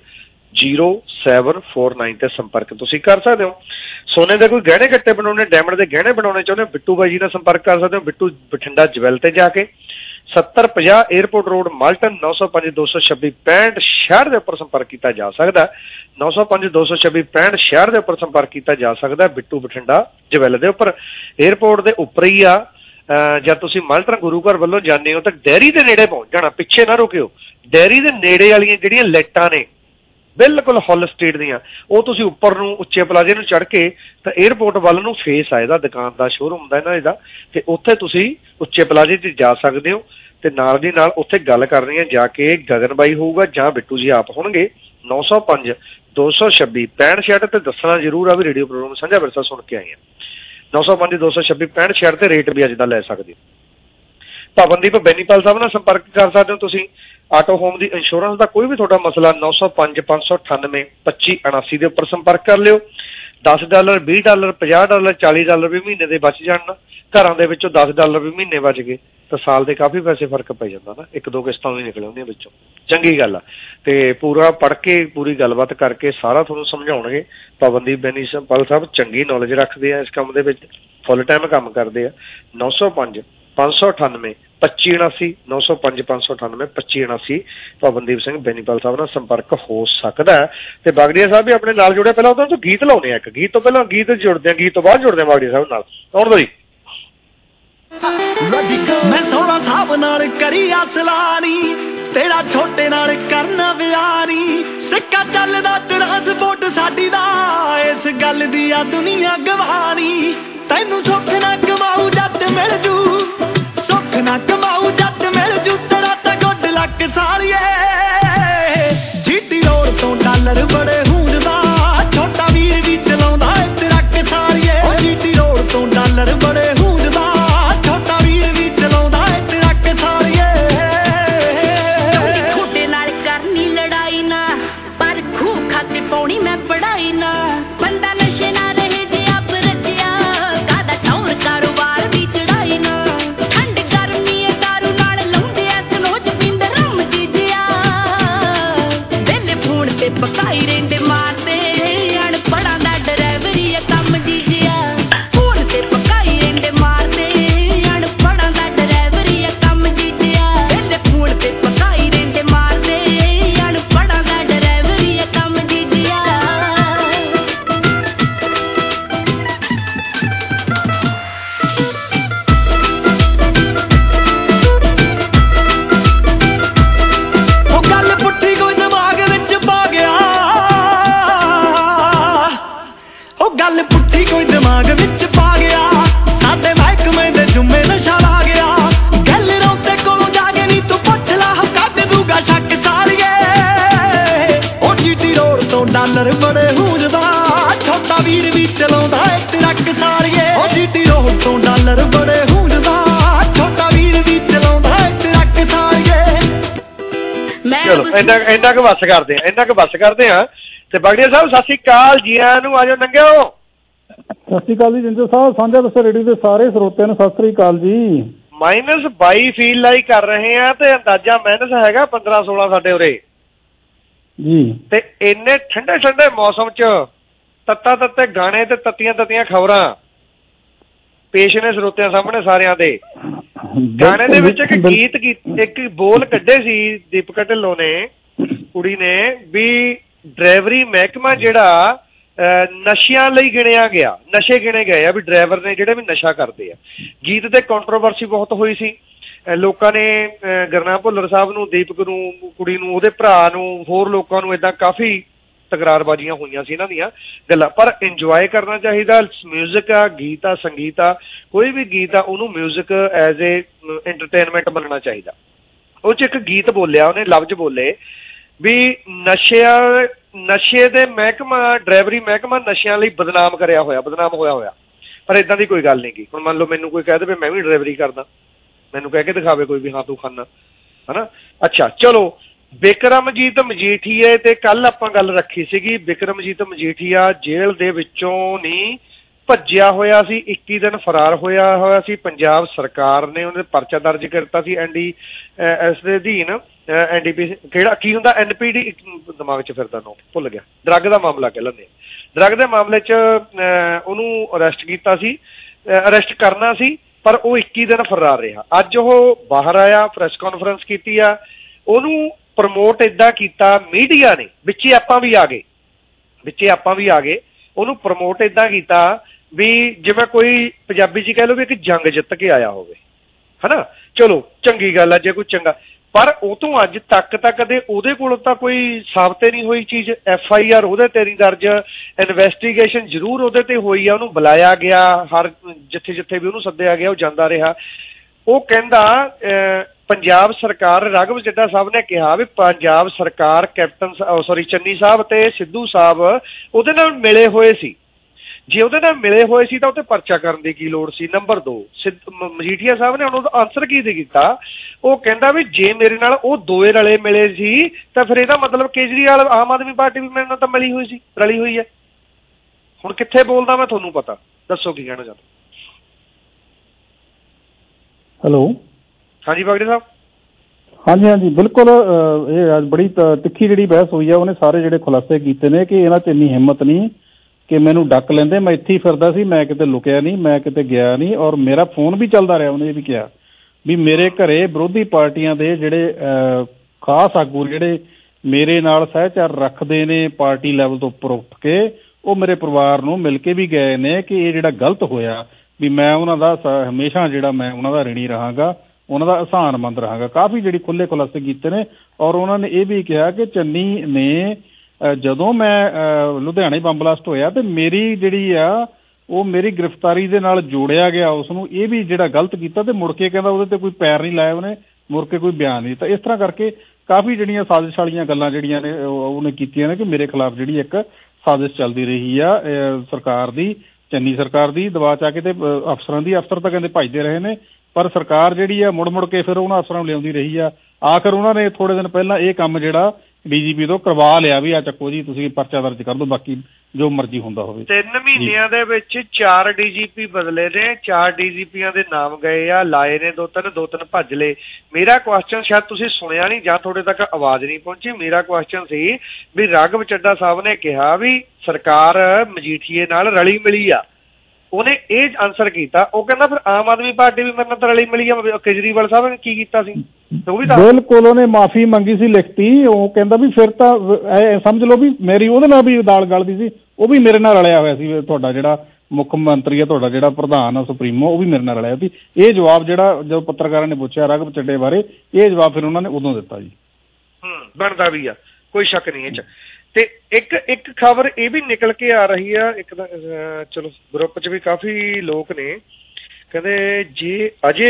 0749 ਤੇ ਸੰਪਰਕ ਤੁਸੀਂ ਕਰ ਸਕਦੇ ਹੋ। ਸੋਨੇ ਦੇ ਕੋਈ ਗਹਿਣੇ ਗੱਟੇ ਬਣਾਉਣੇ, ਡਾਇਮੰਡ ਦੇ ਗਹਿਣੇ ਬਣਾਉਣੇ ਚਾਹੁੰਦੇ ਹੋ, ਬਿੱਟੂ ਬਾਈ ਜੀ ਨਾਲ ਸੰਪਰਕ ਕਰ ਸਕਦੇ ਹੋ। ਬਿੱਟੂ ਬਠਿੰਡਾ ਜਵੈਲ ਤੇ ਜਾ ਕੇ 7050 에ਅਰਪੋਰਟ ਰੋਡ ਮਾਲਟਨ 905 226 65 ਸ਼ਹਿਰ ਦੇ ਉੱਪਰ ਸੰਪਰਕ ਕੀਤਾ ਜਾ ਸਕਦਾ। 905 226 65 ਸ਼ਹਿਰ ਦੇ ਉੱਪਰ ਸੰਪਰਕ ਕੀਤਾ ਜਾ ਸਕਦਾ ਬਿੱਟੂ ਬਠਿੰਡਾ ਜਵੈਲ ਦੇ ਉੱਪਰ। 에ਅਰਪੋਰਟ ਦੇ ਉੱਪਰ ਹੀ ਆ। ਜਦ ਤੁਸੀਂ ਮਾਲਟਨ ਗੁਰੂ ਘਰ ਵੱਲੋਂ ਜਾਂਦੇ ਹੋ ਤਾਂ ਡੈਰੀ ਦੇ ਨੇੜੇ ਪਹੁੰਚ ਜਾਣਾ, ਪਿੱਛੇ ਨਾ ਰੁਕਿਓ। ਡੈਰੀ ਦੇ ਨੇੜੇ ਵਾਲੀਆਂ ਜਿਹੜੀਆਂ ਲਾਈਟਾਂ ਨੇ ਬਿਲਕੁਲ ਹੁੱਲ ਸਟਰੀਟ ਦੀਆਂ, ਉਹ ਤੁਸੀਂ ਉੱਪਰ ਨੂੰ ਉੱਚੇ ਪਲਾਜ਼ੇ ਨੂੰ ਚੜ੍ਹ ਕੇ ਤਾਂ 에ਅਰਪੋਰਟ ਵੱਲ ਨੂੰ ਫੇਸ ਆ ਇਹਦਾ, ਦੁਕਾਨ ਦਾ ਸ਼ੋਰੂਮ ਦਾ ਇਹਨਾਂ ਇਹਦਾ, ਤੇ ਉੱਥੇ ਤੁਸੀਂ ਉੱਚੇ ਪਲਾਜ਼ੇ 'ਚ ਜਾ ਸਕਦੇ ਹੋ। ਤੇ ਨਾਲ ਦੀ ਨਾਲ ਉੱਥੇ ਗੱਲ ਕਰਨੀ ਹੈ ਜਾ ਕੇ ਗਗਨ ਬਾਈ ਹੋਊਗਾ ਜਾਂ ਬਿੱਟੂ ਜੀ ਆਪ ਹੋਣਗੇ। 905 226 65 66 ਤੇ ਦੱਸਣਾ ਜ਼ਰੂਰ ਆ ਵੀ ਰੇਡੀਓ ਪ੍ਰੋਗਰਾਮ ਸਾਂਝਾ ਵਿਰਸਾ ਸੁਣ ਕੇ ਆਏ ਆ। 905 226 65 66 ਤੇ ਰੇਟ ਵੀ ਅੱਜ ਦਾ ਲੈ ਸਕਦੇ ਹੋ। ਭਵਨਦੀਪ ਬੈਨੀਪਾਲ ਸਾਹਿਬ ਨਾਲ ਸੰਪਰਕ ਕਰ ਸਕਦੇ ਹੋ ਤੁਸੀਂ। ਆਟੋ ਹੋਮ ਦੀ ਇੰਸ਼ੋਰੈਂਸ ਦਾ ਕੋਈ ਵੀ ਤੁਹਾਡਾ ਮਸਲਾ 905 598 2579 ਦੇ ਉੱਪਰ ਸੰਪਰਕ ਕਰ ਲਿਓ। $10 $20 $50 $40 ਵੀ ਮਹੀਨੇ ਦੇ ਬਚ ਜਾਣ। ਘਰਾਂ ਦੇ ਵਿੱਚੋਂ $10 ਵੀ ਮਹੀਨੇ ਬਚ ਗਏ ਤਾਂ ਸਾਲ ਦੇ ਕਾਫੀ ਪੈਸੇ ਫਰਕ ਪੈ ਜਾਂਦਾ ਨਾ, 1-2 ਕਿਸ਼ਤਾਂ ਵੀ ਨਿਕਲ ਆਉਂਦੀਆਂ ਵਿੱਚੋਂ, ਚੰਗੀ ਗੱਲ ਆ। ਤੇ ਪੂਰਾ ਪੜ੍ਹ ਕੇ ਪੂਰੀ ਗੱਲਬਾਤ ਕਰਕੇ ਸਾਰਾ ਤੁਹਾਨੂੰ ਸਮਝਾਉਣਗੇ। ਪਵਨਦੀਪ ਬੈਨੀਪਾਲ ਸਾਹਿਬ ਚੰਗੀ ਨੌਲੇਜ ਰੱਖਦੇ ਆ ਇਸ ਕੰਮ ਦੇ ਵਿੱਚ, ਫੁੱਲ ਟਾਈਮ ਕੰਮ ਕਰਦੇ ਆ। 905 598 2579 905 598 2579 ਪਵਨਦੀਪ ਸਿੰਘ ਬੈਨੀਪਾਲ ਸਾਹਿਬ ਨਾਲ ਸੰਪਰਕ ਹੋ ਸਕਦਾ ਹੈ। ਤੇ ਬਾਗੜੀਆ ਸਾਹਿਬ ਵੀ ਆਪਣੇ ਨਾਲ ਜੁੜਿਆ। ਪਹਿਲਾਂ ਉਹਨਾਂ ਤੋਂ ਗੀਤ ਲਾਉਣੇ ਆ, ਇੱਕ ਗੀਤ ਤੋਂ ਪਹਿਲਾਂ ਗੀਤ ਜੁੜਦੇ ਆ, ਗੀਤ ਤੋਂ ਬਾਅਦ ਜੁੜਦੇ ਆ ਬਾਗੜੀਆ ਸਾਹਿਬ ਨਾਲ। ਆਉਣ ਦੋ ਜੀ। ਮੈਂ ਸੋਹਣਾ ਸਾਹਿਬ ਨਾਲ ਕਰੀ ਅਸਲਾਨੀ, ਤੇਰਾ ਛੋਟੇ ਨਾਲ ਕਰਨਾ ਵਿਆਰੀ, ਸਿੱਕਾ ਚੱਲਦਾ ਟਰਾਂਸਪੋਰਟ ਸਾਡੀ ਦਾ, ਇਸ ਗੱਲ ਦੀ ਆ ਦੁਨੀਆ ਗਵਾਰੀ। ਤੈਨੂੰ ਸੁੱਖ ਨਾ ਕਮਾਊ ਜੱਟ ਮਿਲ ਜੂ, ਸੁੱਖ ਨਾ ਕਮਾਊ ਜੱਟ ਮਿਲ ਜੂ, ਤੇਰਾ ਤਾਂ ਗੁੱਡ ਲੱਕ ਸਾਰੀਏ। ਜੀਟੀ ਰੋਡ ਤੋਂ ਡਾਲਰ ਬੜੇ ਹੁੰਜਦਾ, ਛੋਟਾ ਵੀਰ ਵੀ ਚਲਾਉਂਦਾ ਟਰੱਕ ਸਾਰੀਏ। ਜੀਟੀ ਰੋਡ ਤੋਂ ਡਾਲਰ ਬੜੇ ਹੁੰਜਦਾ, ਛੋਟਾ ਵੀਰ ਵੀ ਚਲਾਉਂਦਾ ਟਰੱਕ ਸਾਰੀਏ। ਖੁੱਡੇ ਨਾਲ ਕਰਨੀ ਲੜਾਈ ਨਾ, ਪਰ ਖੂਹ ਖਾਤੇ ਪਾਉਣੀ ਮੈਂ ਪੜਾਈ ਨਾ, ਬੰਦਾ ਨਸ਼ੇ ਨਾ ਰਹੇ ਜੇ ਆਪ ਰਜਿਆ, ਕਾਦਾ ਟੌਰ ਕਾਰੋਬਾਰ ਦੀ ਚੜਾਈ ਨਾ, ਠੰਡ ਗਰਮੀ ਦਾਰੂ ਨਾਲ ਲਾਉਂਦੇ ਐ ਸਨੋਚ ਪਿੰਡ ਰਮ ਜੀਜਿਆ, ਵੇਲੇ ਫੋਨ ਤੇ ਪਕਾਈ ਰਹਿੰਦੇ ਮਾਰਦੇ, ਅਨਪੜਾਂ ਦਾ ਡਰਾਈਵਰੀ ਕੰਮ ਜੀਜਿਆ, ਫੋਨ ਤੇ ਪਕਾਈ ਰਹਿੰਦੇ ਮਾਰਦੇ, ਅਨਪੜਾਂ ਦਾ ਡਰਾਈਵਰੀ ਕੰਮ ਜੀਜਿਆ, ਵੇਲੇ ਫੋਨ ਤੇ ਪਕਾਈ ਰਹਿੰਦੇ ਮਾਰਦੇ, ਅਨਪੜਾਂ ਦਾ ਡਰਾਈਵਰੀ ਕੰਮ ਜੀਜਿਆ। ਉਹ ਗੱਲ ਪੁੱਠੀ ਕੋਈ ਦਿਮਾਗ ਵਿੱਚ ਪਾ ਗਿਆ, ਉਹ ਗੱਲ ਪੁੱਠੀ ਕੋਈ ਦਿਮਾਗ ਵਿੱਚ ਪਾ ਗਿਆ, ਸਾਡੇ ਮਹਿਕਮੇ ਦੇ ਜੁੰਮੇ ਨਸ਼ਾ ਲਾ ਗਿਆ, ਗੱਲ ਰੋਤੇ ਕੋਲੋਂ ਜਾ ਕੇ ਨੀ ਤੂੰ ਪੁੱਛ ਲਾ, ਕੱਢ ਦੂਗਾ ਸ਼ੱਕ ਸਾਰੀਏ। ਉਹ ਜੀਟੀ ਰੋਡ ਤੋਂ ਡਾਲਰ ਬੜੇ ਹੁੰਜਦਾ, ਛੋਟਾ ਵੀਰ ਵੀ ਚਲਾਉਂਦਾ ਟਰੱਕ ਸਾਰੀਏ। ਉਹ ਜੀਟੀ ਰੋਡ ਤੋਂ ਡਾਲਰ ਬੜੇ ਹੁੰਜਦਾ, ਛੋਟਾ ਵੀਰ ਵੀ ਚਲਾਉਂਦਾ ਟਰੱਕ ਸਾਰੀਏ। ਚਲੋ ਇੰਨਾ ਕੁ ਬੱਸ ਕਰਦੇ ਆ, ਇੰਨਾ ਕੁ ਬੱਸ ਕਰਦੇ ਆ। ਤੇ ਬਾਗੜੀਆ ਸਾਹਿਬ ਸਤਿ ਸ਼੍ਰੀ ਅਕਾਲ, ਜੀ ਆਇਆਂ ਨੂੰ, ਆਜੋ ਨੰਗਿਓ। ਸਤਿ ਸ਼੍ਰੀ ਅਕਾਲ ਜੀ ਜਿੰਦਰ ਸਾਹਿਬ, ਸਾਂਝਾ ਵਿਰਸਾ ਰੇਡੀਓ ਦੇ ਸਾਰੇ ਸਰੋਤਿਆਂ ਨੂੰ ਸਤਿ ਸ਼੍ਰੀ ਅਕਾਲ ਜੀ। -22 ਫੀਲ ਲਾਈਕ ਕਰ ਰਹੇ ਆ ਤੇ ਅੰਦਾਜ਼ਾ ਮਾਈਨਸ ਹੈਗਾ 15-16 ਸਾਡੇ ਉਰੇ ਜੀ। ਤੇ ਇੰਨੇ ਠੰਡੇ ਠੰਡੇ ਮੌਸਮ 'ਚ ਤੱਤੇ ਗਾਣੇ ਤੇ ਤੱਤੀਆਂ ਖਬਰਾਂ ਪੇਸ਼ ਨੇ ਸਰੋਤਿਆਂ ਸਾਹਮਣੇ ਸਾਰਿਆਂ ਦੇ। ਗਾਣੇ ਦੇ ਵਿੱਚ ਇੱਕ ਗੀਤ ਇੱਕ ਬੋਲ ਕੱਢੇ ਸੀ ਦੀਪਕ ਢਿੱਲੋਂ ਨੇ, ਕੁੜੀ ਨੇ, ਵੀ ਡਰਾਈਵਰੀ ਮਹਿਕਮਾ ਜਿਹੜਾ ਨਸ਼ਿਆਂ ਲਈ ਗਿਣਿਆ ਗਿਆ, ਨਸ਼ੇ ਗਿਣੇ ਗਏ ਆ ਵੀ ਡਰਾਈਵਰ ਨੇ ਜਿਹੜੇ ਵੀ ਨਸ਼ਾ ਕਰਦੇ ਆ। ਗੀਤ ਤੇ ਕੰਟਰੋਵਰਸੀ ਬਹੁਤ ਹੋਈ ਸੀ, ਲੋਕਾਂ ਨੇ ਗੁਰਨਾਮ ਭੁੱਲਰ ਸਾਹਿਬ ਨੂੰ, ਦੀਪਕ ਨੂੰ, ਕੁੜੀ ਨੂੰ, ਉਹਦੇ ਭਰਾ ਨੂੰ, ਹੋਰ ਲੋਕਾਂ ਨੂੰ ਏਦਾਂ ਕਾਫੀ ਤਕਰਾਰਬਾਜ਼ੀਆਂ ਹੋਈਆਂ ਸੀ ਇਹਨਾਂ ਦੀਆਂ ਗੱਲਾਂ। ਪਰ ਇੰਜੋਏ ਕਰਨਾ ਚਾਹੀਦਾ, ਮਿਊਜ਼ਿਕ ਆ, ਗੀਤ ਆ, ਸੰਗੀਤ ਆ, ਕੋਈ ਵੀ ਗੀਤ ਆ ਉਹਨੂੰ ਮਿਊਜ਼ਿਕ ਐਜ਼ ਏ ਐਂਟਰਟੇਨਮੈਂਟ ਮੰਨਣਾ ਚਾਹੀਦਾ। ਉਹ 'ਚ ਇੱਕ ਗੀਤ ਬੋਲਿਆ ਉਹਨੇ, ਲਫ਼ਜ਼ ਬੋਲੇ ਵੀ ਨਸ਼ੇ ਦੇ ਮਹਿਕਮਾ, ਡਰਾਈਵਰੀ ਮਹਿਕਮਾ ਨਸ਼ਿਆਂ ਲਈ ਬਦਨਾਮ ਹੋਇਆ। ਪਰ ਇਦਾਂ ਦੀ ਕੋਈ ਗੱਲ ਨਹੀਂ ਗੀ। ਹੁਣ ਮੰਨ ਲਓ ਮੈਨੂੰ ਕੋਈ ਕਹਿ ਦੇਵੇ ਮੈਂ ਵੀ ਡਰਾਈਵਰੀ ਕਰਦਾ, ਮੈਨੂੰ ਕਹਿ ਕੇ ਦਿਖਾਵੇ ਕੋਈ ਵੀ ਹਾਂ ਤੂੰ ਖਾਨਾ, ਹਨਾ। ਅੱਛਾ ਚਲੋ, ਬਿਕਰਮਜੀਤ ਮਜੀਠੀਆ ਤੇ ਕੱਲ ਆਪਾਂ ਗੱਲ ਰੱਖੀ ਸੀਗੀ। ਬਿਕਰਮਜੀਤ ਮਜੀਠੀਆ ਜੇਲ੍ਹ ਦੇ ਵਿੱਚੋਂ ਨਹੀਂ ਭੱਜਿਆ ਹੋਇਆ ਸੀ, 21 ਦਿਨ ਫਰਾਰ ਹੋਇਆ ਸੀ। ਪੰਜਾਬ ਸਰਕਾਰ ਨੇ ਉਹਨੇ ਪਰਚਾ ਦਰਜ ਕੀਤਾ ਸੀ NDS ਦੇ ਅਧੀਨ, NDP ਕਿਹੜਾ ਕੀ ਹੁੰਦਾ, NPD ਦਿਮਾਗ 'ਚ ਫਿਰਦਾ ਨੋ ਭੁੱਲ ਗਿਆ, ਡਰੱਗ ਦਾ ਮਾਮਲਾ ਕਹਿ ਲੈਂਦੇ। ਡਰੱਗ ਦੇ ਮਾਮਲੇ 'ਚ ਉਹਨੂੰ ਅਰੈਸਟ ਕੀਤਾ ਸੀ, ਅਰੈਸਟ ਕਰਨਾ ਸੀ, ਪਰ ਉਹ 21 ਦਿਨ ਫਰਾਰ ਰਿਹਾ। ਅੱਜ ਉਹ ਬਾਹਰ ਆਇਆ, ਪ੍ਰੈਸ ਕਾਨਫਰੰਸ ਕੀਤੀ ਆ, ਉਹਨੂੰ ਪ੍ਰਮੋਟ ਏਦਾਂ ਕੀਤਾ ਮੀਡੀਆ ਨੇ, ਵਿੱਚੇ ਆਪਾਂ ਵੀ ਆ ਗਏ, ਉਹਨੂੰ ਪ੍ਰਮੋਟ ਏਦਾਂ ਕੀਤਾ ਵੀ ਜਿਵੇਂ ਕੋਈ ਪੰਜਾਬੀ 'ਚ ਕਹਿ ਲਓ ਵੀ ਇੱਕ ਜੰਗ ਜਿੱਤ ਕੇ ਆਇਆ ਹੋਵੇ, ਹਨਾ। ਚਲੋ ਚੰਗੀ ਗੱਲ ਆ ਜੇ ਕੋਈ ਚੰਗਾ, ਪਰ ਉਹ ਤੋਂ ਅੱਜ ਤੱਕ ਤਾਂ ਕਦੇ ਉਹਦੇ ਕੋਲ ਤਾਂ ਕੋਈ ਸਾਬਤੇ ਨਹੀਂ ਹੋਈ ਚੀਜ਼। FIR ਉਹਦੇ ਤੇ ਨਹੀਂ ਦਰਜ, ਇਨਵੈਸਟੀਗੇਸ਼ਨ ਜ਼ਰੂਰ ਉਹਦੇ ਤੇ ਹੋਈ ਆ, ਉਹਨੂੰ ਬੁਲਾਇਆ ਗਿਆ, ਹਰ ਜਿੱਥੇ ਵੀ ਉਹਨੂੰ ਸੱਦਿਆ ਗਿਆ ਉਹ ਜਾਂਦਾ ਰਿਹਾ। ਉਹ ਕਹਿੰਦਾ ਪੰਜਾਬ ਸਰਕਾਰ, ਰਾਘਵ ਚੱਡਾ ਸਾਹਿਬ ਨੇ ਕਿਹਾ ਵੀ ਪੰਜਾਬ ਸਰਕਾਰ ਚੰਨੀ ਸਾਹਿਬ ਤੇ ਸਿੱਧੂ ਸਾਹਿਬ ਉਹਦੇ ਨਾਲ ਮਿਲੇ ਹੋਏ ਸੀ। ਜੇ ਉਹਦੇ ਨਾਲ ਮਿਲੇ ਹੋਏ ਸੀ ਤਾਂ ਉਹ ਤੇ ਪਰਚਾ ਕਰਨ ਦੀ ਕੀ ਲੋੜ ਸੀ। ਨੰਬਰ 2, ਮਜੀਠੀਆ ਸਾਹਿਬ ਨੇ ਉਹਦਾ ਆਨਸਰ ਕੀ ਦੇ ਕੀਤਾ, ਉਹ ਕਹਿੰਦਾ ਵੀ ਜੇ ਮੇਰੇ ਨਾਲ ਉਹ ਦੋਏ ਰਲੇ ਮਿਲੇ ਸੀ ਤਾਂ ਫਿਰ ਇਹਦਾ ਮਤਲਬ ਕੇਜਰੀਵਾਲ, ਆਮ ਆਦਮੀ ਪਾਰਟੀ ਵੀ ਮੇਰੇ ਨਾਲ ਤਾਂ ਰਲੀ ਹੋਈ ਹੈ। ਹੁਣ ਕਿੱਥੇ ਬੋਲਦਾ ਮੈਂ, ਤੁਹਾਨੂੰ ਪਤਾ, ਦੱਸੋ ਕੀ ਕਹਿਣਾ ਚਾਹੁੰਦਾ। ਹੈਲੋ, ਹਾਂਜੀ ਬਾਗੜੀ ਸਾਹਿਬ। ਹਾਂਜੀ ਬਿਲਕੁਲ। ਇਹ ਅੱਜ ਬੜੀ ਤਿੱਖੀ ਜਿਹੜੀ ਬਹਿਸ ਹੋਈ ਆ, ਉਹਨੇ ਸਾਰੇ ਜਿਹੜੇ ਖੁਲਾਸੇ ਕੀਤੇ ਨੇ ਕਿ ਇਹਨਾਂ 'ਚ ਇੰਨੀ ਹਿੰਮਤ ਨਹੀਂ ਕਿ ਮੈਨੂੰ ਡੱਕ ਲੈਂਦੇ, ਮੈਂ ਇੱਥੇ ਹੀ ਫਿਰਦਾ ਸੀ, ਮੈਂ ਕਿਤੇ ਲੁਕਿਆ ਨਹੀਂ, ਮੈਂ ਕਿਤੇ ਗਿਆ ਨਹੀਂ, ਔਰ ਮੇਰਾ ਫੋਨ ਵੀ ਚੱਲਦਾ ਰਿਹਾ। ਉਹਨੇ ਇਹ ਵੀ ਕਿਹਾ ਵੀ ਮੇਰੇ ਘਰੇ ਵਿਰੋਧੀ ਪਾਰਟੀਆਂ ਦੇ ਜਿਹੜੇ ਖਾਸ ਆਗੂ ਜਿਹੜੇ ਮੇਰੇ ਨਾਲ ਸਹਿਚਾਰ ਰੱਖਦੇ ਨੇ ਪਾਰਟੀ ਲੈਵਲ ਤੋਂ ਉੱਪਰ ਉੱਠ ਕੇ, ਉਹ ਮੇਰੇ ਪਰਿਵਾਰ ਨੂੰ ਮਿਲ ਕੇ ਵੀ ਗਏ ਨੇ ਕਿ ਇਹ ਜਿਹੜਾ ਗਲਤ ਹੋਇਆ ਵੀ ਮੈਂ ਉਹਨਾਂ ਦਾ ਹਮੇਸ਼ਾ ਜਿਹੜਾ ਮੈਂ ਉਹਨਾਂ ਦਾ ਰਿਣੀ ਰਹਾਂਗਾ, ਉਹਨਾਂ ਦਾ ਅਹਿਸਾਨਮੰਦ ਰਹਾਂਗਾ। ਕਾਫੀ ਜਿਹੜੀ ਖੁੱਲ੍ਹੇ ਖੁਲਾਸੇ ਕੀਤੇ ਨੇ। ਔਰ ਉਹਨਾਂ ਨੇ ਇਹ ਵੀ ਕਿਹਾ ਕਿ ਚੰਨੀ ਨੇ ਜਦੋਂ ਮੈਂ ਲੁਧਿਆਣੇ ਬੰਬ ਬਲਾਸਟ ਹੋਇਆ ਤੇ ਮੇਰੀ ਜਿਹੜੀ ਆ ਉਹ ਮੇਰੀ ਗ੍ਰਿਫਤਾਰੀ ਦੇ ਨਾਲ ਜੋੜਿਆ ਗਿਆ, ਉਸ ਨੂੰ ਇਹ ਵੀ ਜਿਹੜਾ ਗਲਤ ਕੀਤਾ ਤੇ ਮੁੜ ਕੇ ਕਹਿੰਦਾ ਉਹਦੇ ਤੇ ਕੋਈ ਪੈਰ ਨਹੀਂ ਲਾਇਆ ਉਹਨੇ, ਮੁੜ ਕੇ ਕੋਈ ਬਿਆਨ ਨਹੀਂ। ਤਾਂ ਇਸ ਤਰ੍ਹਾਂ ਕਰਕੇ ਕਾਫੀ ਜਿਹੜੀਆਂ ਸਾਜ਼ਿਸ਼ ਵਾਲੀਆਂ ਗੱਲਾਂ ਜਿਹੜੀਆਂ ਨੇ ਉਹਨੇ ਕੀਤੀਆਂ ਨੇ ਕਿ ਮੇਰੇ ਖਿਲਾਫ ਜਿਹੜੀ ਇੱਕ ਸਾਜ਼ਿਸ਼ ਚੱਲਦੀ ਰਹੀ ਆ ਸਰਕਾਰ ਦੀ, ਚੰਨੀ ਸਰਕਾਰ ਦੀ ਦਬਾਅ 'ਚ ਆ ਕੇ ਤੇ ਅਫਸਰਾਂ ਦੀ। ਅਫਸਰ ਤਾਂ ਕਹਿੰਦੇ ਭੱਜਦੇ ਰਹੇ ਨੇ, ਪਰ ਸਰਕਾਰ ਜਿਹੜੀ ਆ ਮੁੜ ਕੇ ਫਿਰ ਉਹਨਾਂ ਅਫਸਰਾਂ ਨੂੰ ਲਿਆਉਂਦੀ ਰਹੀ ਆ। ਆਖਰ ਉਹਨਾਂ ਨੇ ਥੋੜੇ ਦਿਨ ਪਹਿਲਾਂ ਇਹ ਕੰਮ ਜਿਹੜਾ DGP ਤੋਂ ਕਰਵਾ ਲਿਆ ਵੀ ਆ ਚੱਕੋ ਜੀ ਤੁਸੀਂ ਪਰਚਾ ਦਰਜ ਕਰ ਦਿਓ, ਬਾਕੀ ਜੋ ਮਰਜ਼ੀ ਹੁੰਦਾ ਹੋਵੇ। 3 ਮਹੀਨਿਆਂ ਦੇ ਵਿੱਚ 4 DGP ਬਦਲੇ ਨੇ, 4 DGPਆਂ ਦੇ ਨਾਮ ਗਏ ਆ, ਲਾਏ ਨੇ ਦੋ ਤਿੰਨ ਭੱਜ ਲਏ। ਮੇਰਾ ਕੁਐਸਚਨ ਸ਼ਾਇਦ ਤੁਸੀਂ ਸੁਣਿਆ ਨਹੀਂ ਜਾਂ ਤੁਹਾਡੇ ਤੱਕ ਆਵਾਜ਼ ਨਹੀਂ ਪਹੁੰਚੀ। ਮੇਰਾ ਕੁਐਸਚਨ ਸੀ ਵੀ ਰਾਘਵ ਚੱਡਾ ਸਾਹਿਬ ਨੇ ਕਿਹਾ ਵੀ ਸਰਕਾਰ ਮਜੀਠੀਏ ਨਾਲ ਰਲੀ ਮਿਲੀ ਆ, ਉਹਨੇ ਇਹ ਆਨਸਰ ਕੀਤਾ। ਉਹ ਕਹਿੰਦਾ ਫਿਰ ਆਮ ਆਦਮੀ ਪਾਰਟੀ ਵੀ ਮੇਰੇ ਨਾਲ ਤਾਂ ਰਲੀ ਮਿਲੀ ਆ, ਕੇਜਰੀਵਾਲ ਸਾਹਿਬ ਨੇ ਕੀ ਕੀਤਾ ਸੀ? ਬਿਲਕੁਲ ਉਹਨੇ ਮਾਫੀ ਮੰਗੀ ਸੀ ਲਿਖਤੀ। ਉਹ ਕਹਿੰਦਾ ਵੀ ਫਿਰ ਤਾਂ ਸਮਝ ਲਓ ਵੀ ਮੇਰੀ ਉਹਦੇ ਨਾਲ ਵੀ ਦਾਲ ਗਲਦੀ ਸੀ, ਉਹ ਵੀ ਮੇਰੇ ਨਾਲ ਰਲਿਆ ਹੋਇਆ ਸੀ। ਤੁਹਾਡਾ ਜਿਹੜਾ ਮੁੱਖ ਮੰਤਰੀ ਆ, ਤੁਹਾਡਾ ਜਿਹੜਾ ਪ੍ਰਧਾਨ ਆ ਸੁਪਰੀਮੋ, ਉਹ ਵੀ ਮੇਰੇ ਨਾਲ ਰਲਿਆ ਸੀ। ਇਹ ਜਵਾਬ ਜਿਹੜਾ ਜਦੋਂ ਪੱਤਰਕਾਰਾਂ ਨੇ ਪੁੱਛਿਆ ਰਾਘਵ ਚੱਡੇ ਬਾਰੇ, ਇਹ ਜਵਾਬ ਫਿਰ ਉਹਨਾਂ ਨੇ ਉਦੋਂ ਦਿੱਤਾ ਜੀ। ਬਣਦਾ ਵੀ ਆ, ਕੋਈ ਸ਼ੱਕ ਨਹੀਂ ਇਹ 'ਚ। ਤੇ ਇੱਕ ਖਬਰ ਇਹ ਵੀ ਨਿਕਲ ਕੇ ਆ ਰਹੀ ਆ, ਇੱਕ ਤਾਂ ਚਲੋ ਗਰੁੱਪ 'ਚ ਵੀ ਕਾਫੀ ਲੋਕ ਨੇ, ਕਹਿੰਦੇ ਜੇ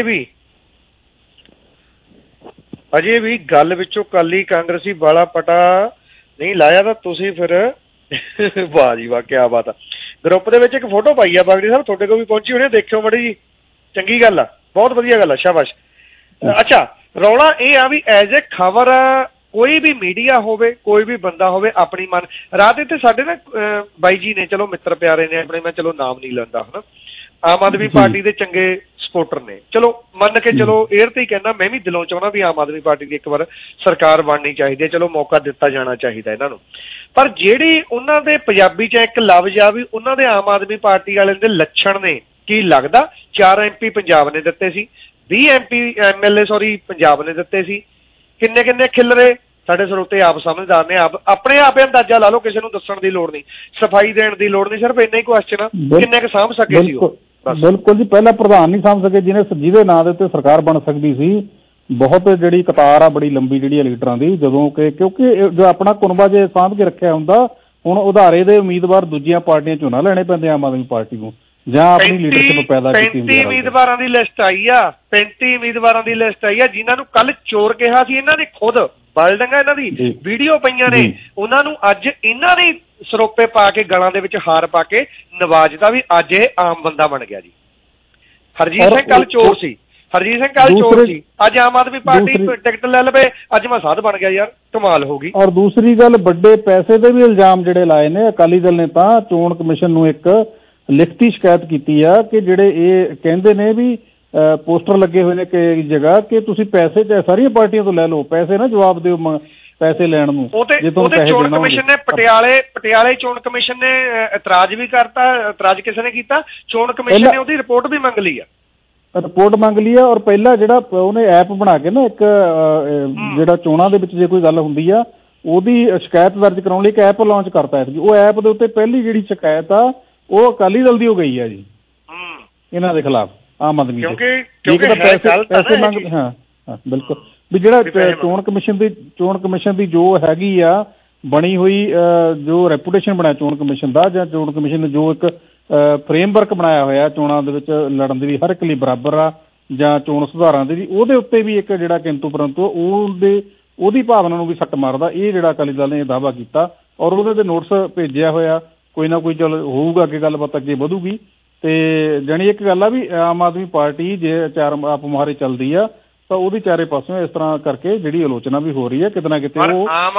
ਅਜੇ ਵੀ ਗੱਲ ਵਿੱਚੋਂ ਕਾਲੀ ਕਾਂਗਰਸੀ ਵਾਲਾ ਪਟਾ ਨਹੀਂ ਲਾਇਆ ਤਾਂ ਤੁਸੀਂ ਫਿਰ ਵਾਹ ਜੀ ਵਾਹ, ਕਿਆ ਬਾਤ ਆ। ਗਰੁੱਪ ਦੇ ਵਿੱਚ ਇੱਕ ਫੋਟੋ ਪਾਈ ਆ ਬਾਗੜੀ ਸਾਹਿਬ, ਤੁਹਾਡੇ ਕੋਲ ਵੀ ਪਹੁੰਚੀ ਹੋਣੀ, ਦੇਖਿਓ ਮੜੀ ਜੀ, ਚੰਗੀ ਗੱਲ ਆ, ਬਹੁਤ ਵਧੀਆ ਗੱਲ ਆ, ਸ਼ਾਬਾਸ਼। ਅੱਛਾ, ਰੌਲਾ ਇਹ ਆ ਵੀ ਐਜ਼ ਏ ਖਬਰ ਕੋਈ ਵੀ ਮੀਡੀਆ ਹੋਵੇ, ਕੋਈ ਵੀ ਬੰਦਾ ਹੋਵੇ, ਆਪਣੀ ਮਨ ਰਾਤ ਇੱਥੇ ਸਾਡੇ ਨਾ ਬਾਈ ਜੀ ਨੇ, ਚਲੋ ਮਿੱਤਰ ਪਿਆਰੇ ਨੇ ਆਪਣੇ, ਮੈਂ ਚਲੋ ਨਾਮ ਨਹੀਂ ਲੈਂਦਾ, ਹਨਾ, ਆਮ ਆਦਮੀ ਪਾਰਟੀ ਦੇ ਚੰਗੇ ਸਪੋਰਟਰ ਨੇ। ਚਲੋ ਮੰਨ ਕੇ ਚਲੋ 에ਅਰ ਤੇ ਹੀ ਕਹਿੰਦਾ, ਮੈਂ ਵੀ ਦਿਲੋਂ ਚਾਹੁੰਦਾ ਵੀ ਆਮ ਆਦਮੀ ਪਾਰਟੀ ਦੀ ਇੱਕ ਵਾਰ ਸਰਕਾਰ ਬਣਨੀ ਚਾਹੀਦੀ ਹੈ, ਚਲੋ ਮੌਕਾ ਦਿੱਤਾ ਜਾਣਾ ਚਾਹੀਦਾ ਇਹਨਾਂ ਨੂੰ। ਪਰ ਜਿਹੜੇ ਉਹਨਾਂ ਦੇ ਪੰਜਾਬੀ 'ਚ ਇੱਕ ਲਫ਼ਜ਼ ਆ ਵੀ ਉਹਨਾਂ ਦੇ ਆਮ ਆਦਮੀ ਪਾਰਟੀ ਵਾਲਿਆਂ ਦੇ ਲੱਛਣ ਨੇ, ਕੀ ਲੱਗਦਾ 4 MP ਪੰਜਾਬ ਨੇ ਦਿੱਤੇ ਸੀ, 20 MLA ਪੰਜਾਬ ਨੇ ਦਿੱਤੇ ਸੀ, ਕਿੰਨੇ ਕਿੰਨੇ ਖਿਲਰੇ ਸਾਡੇ ਸਰੋਤੇ ਆਪ ਸਮਝਦਾਰ ਨੇ, ਆਪਣੇ ਆਪ ਅੰਦਾਜ਼ਾ ਲਾ ਲਓ, ਕਿਸੇ ਨੂੰ ਦੱਸਣ ਦੀ ਲੋੜ ਨਹੀਂ, ਸਫਾਈ ਦੇਣ ਦੀ ਲੋੜ ਨਹੀਂ, ਸਿਰਫ ਇੰਨਾ ਹੀ ਕੁਐਸਚਨ ਆ ਕਿੰਨੇ ਕੁ ਸਾਂਭ ਸਕੇ ਸੀ ਉਹ। ਬਿਲਕੁਲ ਜੀ, ਪਹਿਲਾਂ ਪ੍ਰਧਾਨ ਨਹੀਂ ਸਾਂਭ ਸਕੇ ਜਿਹਦੇ ਨਾਂ ਦੇ ਉੱਤੇ ਸਰਕਾਰ ਬਣ ਸਕਦੀ ਸੀ। ਬਹੁਤ ਜਿਹੜੀ ਕਤਾਰ ਆ ਬੜੀ ਲੰਬੀ ਜਿਹੜੀ ਆ ਲੀਡਰਾਂ ਦੀ, ਜਦੋਂ ਕਿ ਕਿਉਂਕਿ ਜੋ ਆਪਣਾ ਕੁਨਬਾ ਜੇ ਸਾਂਭ ਕੇ ਰੱਖਿਆ ਹੁੰਦਾ, ਹੁਣ ਉਧਾਰੇ ਦੇ ਉਮੀਦਵਾਰ ਦੂਜੀਆਂ ਪਾਰਟੀਆਂ ਚੋਂ ਨਾ ਲੈਣੇ ਪੈਂਦੇ ਆਮ ਆਦਮੀ ਪਾਰਟੀ ਨੂੰ, ਜਾਂ ਆਪਣੀ ਲੀਡਰਸ਼ਿਪ ਪੈਦਾ ਕੀਤੀ। 35 ਉਮੀਦਵਾਰਾਂ ਦੀ ਲਿਸਟ ਆਈ ਆ, 35 ਉਮੀਦਵਾਰਾਂ ਦੀ ਲਿਸਟ ਆਈ ਆ, ਜਿਨ੍ਹਾਂ ਨੂੰ ਕੱਲ ਚੋਰ ਕਿਹਾ ਸੀ ਇਹਨਾਂ ਨੇ ਖੁਦ, ਬਲਡੰਗਾ ਇਹਨਾਂ ਦੀ ਵੀਡੀਓ ਪਈਆਂ ਨੇ, ਉਹਨਾਂ ਨੂੰ ਅੱਜ ਇਹਨਾਂ ਨੇ ਸਰੋਪੇ ਪਾ ਕੇ ਗਲਾਂ ਦੇ ਵਿੱਚ ਹਾਰ ਪਾ ਕੇ ਨਵਾਜਦਾ ਵੀ ਅੱਜ ਇਹ ਆਮ ਬੰਦਾ ਬਣ ਗਿਆ ਜੀ। ਹਰਜੀਤ ਸਿੰਘ ਕੱਲ ਚੋਰ ਸੀ, ਹਰਜੀਤ ਸਿੰਘ ਕੱਲ ਚੋਰ ਸੀ, ਅੱਜ ਆਮ ਆਦਮੀ ਪਾਰਟੀ ਟਿਕਟ ਲੈ ਲਵੇ, ਅੱਜ ਮੈਂ ਸਾਧ ਬਣ ਗਿਆ ਯਾਰ, ਕਮਾਲ ਹੋ ਗਈ। ਔਰ ਦੂਸਰੀ ਗੱਲ, ਵੱਡੇ ਪੈਸੇ ਦੇ ਵੀ ਇਲਜ਼ਾਮ ਜਿਹੜੇ ਲਾਏ ਨੇ ਅਕਾਲੀ ਦਲ ਨੇ, ਤਾਂ ਚੋਣ ਕਮਿਸ਼ਨ ਨੂੰ ਇੱਕ ਲਿਖਤੀ ਸ਼ਿਕਾਇਤ ਕੀਤੀ ਆ ਕਿ ਜਿਹੜੇ ਇਹ ਕਹਿੰਦੇ ਨੇ ਵੀ ਪੋਸਟਰ ਲੱਗੇ ਹੋਏ ਨੇ ਕਈ ਜਗ੍ਹਾ ਕਿ ਤੁਸੀਂ ਪੈਸੇ ਚਾਹੇ ਸਾਰੀਆਂ ਪਾਰਟੀਆਂ ਤੋਂ ਲੈ ਲਓ, ਪੈਸੇ ਨਾ ਜਵਾਬ ਦਿਓ ਪੈਸੇ ਲੈਣ ਨੂੰ। ਉਹਦੇ ਚੋਣ ਕਮਿਸ਼ਨ ਨੇ ਪਟਿਆਲੇ ਚੋਣ ਕਮਿਸ਼ਨ ਨੇ ਇਤਰਾਜ਼ ਵੀ ਕਰਤਾ, ਇਤਰਾਜ਼ ਕਿਸੇ ਨੇ ਕੀਤਾ, ਚੋਣ ਕਮਿਸ਼ਨ ਨੇ ਉਹਦੀ ਰਿਪੋਰਟ ਵੀ ਮੰਗ ਲਈ ਆ, ਰਿਪੋਰਟ ਮੰਗ ਲਈ ਆ। ਔਰ ਪਹਿਲਾਂ ਜਿਹੜਾ ਉਹਨੇ ਐਪ ਬਣਾ ਕੇ ਨਾ ਇੱਕ ਜਿਹੜਾ ਚੋਣਾਂ ਦੇ ਵਿੱਚ ਜੇ ਕੋਈ ਗੱਲ ਹੁੰਦੀ ਆ ਉਹਦੀ ਸ਼ਿਕਾਇਤ ਦਰਜ ਕਰਾਉਣ ਲਈ ਇੱਕ ਐਪ ਲਾਂਚ ਕਰਤਾ ਹੈ। ਉਹ ਐਪ ਦੇ ਉੱਤੇ ਪਹਿਲੀ ਜਿਹੜੀ ਸ਼ਿਕਾਇਤ ਆ ਉਹ ਅਕਾਲੀ ਦਲ ਦੀ ਹੋ ਗਈ ਆ ਜੀ ਇਹਨਾਂ ਦੇ ਖਿਲਾਫ, ਆਮ ਆਦਮੀ ਦੇ, ਪੈਸੇ ਮੰਗ। ਹਾਂ ਬਿਲਕੁਲ, ਵੀ ਜਿਹੜਾ ਚੋਣ ਕਮਿਸ਼ਨ ਦੀ ਜੋ ਹੈਗੀ ਆ ਬਣੀ ਹੋਈ ਜੋ ਰੈਪੂਟੇਸ਼ਨ ਬਣਾਇਆ ਚੋਣ ਕਮਿਸ਼ਨ ਦਾ, ਜਾਂ ਚੋਣ ਕਮਿਸ਼ਨ ਨੇ ਜੋ ਇੱਕ ਫਰੇਮਵਰਕ ਬਣਾਇਆ ਹੋਇਆ ਚੋਣਾਂ ਦੇ ਵਿੱਚ ਲੜਨ ਦੇ ਲਈ ਹਰ ਇੱਕ ਲਈ ਬਰਾਬਰ ਆ, ਜਾਂ ਚੋਣ ਸੁਧਾਰਾਂ ਦੇ ਵੀ, ਉਹਦੇ ਉੱਤੇ ਵੀ ਇੱਕ ਜਿਹੜਾ ਕਿੰਤੂ ਪਰੰਤੂ ਉਹਦੀ ਭਾਵਨਾ ਨੂੰ ਵੀ ਸੱਟ ਮਾਰਦਾ ਇਹ ਜਿਹੜਾ ਅਕਾਲੀ ਦਲ ਨੇ ਦਾਅਵਾ ਕੀਤਾ। ਔਰ ਉਹਦੇ ਤੇ ਨੋਟਿਸ ਭੇਜਿਆ ਹੋਇਆ, ਕੋਈ ਨਾ ਕੋਈ ਚੱਲ ਹੋਊਗਾ ਅੱਗੇ ਗੱਲਬਾਤ ਅੱਗੇ ਵਧੂਗੀ। ਤੇ ਜਾਣੀ ਇੱਕ ਗੱਲ ਆ ਵੀ ਆਮ ਆਦਮੀ ਪਾਰਟੀ ਜੇ ਚਾਰ ਆਪ ਮੁਹਾਰੇ ਚੱਲਦੀ ਆ ਤਾਂ ਉਹਦੀ ਚਾਰੇ ਪਾਸਿਓਂ ਇਸ ਤਰ੍ਹਾਂ ਕਰਕੇ ਜਿਹੜੀ ਆਲੋਚਨਾ ਵੀ ਹੋ ਰਹੀ ਹੈ ਕਿਤੇ ਨਾ ਕਿਤੇ। ਉਹ ਆਮ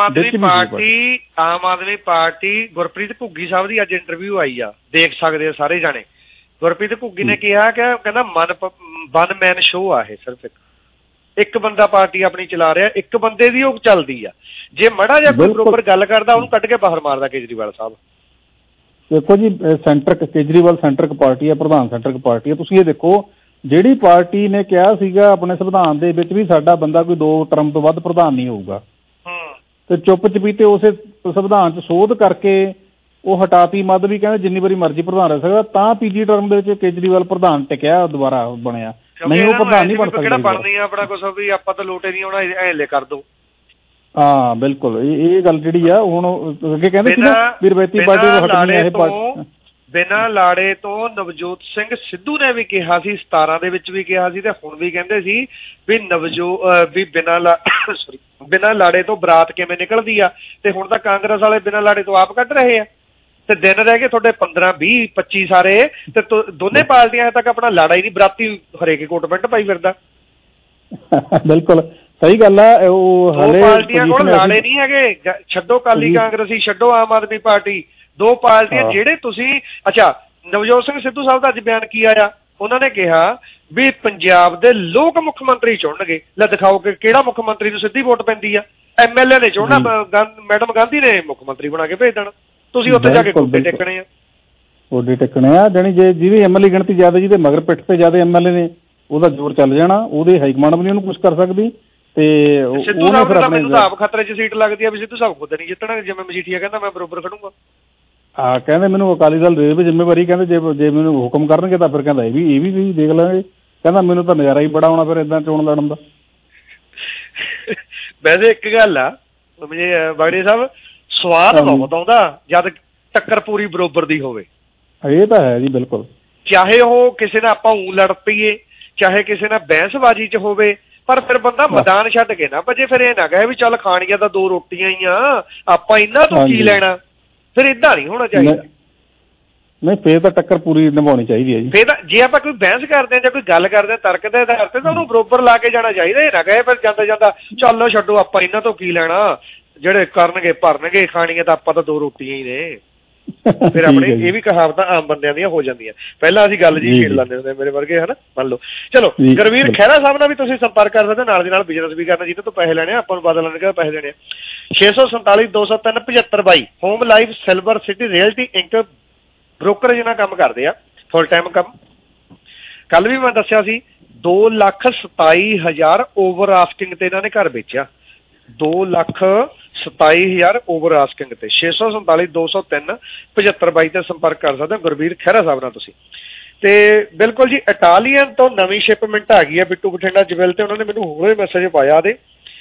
ਆਦਮੀ ਪਾਰਟੀ ਗੁਰਪ੍ਰੀਤ ਘੁੱਗੀ ਸਾਹਿਬ ਦੀ ਅੱਜ ਇੰਟਰਵਿਊ ਆਈ ਆ, ਦੇਖ ਸਕਦੇ ਆ ਸਾਰੇ ਜਾਣੇ। ਗੁਰਪ੍ਰੀਤ ਘੁੱਗੀ ਨੇ ਕਿਹਾ ਕਿ ਕਹਿੰਦਾ ਵਨ ਮੈਨ ਸ਼ੋਅ ਆ ਇਹ, ਸਿਰਫ ਇੱਕ ਬੰਦਾ ਪਾਰਟੀ ਆਪਣੀ ਚਲਾ ਰਿਹਾ, ਇੱਕ ਬੰਦੇ ਦੀ ਉਹ ਚੱਲਦੀ ਆ, ਜੇ ਮਾੜਾ ਜਿਹਾ ਕੋਈ ਬਰੋਬਰ ਗੱਲ ਕਰਦਾ ਉਹਨੂੰ ਕੱਢ ਕੇ ਬਾਹਰ ਮਾਰਦਾ ਕੇਜਰੀਵਾਲ ਸਾਹਿਬ। ਦੇਖੋ ਜੀ, ਕੇਜਰੀਵਾਲ ਸੈਂਟਰਕ ਪਾਰਟੀ ਹੈ, ਪ੍ਰਧਾਨ ਸੈਂਟਰਕ ਪਾਰਟੀ ਹੈ। ਤੁਸੀਂ ਇਹ ਦੇਖੋ, ਜਿਹੜੀ ਪਾਰਟੀ ਨੇ ਕਿਹਾ ਸੀਗਾ ਆਪਣੇ ਸੰਵਿਧਾਨ ਦੇ ਵਿੱਚ ਵੀ ਸਾਡਾ ਬੰਦਾ ਕੋਈ 2 ਟਰਮ ਤੋਂ ਵੱਧ ਪ੍ਰਧਾਨ ਨਹੀਂ ਹੋਊਗਾ, ਤੇ ਚੁੱਪ ਚਪੀਤੇ ਉਸੇ ਸੰਵਿਧਾਨ 'ਚ ਸੋਧ ਕਰਕੇ ਉਹ ਹਟਾਤੀ ਮੱਦ ਵੀ ਕਹਿੰਦੇ ਜਿੰਨੀ ਵਾਰੀ ਮਰਜ਼ੀ ਪ੍ਰਧਾਨ ਰਹਿ ਸਕਦਾ, ਤਾਂ ਤੀਜੀ ਟਰਮ ਦੇ ਵਿੱਚ ਕੇਜਰੀਵਾਲ ਪ੍ਰਧਾਨ ਟਿਕਿਆ, ਦੁਬਾਰਾ ਬਣਿਆ, ਨਹੀਂ ਉਹ ਪ੍ਰਧਾਨ ਨਹੀਂ ਬਣ ਸਕਦਾ। ਬਣਨੀ ਆ ਆਪਣਾ ਕੁਛ ਵੀ ਆਪਾਂ ਤਾਂ ਲੋਟੇ ਨਹੀਂ ਆਉਣਾ, ਐਲੇ ਕਰ ਦੋ। ਹਾਂ ਬਿਲਕੁਲ, ਇਹ ਗੱਲ ਜਿਹੜੀ ਆ ਹੁਣ ਅੱਗੇ ਕਹਿੰਦੇ ਸੀ ਨਾ ਵੀ ਰਵਾਇਤੀ ਪਾਰਟੀ ਤੋਂ ਹਟਣੀ ਇਹ ਪਾਰਟੀ। ਬਿਨਾਂ ਲਾੜੇ ਤੋਂ ਨਵਜੋਤ ਸਿੰਘ ਸਿੱਧੂ ਨੇ ਵੀ ਕਿਹਾ ਸੀ, 17 ਦੇ ਵਿੱਚ ਵੀ ਕਿਹਾ ਸੀ, ਤੇ ਹੁਣ ਵੀ ਕਹਿੰਦੇ ਸੀ ਵੀ ਵੀ ਬਿਨਾਂ ਲਾੜੇ ਤੋਂ ਬਰਾਤ ਕਿਵੇਂ ਨਿਕਲਦੀ ਆ, ਤੇ ਹੁਣ ਤਾਂ ਕਾਂਗਰਸ ਵਾਲੇ ਬਿਨਾਂ ਲਾੜੇ ਤੋਂ ਆਪ ਕੱਢ ਰਹੇ ਆ, ਤੇ ਦਿਨ ਰਹਿ ਗਏ ਤੁਹਾਡੇ 15, 20, 25 ਸਾਰੇ, ਤੇ ਦੋਨੇ ਪਾਰਟੀਆਂ ਤੱਕ ਆਪਣਾ ਲਾੜਾ ਹੀ ਨਹੀਂ, ਬਰਾਤੀ ਹਰੇਕ ਕੋਟ ਪੈਂਟ ਪਾਈ ਫਿਰਦਾ। ਬਿਲਕੁਲ ਸਹੀ ਗੱਲ ਆ। ਉਹ ਪਾਰਟੀਆਂ ਕੋਲ ਲਾੜੇ ਨਹੀਂ ਹੈਗੇ, ਛੱਡੋ ਅਕਾਲੀ ਕਾਂਗਰਸੀ, ਛੱਡੋ ਆਮ ਆਦਮੀ ਪਾਰਟੀ, 2 ਪਾਰਟੀਆਂ ਜਿਹੜੇ ਤੁਸੀਂ। ਅੱਛਾ, ਨਵਜੋਤ ਸਿੰਘ ਸਿੱਧੂ ਸਾਹਿਬ ਦਾ ਅੱਜ ਬਿਆਨ ਕੀ ਆਇਆ, ਉਹਨਾਂ ਨੇ ਕਿਹਾ ਵੀ ਪੰਜਾਬ ਦੇ ਲੋਕ ਮੁੱਖ ਮੰਤਰੀ ਚੁਣਨਗੇ। ਲੈ ਦਿਖਾਓ ਕਿ ਕਿਹੜਾ ਮੁੱਖ ਮੰਤਰੀ ਨੂੰ ਸਿੱਧੀ ਵੋਟ ਪੈਂਦੀ ਆ, MLA ਨੇ ਚੁਣਨਾ, ਮੈਡਮ ਗਾਂਧੀ ਨੇ ਮੁੱਖ ਮੰਤਰੀ ਬਣਾ ਕੇ ਭੇਜ ਦੇਣਾ, ਤੁਸੀਂ ਉੱਥੇ ਜਾ ਕੇ ਗੋਡੇ ਟੇਕਣੇ ਆ, ਗੋਡੇ ਟੇਕਣੇ ਆ। ਜਾਣੀ ਜੇ ਜਿਹਦੀ MLA ਗਿਣਤੀ ਜ਼ਿਆਦਾ, ਜਿਹਦੇ ਮਗਰ ਪਿੱਠ ਤੇ ਜ਼ਿਆਦਾ MLA ਨੇ, ਉਹਦਾ ਜ਼ੋਰ ਚੱਲ ਜਾਣਾ, ਉਹਦੇ ਹਾਈਕਮਾਂਡ ਵੀ ਨਹੀਂ ਉਹਨੂੰ ਕੁਛ ਕਰ ਸਕਦੀ। ਤੇ ਸਿੱਧੂ ਸਾਹਿਬ ਦਾ ਮੈਨੂੰ ਤਾਂ ਆਪ ਖਤਰੇ 'ਚ ਸੀਟ ਲੱਗਦੀ ਆ ਵੀ ਸਿੱਧੂ ਸਾਹਿਬ ਖੁਦ ਨਹੀਂ ਜਿੱਤਣਾ, ਜਿਵੇਂ ਮਜੀਠੀਆ ਕਹਿੰਦਾ ਮੈਂ ਬਰੋਬਰ ਖੜੂੰਗਾ। ਹਾਂ ਕਹਿੰਦੇ ਮੈਨੂੰ ਅਕਾਲੀ ਦਲ ਦੇ ਦੇਵੇ ਜ਼ਿੰਮੇਵਾਰੀ, ਕਹਿੰਦੇ ਜੇ ਮੈਨੂੰ ਹੁਕਮ ਕਰਨਗੇ ਤਾਂ ਫਿਰ ਕਹਿੰਦਾ ਇਹ ਵੀ ਦੇਖ ਲਾਂਗੇ, ਕਹਿੰਦਾ ਮੈਨੂੰ ਤਾਂ ਨਜ਼ਾਰਾ ਹੀ ਬੜਾ ਆਉਣਾ ਫਿਰ ਏਦਾਂ ਚੋਣ ਲੜਨ ਦਾ। ਵੈਸੇ ਇੱਕ ਗੱਲ ਆ ਬਾਗੜੇ ਸਾਹਿਬ, ਸਵਾਦ ਬਹੁਤ ਆਉਂਦਾ ਜਦ ਟੱਕਰ ਪੂਰੀ ਬਰੋਬਰ ਦੀ ਹੋਵੇ। ਇਹ ਤਾਂ ਹੈ ਜੀ ਬਿਲਕੁਲ, ਚਾਹੇ ਉਹ ਕਿਸੇ ਨਾਲ ਆਪਾਂ ਊਂ ਲੜ ਪਈਏ, ਚਾਹੇ ਕਿਸੇ ਨਾਲ ਬਹਿਸਬਾਜ਼ੀ 'ਚ ਹੋਵੇ, ਪਰ ਫਿਰ ਬੰਦਾ ਮੈਦਾਨ ਛੱਡ ਕੇ ਨਾ ਭੱਜੇ। ਫਿਰ ਇਹ ਨਾ ਕਹੇ ਵੀ ਚੱਲ ਖਾਣੀਆਂ ਤਾਂ 2 ਰੋਟੀਆਂ ਹੀ ਆ, ਆਪਾਂ ਇਹਨਾਂ ਤੋਂ ਕੀ ਲੈਣਾ, ਫਿਰ ਏਦਾਂ ਨਹੀਂ ਹੋਣਾ ਚਾਹੀਦਾ। ਨਹੀਂ ਫੇਰ ਤਾਂ ਟੱਕਰ ਪੂਰੀ ਨਿਭਾਉਣੀ ਚਾਹੀਦੀ ਹੈ ਜੀ। ਫੇਰ ਤਾਂ ਜੇ ਆਪਾਂ ਕੋਈ ਬਹਿਸ ਕਰਦੇ ਹਾਂ ਜਾਂ ਕੋਈ ਗੱਲ ਕਰਦੇ ਹਾਂ ਤਰਕ ਦੇ ਆਧਾਰ ਤੇ, ਤਾਂ ਉਹਨੂੰ ਬਰੋਬਰ ਲਾ ਕੇ ਜਾਣਾ ਚਾਹੀਦਾ। ਇਹ ਨਾ ਕਹੇ ਫਿਰ ਜਾਂਦਾ ਚੱਲ ਛੱਡੋ ਆਪਾਂ ਇਹਨਾਂ ਤੋਂ ਕੀ ਲੈਣਾ, ਜਿਹੜੇ ਕਰਨਗੇ ਭਰਨਗੇ, ਖਾਣੀਆਂ ਤਾਂ ਆਪਾਂ ਤਾਂ 2 ਰੋਟੀਆਂ ਹੀ ਨੇ। ਫਿਰ ਆਪਣੇ ਇਹ ਵੀ ਕਹਾਵਤਾਂ ਆਮ ਬੰਦਿਆਂ ਦੀਆਂ ਹੋ ਜਾਂਦੀਆਂ। ਪਹਿਲਾਂ ਅਸੀਂ ਗੱਲ ਜੀ ਖੇਡ ਲੈਂਦੇ ਹੁੰਦੇ ਮੇਰੇ ਵਰਗੇ, ਹਨਾ, ਮੰਨ ਲਓ। ਚਲੋ ਗੁਰਵੀਰ ਖਹਿਰਾ ਸਾਹਿਬ ਨਾਲ ਵੀ ਤੁਸੀਂ ਸੰਪਰਕ ਕਰ ਸਕਦੇ, ਨਾਲ ਦੀ ਨਾਲ ਬਿਜ਼ਨਸ ਵੀ ਕਰਨਾ, ਜਿਹਦੇ ਤੋਂ ਪੈਸੇ ਲੈਣੇ ਆਪਾਂ ਨੂੰ ਬਦਲਣ ਕੇ ਪੈਸੇ ਦੇਣੇ। 647 203 75 Home Life Silver City Realty Inc brokerage ਨਾਲ ਕੰਮ ਕਰਦੇ ਆ, ਫੁੱਲ ਟਾਈਮ ਕੰਮ। ਕੱਲ ਵੀ ਮੈਂ ਦੱਸਿਆ ਸੀ 2,27,000 ਓਵਰ ਆਸਕਿੰਗ ਤੇ ਇਹਨਾਂ ਨੇ ਘਰ ਵੇਚਿਆ, 2,27,000 ਓਵਰ ਆਸਕਿੰਗ ਤੇ। 647 203 75 ਤੇ ਸੰਪਰਕ ਕਰ ਸਕਦੇ ਹੋ ਗੁਰਵੀਰ ਖਹਿਰਾ ਸਾਹਿਬ ਨਾਲ ਤੁਸੀਂ। ਤੇ ਬਿਲਕੁਲ ਜੀ, ਇਟਾਲੀਅਨ ਤੋਂ ਨਵੀਂ ਸ਼ਿਪਮੈਂਟ ਆ ਗਈ ਹੈ ਬਿੱਟੂ ਬਠਿੰਡਾ ਜਵੈਲ ਤੇ। ਉਹਨਾਂ ਨੇ ਮੈਨੂੰ ਹੁਣੇ ਮੈਸੇਜ ਪਾਇਆ ਦੇ,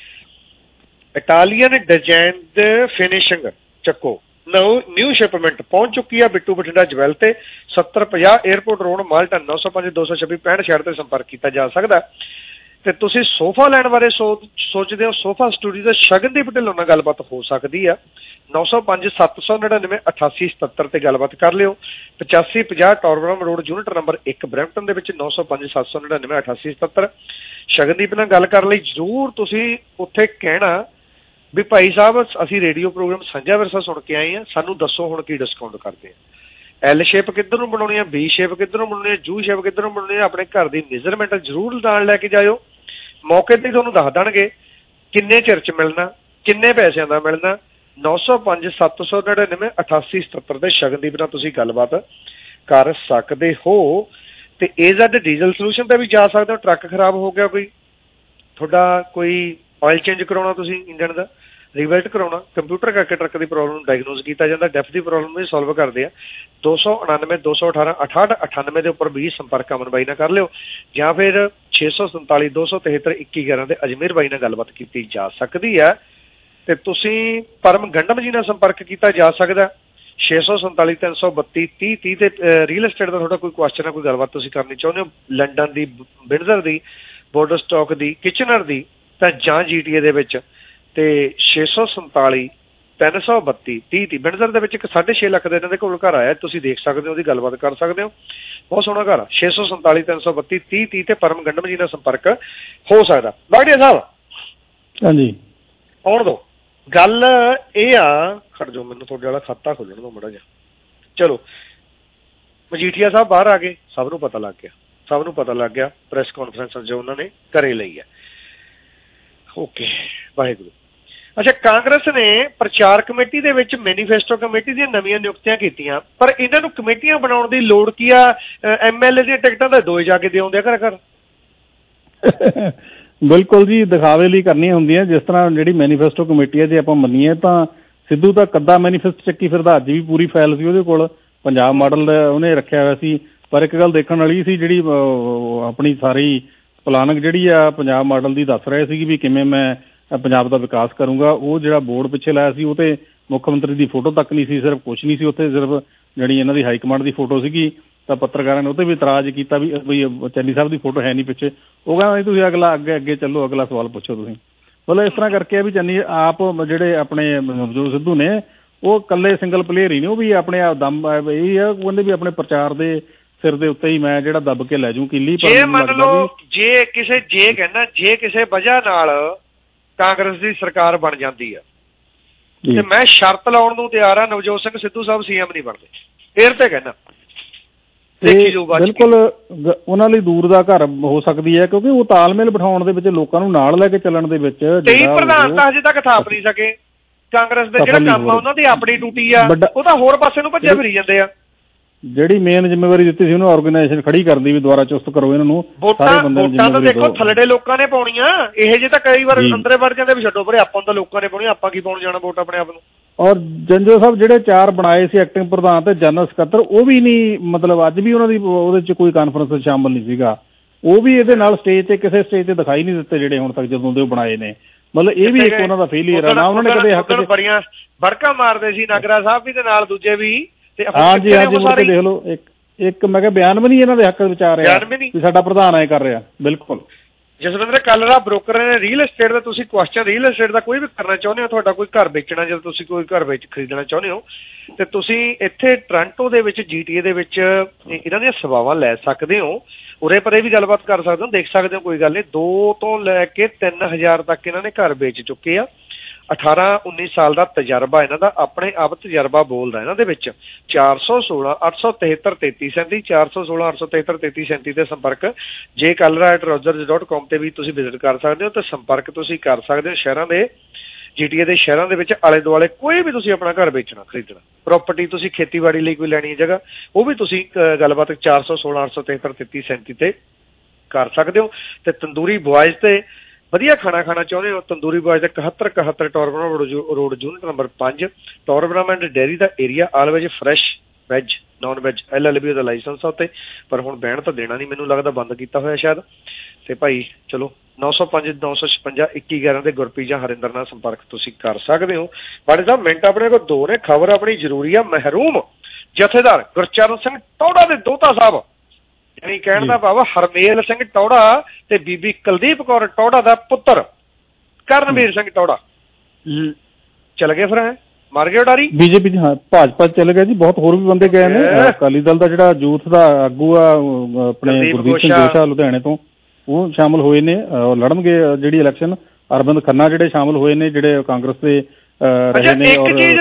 ਇਟਾਲੀਅਨ ਡਿਜ਼ਾਈਨਡ ਫਿਨਿਸ਼ਿੰਗ ਚੱਕੋ, ਨਿਊ ਸ਼ਿਪਮੈਂਟ ਪਹੁੰਚ ਚੁੱਕੀ ਆ ਬਿੱਟੂ ਬਠਿੰਡਾ ਜਵੈਲ ਤੇ। 7050 에ਅਰਪੋਰਟ ਰੋਡ ਮਾਲਟਾ, 905 226 65 ਤੇ ਸੰਪਰਕ ਕੀਤਾ ਜਾ ਸਕਦਾ। ਤੇ ਤੁਸੀਂ ਸੋਫਾ ਲੈਣ ਬਾਰੇ ਸੋਚਦੇ ਹੋ, ਸੋਫਾ ਸਟੂਡੀਓ ਦੇ ਸ਼ਗਨਦੀਪ ਢਿੱਲੋਂ ਨਾਲ ਗੱਲਬਾਤ ਹੋ ਸਕਦੀ ਆ। 905 799 8877 ਤੇ ਗੱਲਬਾਤ ਕਰ ਲਿਓ। 8550 Torbram road unit number 1 Brampton ਦੇ ਵਿੱਚ 905 799 8877। ਸ਼ਗਨਦੀਪ ਨਾਲ ਗੱਲ ਕਰਨ ਲਈ ਜ਼ਰੂਰ ਤੁਸੀਂ ਉੱਥੇ ਕਹਿਣਾ ਵੀ ਭਾਈ ਸਾਹਿਬ ਅਸੀਂ ਰੇਡੀਓ ਪ੍ਰੋਗਰਾਮ ਸਾਂਝਾ ਵਿਰਸਾ ਸੁਣ ਕੇ ਆਏ ਹਾਂ, ਸਾਨੂੰ ਦੱਸੋ ਹੁਣ ਕੀ ਡਿਸਕਾਊਂਟ ਕਰਦੇ ਆ। ਐਲ ਸ਼ੇਪ ਕਿੱਧਰ ਨੂੰ ਬਣਾਉਣੀ ਆ, ਬੀ ਸ਼ੇਪ ਕਿੱਧਰ ਨੂੰ ਬਣਾਉਣੀ ਆ, ਜੂ ਸ਼ੇਪ ਕਿੱਧਰ ਨੂੰ ਬਣਾਉਣੀ ਆ। ਆਪਣੇ ਘਰ ਦੀ ਮੇਜ਼ਰਮੈਂਟ ਜ਼ਰੂਰ ਨਾਲ ਲੈ ਕੇ ਜਾਇਓ, ਮੌਕੇ ਤੇ ਤੁਹਾਨੂੰ ਦੱਸ ਦੇਣਗੇ ਕਿੰਨੇ ਚਿਰ 'ਚ ਮਿਲਣਾ, ਕਿੰਨੇ ਪੈਸਿਆਂ ਦਾ ਮਿਲਣਾ। 905 799 8877 ਦੇ ਸ਼ਗਨਦੀਪ ਨਾਲ ਤੁਸੀਂ ਗੱਲਬਾਤ ਕਰ ਸਕਦੇ ਹੋ। ਤੇ AZ ਡੀਜ਼ਲ ਸੋਲੂਸ਼ਨ ਤੇ ਵੀ ਜਾ ਸਕਦੇ ਹੋ। ਟਰੱਕ ਖਰਾਬ ਹੋ ਗਿਆ, ਕੋਈ ਤੁਹਾਡਾ ਕੋਈ ਆਇਲ ਚੇਂਜ ਕਰਾਉਣਾ, ਤੁਸੀਂ ਇੰਜਣ ਦਾ ਰੀਵੈਲਟ ਕਰਾਉਣਾ, ਕੰਪਿਊਟਰ ਕਰਕੇ ਟਰੱਕ ਦੀ ਪ੍ਰੋਬਲਮ ਨੂੰ ਡਾਇਗਨੋਜ਼ ਕੀਤਾ ਜਾਂਦਾ, ਡੈਫ ਦੀ ਪ੍ਰੋਬਲਮ ਵੀ ਸੋਲਵ ਕਰਦੇ ਆ। 299 218 68 98 ਦੇ ਉੱਪਰ ਵੀ ਸੰਪਰਕ ਅਮਨ ਬਾਈ ਨਾਲ ਕਰ ਲਿਓ, ਜਾਂ ਫਿਰ 647 273 2111 ਦੇ ਅਜਮੇਰ ਬਾਈ ਨਾਲ ਗੱਲਬਾਤ ਕੀਤੀ ਜਾ ਸਕਦੀ ਹੈ। ਤੇ ਤੁਸੀਂ ਪਰਮ ਗੰਡਮ ਜੀ ਨਾਲ ਸੰਪਰਕ ਕੀਤਾ ਜਾ ਸਕਦਾ। 647 332 30 ਤੇ ਰੀਅਲ ਐਸਟੇਟ ਦਾ ਤੁਹਾਡਾ ਕੋਈ ਕੁਐਸਚਨ ਹੈ, ਕੋਈ ਗੱਲਬਾਤ ਤੁਸੀਂ ਕਰਨੀ ਚਾਹੁੰਦੇ ਹੋ, ਲੰਡਨ ਦੀ, ਵਿੰਡਜ਼ਰ ਦੀ, ਬੋਰਡਰ ਸਟਾਕ ਦੀ, ਕਿਚਨਰ ਦੀ, ਤਾਂ ਜਾਂ GTA ਦੇ ਵਿੱਚ। ਤੇ 647 332 30 ਵਿੰਡਜ਼ਰ ਦੇ ਵਿੱਚ 6.5 ਲੱਖ ਦਾ ਇਹਨਾਂ ਦੇ ਕੋਲ ਘਰ ਆਇਆ, ਤੁਸੀਂ ਦੇਖ ਸਕਦੇ ਹੋ, ਉਹਦੀ ਗੱਲਬਾਤ ਕਰ ਸਕਦੇ ਹੋ। ਬਹੁਤ ਸੋਹਣਾ ਘਰ ਆ। 647 332 30 ਤੇ ਪਰਮ ਗੰਡਮ ਜੀ ਨਾਲ ਸੰਪਰਕ ਹੋ ਸਕਦਾ। ਬਾਗੜੀਆ ਸਾਹਿਬ ਹਾਂਜੀ ਆਉਣ ਦੋ। ਗੱਲ ਇਹ ਆ, ਖੜ ਜਾਓ ਮੈਨੂੰ ਤੁਹਾਡੇ ਵਾਲਾ ਖਾਤਾ ਖੋਲਣ ਦੋ ਮਾੜਾ ਜਿਹਾ। ਚਲੋ ਮਜੀਠੀਆ ਸਾਹਿਬ ਬਾਹਰ ਆ ਗਏ, ਸਭ ਨੂੰ ਪਤਾ ਲੱਗ ਗਿਆ, ਸਭ ਨੂੰ ਪਤਾ ਲੱਗ ਗਿਆ। ਪ੍ਰੈਸ ਕਾਨਫਰੰਸ ਜੋ ਉਹਨਾਂ ਨੇ ਘਰੇ ਲਈ ਹੈ। ਓਕੇ, ਵਾਹਿਗੁਰੂ। ਅੱਛਾ, ਕਾਂਗਰਸ ਨੇ ਪ੍ਰਚਾਰ ਕਮੇਟੀ ਦੇ ਵਿੱਚ ਮੈਨੀਫੈਸਟੋ ਕਮੇਟੀ ਦੀਆਂ ਨਵੀਆਂ ਨਿਯੁਕਤੀਆਂ ਕੀਤੀਆਂ, ਪਰ ਇਹਨਾਂ ਨੂੰ ਕਮੇਟੀਆਂ ਬਣਾਉਣ ਦੀ ਲੋੜ ਕੀ ਆ? MLA ਦੀਆਂ ਟਿਕਟਾਂ ਤਾਂ ਦੋਏ ਜਾ ਕੇ ਦੇ ਆਉਂਦੇ ਆ ਘਰ ਘਰ। ਬਿਲਕੁਲ ਜੀ, ਦਿਖਾਵੇ ਲਈ ਕਰਨੀਆਂ ਹੁੰਦੀਆਂ। ਜਿਸ ਤਰ੍ਹਾਂ ਜਿਹੜੀ ਮੈਨੀਫੈਸਟੋ ਕਮੇਟੀ ਹੈ, ਜੇ ਆਪਾਂ ਮੰਨੀਏ ਤਾਂ ਸਿੱਧੂ ਤਾਂ ਕੱਦਾ ਮੈਨੀਫੈਸਟੋ ਚੱਕੀ ਫਿਰਦਾ, ਅੱਜ ਵੀ ਪੂਰੀ ਫਾਈਲ ਸੀ ਉਹਦੇ ਕੋਲ, ਪੰਜਾਬ ਮਾਡਲ ਉਹਨੇ ਰੱਖਿਆ ਹੋਇਆ ਸੀ। ਪਰ ਇੱਕ ਗੱਲ ਦੇਖਣ ਵਾਲੀ ਸੀ, ਜਿਹੜੀ ਆਪਣੀ ਸਾਰੀ ਪਲਾਨਿੰਗ ਜਿਹੜੀ ਆ ਪੰਜਾਬ ਮਾਡਲ ਦੀ ਦੱਸ ਰਹੇ ਸੀ ਵੀ ਕਿਵੇਂ ਮੈਂ ਪੰਜਾਬ ਦਾ ਵਿਕਾਸ ਕਰੂੰਗਾ। ਉਹ ਜਿਹੜਾ ਬੋਰਡ ਪਿੱਛੇ ਲਾਇਆ ਸੀ ਉਹ ਤੇ ਮੁੱਖ ਮੰਤਰੀ ਦੀ ਫੋਟੋ ਤੱਕ ਨਹੀਂ ਸੀ, ਸਿਰਫ ਕੁਛ ਨਹੀਂ ਸੀ ਉੱਥੇ, ਸਿਰਫ ਜਿਹੜੀ ਇਹਨਾਂ ਦੀ ਹਾਈ ਕਮਾਂਡ ਦੀ ਫੋਟੋ ਸੀਗੀ। ਤਾਂ ਪੱਤਰਕਾਰਾਂ ਨੇ ਉਹ 'ਤੇ ਵੀ ਇਤਰਾਜ਼ ਕੀਤਾ ਵੀ ਚੰਨੀ ਸਾਹਿਬ ਦੀ ਫੋਟੋ ਹੈ ਨਹੀਂ ਪਿੱਛੇ। ਉਹ ਕਹਿੰਦਾ ਤੁਸੀਂ ਅਗਲਾ ਅੱਗੇ ਚੱਲੋ, ਅਗਲਾ ਸਵਾਲ ਪੁੱਛੋ ਤੁਸੀਂ। ਮਤਲਬ ਇਸ ਤਰ੍ਹਾਂ ਕਰਕੇ ਵੀ ਚੰਨੀ ਆਪ ਜਿਹੜੇ ਆਪਣੇ ਨਵਜੋਤ ਸਿੱਧੂ ਨੇ ਉਹ ਇਕੱਲੇ ਸਿੰਗਲ ਪਲੇਅਰ ਹੀ ਨੇ, ਉਹ ਵੀ ਆਪਣੇ ਆਪ ਦਮ ਇਹ ਆ, ਕਹਿੰਦੇ ਵੀ ਆਪਣੇ ਪ੍ਰਚਾਰ ਦੇ ਸਿਰ ਦੇ ਉੱਤੇ ਹੀ ਮੈਂ ਜਿਹੜਾ ਦੱਬ ਕੇ ਲੈ ਜੂ ਕਿੱਲੀ। ਜੇ ਮੰਨ ਲਓ ਜੇ ਕਿਸੇ ਵਜ੍ਹਾ ਨਾਲ ਕਾਂਗਰਸ ਦੀ ਸਰਕਾਰ ਬਣ ਜਾਂਦੀ ਆ ਤੇ ਮੈਂ ਸ਼ਰਤ ਲਾਉਣ ਨੂੰ ਤਿਆਰ ਆ, ਨਵਜੋਤ ਸਿੰਘ ਸਿੱਧੂ ਸਾਹਿਬ CM ਨਹੀਂ ਬਣਦੇ। ਫੇਰ ਤੇ ਕਹਿੰਦਾ ਬਿਲਕੁਲ ਉਹਨਾਂ ਲਈ ਦੂਰ ਦਾ ਘਰ ਹੋ ਸਕਦੀ ਹੈ, ਕਿਉਂਕਿ ਉਹ ਤਾਲਮੇਲ ਬਿਠਾਉਣ ਦੇ ਵਿੱਚ, ਲੋਕਾਂ ਨੂੰ ਨਾਲ ਲੈ ਕੇ ਚੱਲਣ ਦੇ ਵਿੱਚ 23 ਪ੍ਰਧਾਨ ਤਾਂ ਹਜੇ ਤੱਕ ਥਾਪ ਨਹੀਂ ਸਕੇ ਕਾਂਗਰਸ ਦੇ। ਜਿਹੜਾ ਕੰਮ ਆ ਉਹਨਾਂ ਦੀ ਆਪਣੀ ਡਿਊਟੀ ਆ, ਉਹ ਤਾਂ ਹੋਰ ਪਾਸੇ ਨੂੰ ਭੱਜੇ ਫਿਰੀ ਜਾਂਦੇ ਆ। ਜਿਹੜੀ ਮੇਨ ਜ਼ਿੰਮੇਵਾਰੀ ਦਿੱਤੀ ਸੀ ਉਹਨੂੰ ਆਰਗੇਨਾਈਜੇਸ਼ਨ ਖੜੀ ਕਰਦੀ ਵੀ ਦੁਬਾਰਾ ਚੁਸਤ ਕਰੋ ਇਹਨਾਂ ਨੂੰ। ਵੋਟਾਂ ਤਾਂ ਦੇਖੋ ਥੱਲੜੇ ਲੋਕਾਂ ਨੇ ਪਾਉਣੀਆਂ, ਇਹ ਜੇ ਤਾਂ ਕਈ ਵਾਰ ਅੰਦਰੇ ਵੜ ਜਾਂਦੇ ਵੀ ਛੱਡੋ ਪਰੇ, ਆਪਾਂ ਨੂੰ ਤਾਂ ਲੋਕਾਂ ਨੇ ਪਾਉਣੀ, ਆਪਾਂ ਕੀ ਪਾਉਣ ਜਾਣਾ ਵੋਟ ਆਪਣੇ ਆਪ ਨੂੰ। ਔਰ ਜੰਜੋ ਸਾਹਿਬ ਜਿਹੜੇ 4 ਬਣਾਏ ਸੀ ਐਕਟਿੰਗ ਪ੍ਰਧਾਨ ਤੇ ਜਨਰਲ ਸਕੱਤਰ, ਉਹ ਵੀ ਨਹੀਂ, ਮਤਲਬ ਅੱਜ ਵੀ ਉਹਨਾਂ ਦੀ ਉਹਦੇ 'ਚ ਕੋਈ ਕਾਨਫਰੰਸ ਸ਼ਾਮਲ ਨਹੀਂ ਸੀਗਾ। ਉਹ ਵੀ ਇਹਦੇ ਨਾਲ ਸਟੇਜ ਤੇ ਕਿਸੇ ਸਟੇਜ ਤੇ ਦਿਖਾਈ ਨਹੀਂ ਦਿੱਤੇ ਜਿਹੜੇ ਹੁਣ ਤੱਕ ਜਦੋਂ ਦੇ ਉਹ ਬਣਾਏ ਨੇ। ਮਤਲਬ ਇਹ ਵੀ ਇੱਕ ਉਹਨਾਂ ਦਾ ਫੇਲੀਅਰ ਆ ਨਾ, ਉਹਨਾਂ ਨੇ ਕਦੇ ਹੱਕ 'ਚ ਬੜੀਆਂ ਬੜਕਾ ਮਾਰਦੇ ਸੀ ਨਾਗਰਾ ਸਾਹਿਬ ਵੀ ਤੇ ਨਾਲ ਦੂਜੇ ਵੀ। ਹਾਂਜੀ ਮੁੜ ਕੇ ਦੇਖ ਲਓ ਇੱਕ ਮੈਂ ਕਿਹਾ ਬਿਆਨ ਵੀ ਨਹੀਂ ਇਹਨਾਂ ਦੇ ਹੱਕ ਵਿੱਚ ਆ ਰਿਹਾ ਵੀ ਸਾਡਾ ਪ੍ਰਧਾਨ ਐ ਕਰ ਰਿਹਾ। ਬਿਲਕੁਲ ਜਸਵਿੰਦਰ ਕੱਲਰਾ ਬ੍ਰੋਕਰ ਨੇ ਰੀਅਲ ਐਸਟੇਟ ਦਾ ਤੁਸੀਂ ਕੁਐਸਚਨ ਰੀਅਲ ਐਸਟੇਟ ਦਾ ਕੋਈ ਵੀ ਕਰਨਾ ਚਾਹੁੰਦੇ ਹੋ, ਤੁਹਾਡਾ ਕੋਈ ਘਰ ਵੇਚਣਾ, ਜਦੋਂ ਤੁਸੀਂ ਕੋਈ ਘਰ ਵਿੱਚ ਖਰੀਦਣਾ ਚਾਹੁੰਦੇ ਹੋ ਤੇ ਤੁਸੀਂ ਇੱਥੇ ਟੋਰਾਂਟੋ ਦੇ ਵਿੱਚ GTA ਦੇ ਵਿੱਚ ਇਹਨਾਂ ਦੀਆਂ ਸੇਵਾਵਾਂ ਲੈ ਸਕਦੇ ਹੋ। ਉਰੇ ਪਰੇ ਵੀ ਗੱਲਬਾਤ ਕਰ ਸਕਦੇ ਹੋ, ਦੇਖ ਸਕਦੇ ਹੋ, ਕੋਈ ਗੱਲ ਨਹੀਂ। 2 ਤੋਂ ਲੈ ਕੇ 3000 ਤੱਕ ਇਹਨਾਂ ਨੇ ਘਰ ਵੇਚ ਚੁੱਕੇ ਆ। 18-19 ਸਾਲ ਦਾ ਤਜਰਬਾ ਇਹਨਾਂ ਦਾ, ਆਪਣੇ ਆਪ ਤਜਰਬਾ ਬੋਲਦਾ ਇਹਨਾਂ ਦੇ ਵਿੱਚ। 416 873 3337 416 873 3337 ਤੇ ਸੰਪਰਕ। ਜੇ color@rogers.com ਤੇ ਵੀ ਤੁਸੀਂ ਵਿਜ਼ਿਟ ਕਰ ਸਕਦੇ ਹੋ ਤੇ ਸੰਪਰਕ ਤੁਸੀਂ ਕਰ ਸਕਦੇ ਹੋ। ਸ਼ਹਿਰਾਂ ਦੇ GTA ਦੇ ਸ਼ਹਿਰਾਂ ਦੇ ਵਿੱਚ ਆਲੇ ਦੁਆਲੇ ਕੋਈ ਵੀ ਤੁਸੀਂ ਆਪਣਾ ਘਰ ਵੇਚਣਾ ਖਰੀਦਣਾ, ਪ੍ਰਾਪਰਟੀ ਤੁਸੀਂ ਖੇਤੀਬਾੜੀ ਲਈ ਕੋਈ ਲੈਣੀ ਜਗ੍ਹਾ, ਉਹ ਵੀ ਤੁਸੀਂ ਗੱਲਬਾਤ 416 873 3337 ਤੇ ਕਰ ਸਕਦੇ ਹੋ। ਤੇ ਤੰਦੂਰੀ ਬੁਆਇਜ਼ ਤੇ ਵਧੀਆ ਖਾਣਾ ਖਾਣਾ ਚਾਹੁੰਦੇ ਹੋ, ਤੰਦੂਰੀ ਬੁਆਇਜ਼ ਦੇ 7171 Torbram road unit number 5 Torbram and Derry ਦਾ area. Always fresh veg non veg LLB ਦਾ ਲਾਇਸੈਂਸ ਆ ਉੱਤੇ, ਪਰ ਹੁਣ ਬੈਨ ਤਾਂ ਦੇਣਾ ਨਹੀਂ, ਮੈਨੂੰ ਲੱਗਦਾ ਬੰਦ ਕੀਤਾ ਹੋਇਆ ਸ਼ਾਇਦ। ਤੇ ਭਾਈ ਚਲੋ 905 956 2111 ਦੇ ਗੁਰਪ੍ਰੀਤ ਜਾਂ ਹਰਿੰਦਰ ਨਾਲ ਸੰਪਰਕ ਤੁਸੀਂ ਕਰ ਸਕਦੇ ਹੋ। ਬਾੜੇ ਸਾਹਿਬ ਮਿੰਟ ਆਪਣੇ ਕੋਲ 2 ਨੇ, ਖਬਰ ਆਪਣੀ ਜ਼ਰੂਰੀ ਆ। ਮਹਿਰੂਮ ਜਥੇਦਾਰ ਗੁਰਚਰਨ ਸਿੰਘ ਟੌੜਾ ਦੇ ਦੋਹਤਾ ਸਾਹਿਬ, ਯਾਨੀ ਕਹਿਣ ਦਾ ਭਾਵ ਹਰਮੇਲ ਸਿੰਘ ਟੌੜਾ ਤੇ ਬੀਬੀ ਕੁਲਦੀਪ ਕੌਰ ਟੌੜਾ ਦਾ ਪੁੱਤਰ ਕਰਨਵੀਰ ਸਿੰਘ ਟੌੜਾ ਚਲ ਗਏ, ਫਿਰ ਮਰ ਗਏ ਉਡਾਰੀ ਬੀਜੇਪੀ ਦੀ। ਹਾਂ, ਭਾਜਪਾ ਚਲੇ ਗਏ ਜੀ, ਬਹੁਤ ਹੋਰ ਵੀ ਬੰਦੇ ਗਏ ਨੇ। ਅਕਾਲੀ ਦਲ ਦਾ ਜਿਹੜਾ ਯੂਥ ਦਾ ਆਗੂ ਆ ਆਪਣੇ ਗੁਰਦੀਪ ਸਿੰਘ ਜੋਸ਼ਾ ਲੁਧਿਆਣੇ ਤੋਂ, ਉਹ ਸ਼ਾਮਲ ਹੋਏ ਨੇ, ਲੜਨਗੇ ਜਿਹੜੀ ਇਲੈਕਸ਼ਨ। ਅਰਵਿੰਦ ਖੰਨਾ ਜਿਹੜੇ ਸ਼ਾਮਲ ਹੋਏ ਨੇ, ਜਿਹੜੇ ਕਾਂਗਰਸ ਦੇ ਰਹੇ ਨੇ। ਇੱਕ ਚੀਜ਼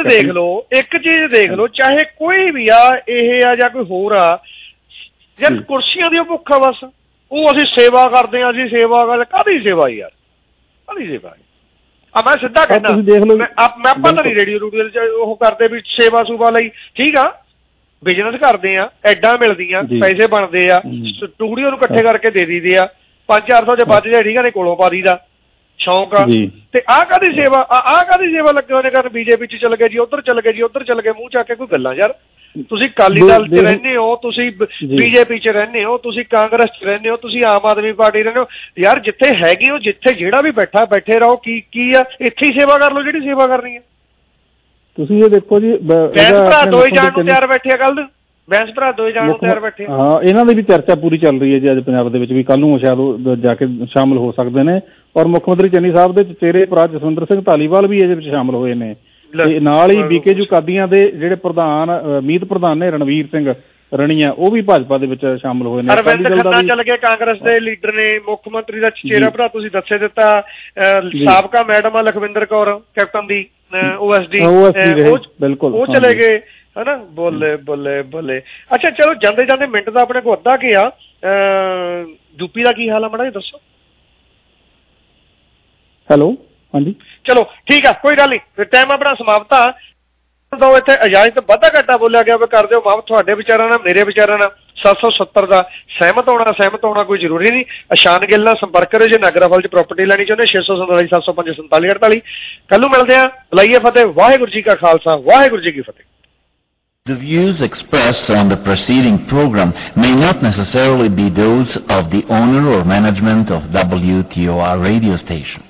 ਦੇਖ ਲਓ, ਚਾਹੇ ਕੋਈ ਵੀ ਆ, ਇਹ ਆ ਜਾਂ ਕੋਈ ਹੋਰ ਆ, ਯਾਰ ਕੁਰਸੀਆਂ ਦੀ ਭੁੱਖ ਆ ਬਸ। ਉਹ ਅਸੀਂ ਸੇਵਾ ਕਰਦੇ ਹਾਂ, ਅਸੀਂ ਸੇਵਾ ਕਰਦੇ, ਕਾਹਦੀ ਸੇਵਾ ਯਾਰ, ਕਾਹਦੀ ਸੇਵਾ? ਮੈਂ ਸਿੱਧਾ ਕਹਿੰਦਾ, ਮੈਂ ਪਤਾ ਨਹੀਂ ਰੇਡੀਓ ਰੂਡੀਓ ਉਹ ਕਰਦੇ ਵੀ ਸੇਵਾ ਸੂਵਾ ਲਈ, ਠੀਕ ਆ, ਬਿਜ਼ਨਸ ਕਰਦੇ ਆ, ਐਡਾਂ ਮਿਲਦੀਆਂ, ਪੈਸੇ ਬਣਦੇ ਆ, ਸਟੂਡੀਓ ਨੂੰ ਇਕੱਠੇ ਕਰਕੇ ਦੇ ਦਈਦੇ ਆ, 500-400 ਜੇ ਵੱਜ ਜਾਏ, ਠੀਕ ਆ, ਨੇ ਕੋਲੋਂ ਪਾ ਦਈਦਾ, ਸ਼ੌਂਕ ਆ। ਤੇ ਆਹ ਕਾਹਦੀ ਸੇਵਾ, ਆਹ ਕਾਹਦੀ ਸੇਵਾ ਲੱਗੇ ਹੋਏ ਨੇ ਕਰਨ? ਬੀਜੇਪੀ ਚ ਚਲ ਗਏ ਜੀ, ਉੱਧਰ ਚਲ ਗਏ ਜੀ, ਉੱਧਰ ਚਲ ਗਏ, ਮੂੰਹ ਚੱਕ ਕੇ ਕੋਈ ਗੱਲਾਂ ਯਾਰ। ਤੁਸੀਂ ਅਕਾਲੀ ਦਲ ਚ ਰਹਿੰਦੇ ਹੋ, ਤੁਸੀਂ ਬੀਜੇਪੀ ਚ ਰਹਿੰਦੇ ਹੋ, ਤੁਸੀਂ ਕਾਂਗਰਸ ਚ ਰਹਿੰਦੇ ਹੋ, ਤੁਸੀਂ ਆਮ ਆਦਮੀ ਪਾਰਟੀ ਰਹਿੰਦੇ ਹੋ ਯਾਰ। ਜਿੱਥੇ ਹੈਗੇ ਹੋ, ਜਿੱਥੇ ਜਿਹੜਾ ਵੀ ਬੈਠਾ ਬੈਠੇ ਰਹੋ। ਕੀ ਆ, ਇੱਥੇ ਹੀ ਸੇਵਾ ਕਰ ਲਓ ਜਿਹੜੀ ਸੇਵਾ ਕਰਨੀ ਹੈ। ਤੁਸੀਂ ਇਹ ਦੇਖੋ ਜੀ, ਬੈਂਸ ਭਰਾ ਦੋਏ ਜਾਣ ਨੂੰ ਤਿਆਰ ਬੈਠੇ ਆ, ਕੱਲ ਬੈਂਸ ਭਰਾ ਦੋਏ ਜਾਣ ਨੂੰ ਤਿਆਰ ਬੈਠੇ। ਹਾਂ, ਇਹਨਾਂ ਦੀ ਵੀ ਚਰਚਾ ਪੂਰੀ ਚੱਲ ਰਹੀ ਹੈ ਜੀ ਅੱਜ ਪੰਜਾਬ ਦੇ ਵਿੱਚ, ਵੀ ਕੱਲ ਨੂੰ ਸ਼ਾਇਦ ਜਾ ਕੇ ਸ਼ਾਮਲ ਹੋ ਸਕਦੇ ਨੇ। ਔਰ ਮੁੱਖ ਮੰਤਰੀ ਚੰਨੀ ਸਾਹਿਬ ਦੇ ਚਚੇਰੇ ਭਰਾ ਜਸਵਿੰਦਰ ਸਿੰਘ ਧਾਲੀਵਾਲ ਵੀ ਇਹਦੇ ਵਿੱਚ ਸ਼ਾਮਲ ਹੋਏ ਨੇ। ਤੇ ਨਾਲ ਹੀ BKU ਕਾਦੀਆਂ ਦੇ ਜਿਹੜੇ ਪ੍ਰਧਾਨ ਮੀਤ ਪ੍ਰਧਾਨ ਨੇ ਰਣਵੀਰ ਸਿੰਘ ਰਣੀਆ, ਉਹ ਵੀ ਭਾਜਪਾ ਦੇ ਵਿੱਚ ਸ਼ਾਮਲ ਹੋਏ ਨੇ। ਅਰਵਿੰਦ ਖੰਨਾ ਚੱਲ ਗਏ, ਕਾਂਗਰਸ ਦੇ ਲੀਡਰ ਨੇ। ਮੁੱਖ ਮੰਤਰੀ ਦਾ ਚਚੇਰਾ ਭਰਾ ਤੁਸੀਂ ਦੱਸੇ ਦਿੱਤਾ, ਸਾਬਕਾ ਮੈਡਮ ਆ ਲਖਵਿੰਦਰ ਕੌਰ ਕੈਪਟਨ ਦੀ OSD, ਉਹ ਚਲੇ ਗਏ ਹਨਾ। ਬੋਲੇ। ਅੱਛਾ ਚਲੋ, ਜਾਂਦੇ ਜਾਂਦੇ ਮਿੰਟ ਦਾ ਆਪਣੇ ਕੋਲ ਅੱਧਾ ਕੀ ਆ। ਯੂਪੀ ਦਾ ਕੀ ਹਾਲ ਆ ਮਾੜਾ ਜੀ ਦੱਸੋ। ਹੈਲੋ, ਹਾਂਜੀ ਚਲੋ ਠੀਕ ਆ, ਕੋਈ ਗੱਲ ਨਹੀਂ, ਟਾਈਮ ਆਪਣਾ ਸਮਾਪਤ ਆ। ਇੱਥੇ ਇਜਾਜ਼ਤ ਵਾਧਾ ਘਾਟਾ ਬੋਲਿਆ ਗਿਆ, ਕਰ ਦਿਓ ਮਾਫ। ਤੁਹਾਡੇ ਵਿਚਾਰਾਂ ਨਾਲ ਮੇਰੇ ਵਿਚਾਰਾਂ ਨਾਲ 770 ਦਾ ਸਹਿਮਤ ਹੋਣਾ ਕੋਈ ਜ਼ਰੂਰੀ ਨਹੀਂ। ਅਸ਼ਾਨ ਗਿੱਲ ਨਾਲ ਸੰਪਰਕ ਕਰਿਓ ਜੇ ਨਾਗਰਾਫਲ 'ਚ ਪ੍ਰਾਪਰਟੀ ਲੈਣੀ ਚਾਹੁੰਦੇ। 647 705 4748। ਕੱਲ ਨੂੰ ਮਿਲਦੇ ਆ। ਬੁਲਾਈਏ ਫਤਿਹ। ਵਾਹਿਗੁਰੂ ਜੀ ਕਾ ਖਾਲਸਾ, ਵਾਹਿਗੁਰੂ ਜੀ ਕੀ ਫਤਿਹ। The views expressed on the preceding program may not necessarily be those of the owner or management of WTOR radio station.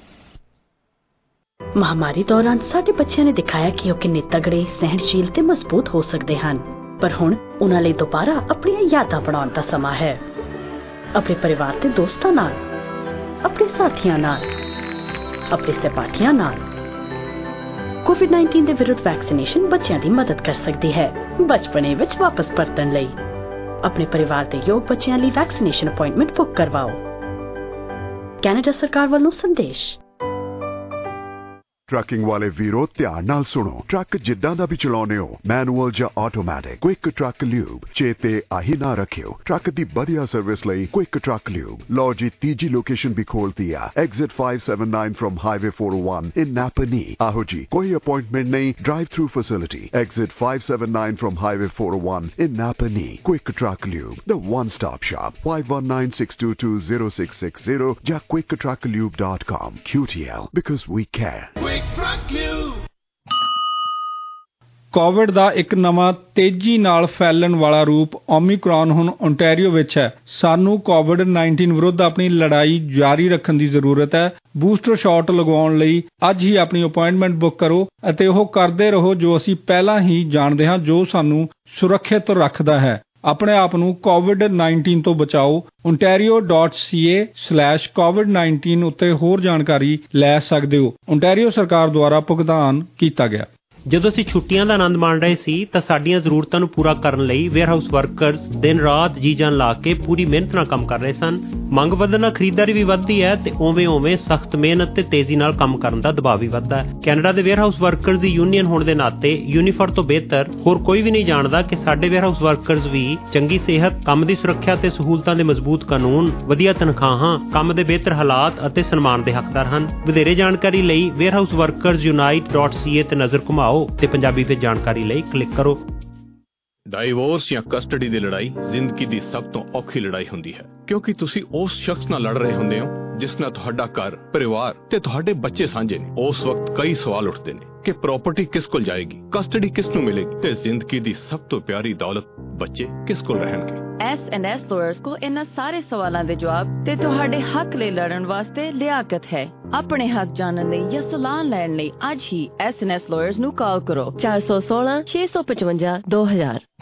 ਮਹਾਮਾਰੀ ਦੌਰਾਨ ਸਾਡੇ ਬੱਚਿਆਂ ਨੇ ਦਿਖਾਇਆ ਕਿ ਉਹ ਕਿੰਨੇ ਤਗੜੇ, ਸਹਿਣਸ਼ੀਲ ਤੇ ਮਜ਼ਬੂਤ ਹੋ ਸਕਦੇ ਹਨ। ਪਰ ਹੁਣ ਉਹਨਾਂ ਲਈ ਦੁਬਾਰਾ ਆਪਣੀਆਂ ਯਾਦਾਂ ਬਣਾਉਣ ਦਾ ਸਮਾਂ ਹੈ। ਆਪਣੇ ਪਰਿਵਾਰ ਤੇ ਦੋਸਤਾਂ ਨਾਲ, ਆਪਣੇ ਸਾਥੀਆਂ ਨਾਲ, ਆਪਣੇ ਸਹਿਪਾਠੀਆਂ ਨਾਲ। ਕੋਵਿਡ-19 ਦੇ ਵਿਰੁੱਧ ਵੈਕਸੀਨੇਸ਼ਨ ਬੱਚਿਆਂ ਦੀ ਮਦਦ ਕਰ ਸਕਦੀ ਹੈ ਬਚਪਨੇ ਵਿੱਚ ਵਾਪਸ ਪਰਤਣ ਲਈ। ਆਪਣੇ ਪਰਿਵਾਰ ਦੇ ਯੋਗ ਬੱਚਿਆਂ ਲਈ ਵੈਕਸੀਨੇਸ਼ਨ ਅਪਾਇੰਟਮੈਂਟ ਬੁੱਕ ਕਰਵਾਓ। ਕੈਨੇਡਾ ਸਰਕਾਰ ਵੱਲੋਂ ਸੰਦੇਸ਼। ਟਰੱਕਿੰਗ ਵਾਲੇ ਵੀਰੋ ਧਿਆਨ ਨਾਲ ਸੁਣੋ। ਟਰੱਕ ਜਿੱਦਾਂ ਦਾ ਵੀ ਚਲਾਉਨੇ ਹੋ, ਮੈਨੂਅਲ ਜਾਂ ਆਟੋਮੈਟਿਕ, ਕੁਇਕ ਟਰੱਕ ਲਿਊਬ ਚੇਤੇ ਆਹੀ ਨਾ ਰੱਖਿਓ। ਟਰੱਕ ਦੀ ਵਧੀਆ ਸਰਵਿਸ ਲਈ ਕੁਇਕ ਟਰੱਕ ਲਿਊਬ। ਲਓ ਜੀ, ਤੀਜੀ ਲੋਕੇਸ਼ਨ ਵੀ ਖੋਲਤੀ ਆ, exit 579 from highway 401 in Napanee. ਆਹੋ ਜੀ, ਕੋਈ ਅਪਾਇੰਟਮੈਂਟ ਨਹੀਂ, drive through facility. Exit 579 from highway 401 in Napanee. Quick truck lube, the one stop shop। 5196220660 ਜਾਂ quicktrucklube.com। QTL, because we care। Covid ਦਾ ਇੱਕ ਨਵਾਂ ਤੇਜ਼ੀ ਨਾਲ ਫੈਲਣ ਵਾਲਾ ਰੂਪ ਓਮਿਕਰੌਨ ਹੁਣ ਓਨਟਾਰੀਓ ਵਿੱਚ ਹੈ। ਸਾਨੂੰ ਕੋਵਿਡ-19 ਵਿਰੁੱਧ ਆਪਣੀ ਲੜਾਈ ਜਾਰੀ ਰੱਖਣ ਦੀ ਜ਼ਰੂਰਤ ਹੈ। ਬੂਸਟਰ ਸ਼ਾਟ ਲਗਵਾਉਣ ਲਈ ਅੱਜ ਹੀ ਆਪਣੀ ਅਪਾਇੰਟਮੈਂਟ ਬੁੱਕ ਕਰੋ ਅਤੇ ਉਹ ਕਰਦੇ ਰਹੋ ਜੋ ਅਸੀਂ ਪਹਿਲਾਂ ਹੀ ਜਾਣਦੇ ਹਾਂ, ਜੋ ਸਾਨੂੰ ਸੁਰੱਖਿਅਤ ਰੱਖਦਾ ਹੈ। ਆਪਣੇ ਆਪ ਨੂੰ ਕੋਵਿਡ-19 ਤੋਂ ਬਚਾਓ। ontario.ca/covid19 ਉੱਤੇ ਹੋਰ ਜਾਣਕਾਰੀ ਲੈ ਸਕਦੇ ਹੋ। ਓਨਟਾਰੀਓ ਸਰਕਾਰ ਦੁਆਰਾ ਭੁਗਤਾਨ ਕੀਤਾ ਗਿਆ। ਜਦੋਂ ਅਸੀਂ ਛੁੱਟੀਆਂ ਦਾ ਆਨੰਦ ਮਾਣ ਰਹੇ ਸੀ ਤਾਂ ਸਾਡੀਆਂ ਜ਼ਰੂਰਤਾਂ ਨੂੰ ਪੂਰਾ ਕਰਨ ਲਈ ਵੇਅਰਹਾਊਸ ਵਰਕਰਸ ਦਿਨ ਰਾਤ ਜੀ ਜਾਨ ਲਾ ਕੇ ਪੂਰੀ ਮਿਹਨਤ ਨਾਲ ਕੰਮ ਕਰ ਰਹੇ ਸਨ। ਮੰਗ ਵਧਣ ਨਾਲ ਖਰੀਦਦਾਰੀ ਵੀ ਵੱਧਦੀ ਹੈ ਤੇ ਉਵੇਂ ਸਖਤ ਮਿਹਨਤ ਤੇ ਤੇਜ਼ੀ ਨਾਲ ਕੰਮ ਕਰਨ ਦਾ ਦਬਾਅ ਵੀ ਵੱਧਦਾ ਹੈ। ਕੈਨੇਡਾ ਦੇ ਵੇਅਰਹਾਊਸ ਵਰਕਰਸ ਦੀ ਯੂਨੀਅਨ ਹੋਣ ਦੇ ਨਾਤੇ ਯੂਨੀਫਰ ਤੋਂ ਬਿਹਤਰ ਹੋਰ ਕੋਈ ਵੀ ਨਹੀਂ ਜਾਣਦਾ ਕਿ ਸਾਡੇ ਵੇਅਰਹਾਊਸ ਵਰਕਰਸ ਵੀ ਚੰਗੀ ਸਿਹਤ, ਕੰਮ ਦੀ ਸੁਰੱਖਿਆ ਤੇ ਸਹੂਲਤਾਂ ਦੇ ਮਜ਼ਬੂਤ ਕਾਨੂੰਨ, ਵਧੀਆ ਤਨਖਾਹਾਂ, ਕੰਮ ਦੇ ਬਿਹਤਰ ਹਾਲਾਤ ਅਤੇ ਸਨਮਾਨ ਦੇ ਹੱਕਦਾਰ ਹਨ। ਵਧੇਰੇ ਜਾਣਕਾਰੀ ਲਈ warehouseworkersunite.ca ਤੇ ਨਜ਼ਰ ਘੁਮਾਓ ਤੇ ਪੰਜਾਬੀ ਵਿੱਚ ਜਾਣਕਾਰੀ ਲਈ ਕਲਿੱਕ ਕਰੋ। ਡਾਈਵੋਰਸ ਜਾਂ ਕਸਟਡੀ ਦੀ ਲੜਾਈ ਜ਼ਿੰਦਗੀ ਦੀ ਸਭ ਤੋਂ ਔਖੀ ਲੜਾਈ ਹੁੰਦੀ ਹੈ, ਕਿਉਂਕਿ ਤੁਸੀਂ ਉਸ ਸ਼ਖਸ ਨਾਲ ਲੜ ਰਹੇ ਹੁੰਦੇ ਹੋ ਜਿਸ ਨਾਲ ਤੁਹਾਡਾ ਘਰ, ਪਰਿਵਾਰ ਤੇ ਤੁਹਾਡੇ ਬੱਚੇ ਸਾਂਝੇ ਨੇ। ਉਸ ਵਕਤ ਕਈ ਸਵਾਲ ਉੱਠਦੇ ਨੇ ਕਿ ਪ੍ਰਾਪਰਟੀ ਕਿਸ ਕੋਲ ਜਾਏਗੀ, ਕਸਟਡੀ ਕਿਸ ਨੂੰ ਮਿਲੇਗੀ ਤੇ ਜ਼ਿੰਦਗੀ ਦੀ ਸਭ ਤੋਂ ਪਿਆਰੀ ਦੌਲਤ ਬੱਚੇ ਕਿਸ ਕੋਲ ਰਹਿਣਗੇ। S&S ਲਾਇਰਸ ਕੋਲ ਇਹਨਾਂ ਸਾਰੇ ਸਵਾਲਾਂ ਦੇ ਜਵਾਬ ਤੇ ਤੁਹਾਡੇ ਹੱਕ ਲਈ ਲੜਨ ਵਾਸਤੇ ਲਿਆਕਤ ਹੈ। ਆਪਣੇ ਹੱਕ ਜਾਣਨ ਲਈ ਜਾਂ ਸਲਾਹ ਲੈਣ ਲਈ ਅੱਜ ਹੀ S&S ਲਾਇਰਸ ਨੂੰ ਕਾਲ ਕਰੋ 416 655 2000।